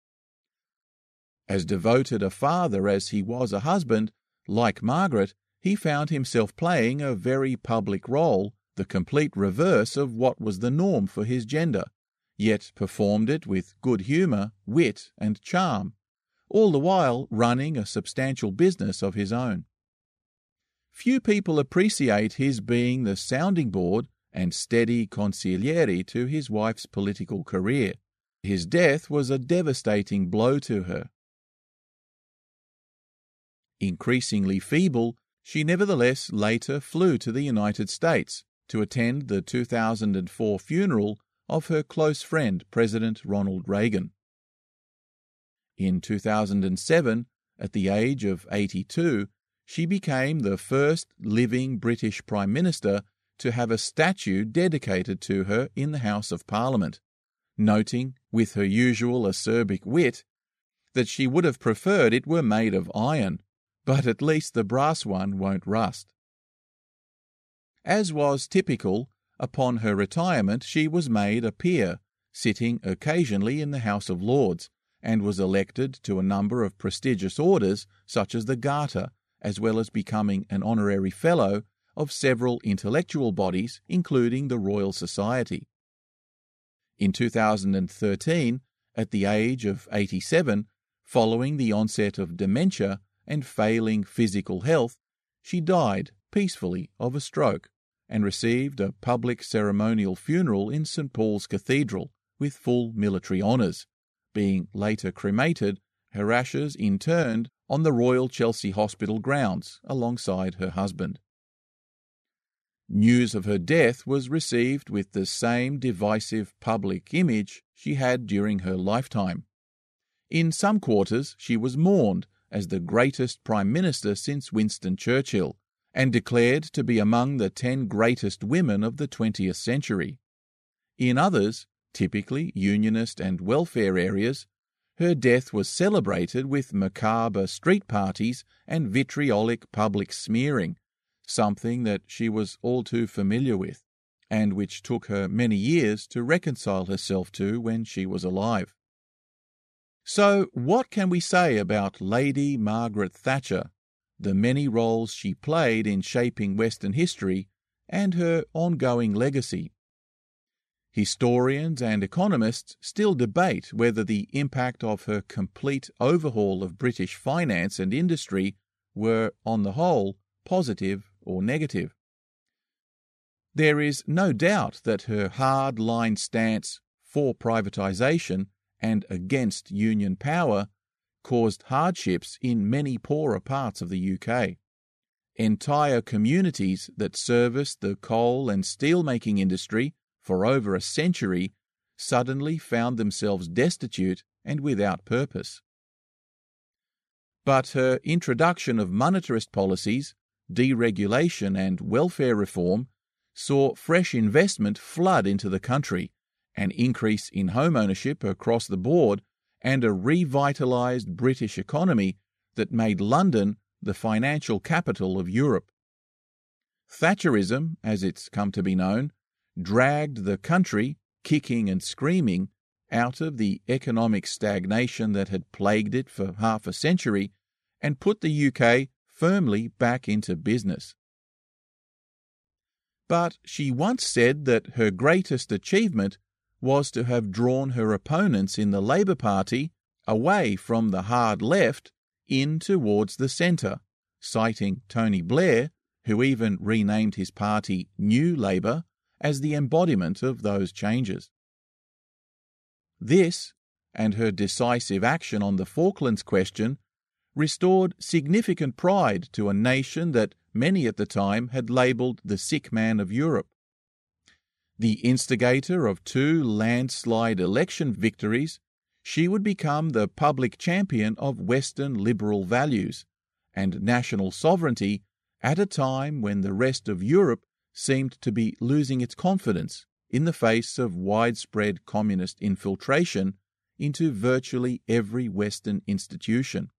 As devoted a father as he was a husband, like Margaret, he found himself playing a very public role, the complete reverse of what was the norm for his gender, yet performed it with good humour, wit, and charm, all the while running a substantial business of his own. Few people appreciate his being the sounding board and steady consigliere to his wife's political career. His death was a devastating blow to her. Increasingly feeble, she nevertheless later flew to the United States to attend the two thousand four funeral of her close friend, President Ronald Reagan. In two thousand seven, at the age of eighty-two, she became the first living British Prime Minister to have a statue dedicated to her in the House of Parliament, noting, with her usual acerbic wit, that she would have preferred it were made of iron, but at least the brass one won't rust. As was typical, upon her retirement she was made a peer, sitting occasionally in the House of Lords, and was elected to a number of prestigious orders such as the Garter, as well as becoming an honorary fellow of several intellectual bodies, including the Royal Society. In two thousand thirteen, at the age of eighty-seven, following the onset of dementia and failing physical health, she died peacefully of a stroke and received a public ceremonial funeral in Saint Paul's Cathedral with full military honours, being later cremated, her ashes interned on the Royal Chelsea Hospital grounds alongside her husband. News of her death was received with the same divisive public image she had during her lifetime. In some quarters she was mourned as the greatest Prime Minister since Winston Churchill, and declared to be among the ten greatest women of the twentieth century. In others, typically unionist and welfare areas, her death was celebrated with macabre street parties and vitriolic public smearing, something that she was all too familiar with, and which took her many years to reconcile herself to when she was alive. So, what can we say about Lady Margaret Thatcher, the many roles she played in shaping Western history, and her ongoing legacy? Historians and economists still debate whether the impact of her complete overhaul of British finance and industry were, on the whole, positive or negative. There is no doubt that her hard-line stance for privatisation and against union power caused hardships in many poorer parts of the U K. Entire communities that serviced the coal and steel-making industry for over a century suddenly found themselves destitute and without purpose. But her introduction of monetarist policies, deregulation and welfare reform saw fresh investment flood into the country, an increase in home ownership across the board, and a revitalised British economy that made London the financial capital of Europe. Thatcherism, as it's come to be known, dragged the country, kicking and screaming, out of the economic stagnation that had plagued it for half a century and put the U K firmly back into business. But she once said that her greatest achievement was to have drawn her opponents in the Labour Party away from the hard left in towards the centre, citing Tony Blair, who even renamed his party New Labour, as the embodiment of those changes. This, and her decisive action on the Falklands question, restored significant pride to a nation that many at the time had labelled the sick man of Europe. The instigator of two landslide election victories, she would become the public champion of Western liberal values and national sovereignty at a time when the rest of Europe seemed to be losing its confidence in the face of widespread communist infiltration into virtually every Western institution.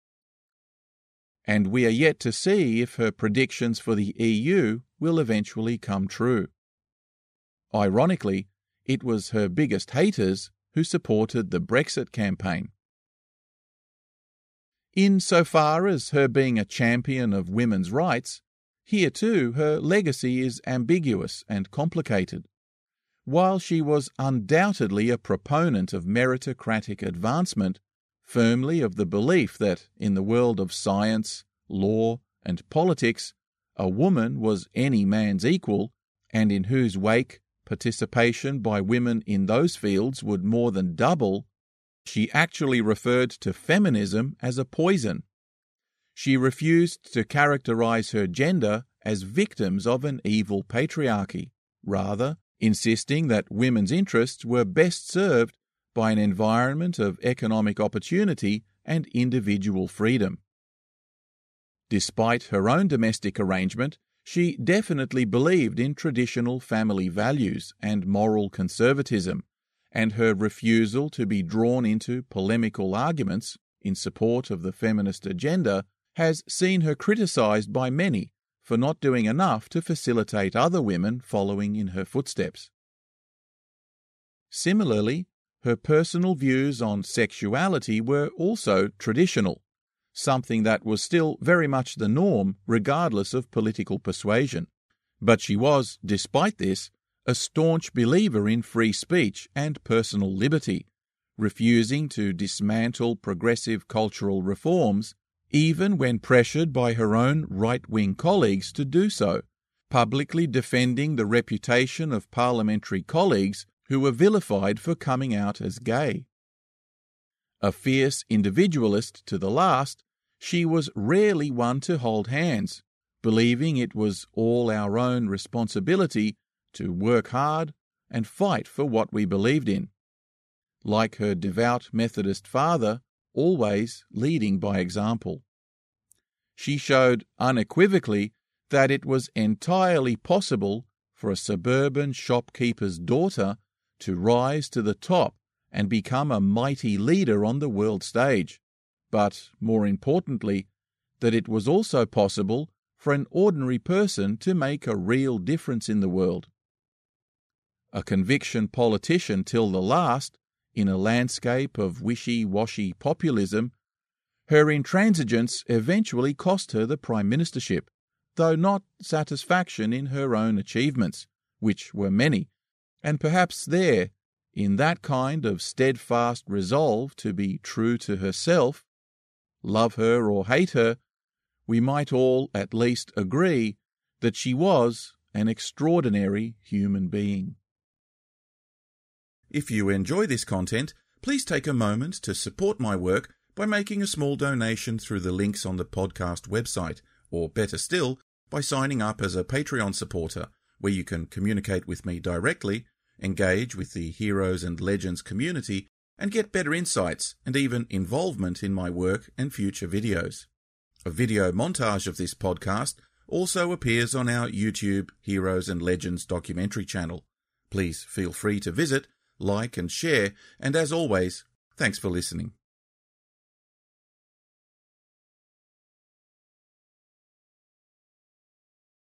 And we are yet to see if her predictions for the E U will eventually come true. Ironically, it was her biggest haters who supported the Brexit campaign. Insofar as her being a champion of women's rights, here too her legacy is ambiguous and complicated. While she was undoubtedly a proponent of meritocratic advancement, firmly of the belief that in the world of science, law, and politics, a woman was any man's equal, and in whose wake participation by women in those fields would more than double, she actually referred to feminism as a poison. She refused to characterize her gender as victims of an evil patriarchy, rather insisting that women's interests were best served by an environment of economic opportunity and individual freedom. Despite her own domestic arrangement, she definitely believed in traditional family values and moral conservatism, and her refusal to be drawn into polemical arguments in support of the feminist agenda has seen her criticised by many for not doing enough to facilitate other women following in her footsteps. Similarly, her personal views on sexuality were also traditional, something that was still very much the norm regardless of political persuasion. But she was, despite this, a staunch believer in free speech and personal liberty, refusing to dismantle progressive cultural reforms, even when pressured by her own right-wing colleagues to do so, publicly defending the reputation of parliamentary colleagues who were vilified for coming out as gay. A fierce individualist to the last, she was rarely one to hold hands, believing it was all our own responsibility to work hard and fight for what we believed in. Like her devout Methodist father, always leading by example. She showed unequivocally that it was entirely possible for a suburban shopkeeper's daughter to rise to the top and become a mighty leader on the world stage, but, more importantly, that it was also possible for an ordinary person to make a real difference in the world. A conviction politician till the last, in a landscape of wishy-washy populism, her intransigence eventually cost her the prime ministership, though not satisfaction in her own achievements, which were many, And perhaps there, in that kind of steadfast resolve to be true to herself, love her or hate her, we might all at least agree that she was an extraordinary human being. If you enjoy this content, please take a moment to support my work by making a small donation through the links on the podcast website, or better still, by signing up as a Patreon supporter, where you can communicate with me directly, engage with the Heroes and Legends community, and get better insights and even involvement in my work and future videos. A video montage of this podcast also appears on our YouTube Heroes and Legends documentary channel. Please feel free to visit, like and share, and as always, thanks for listening.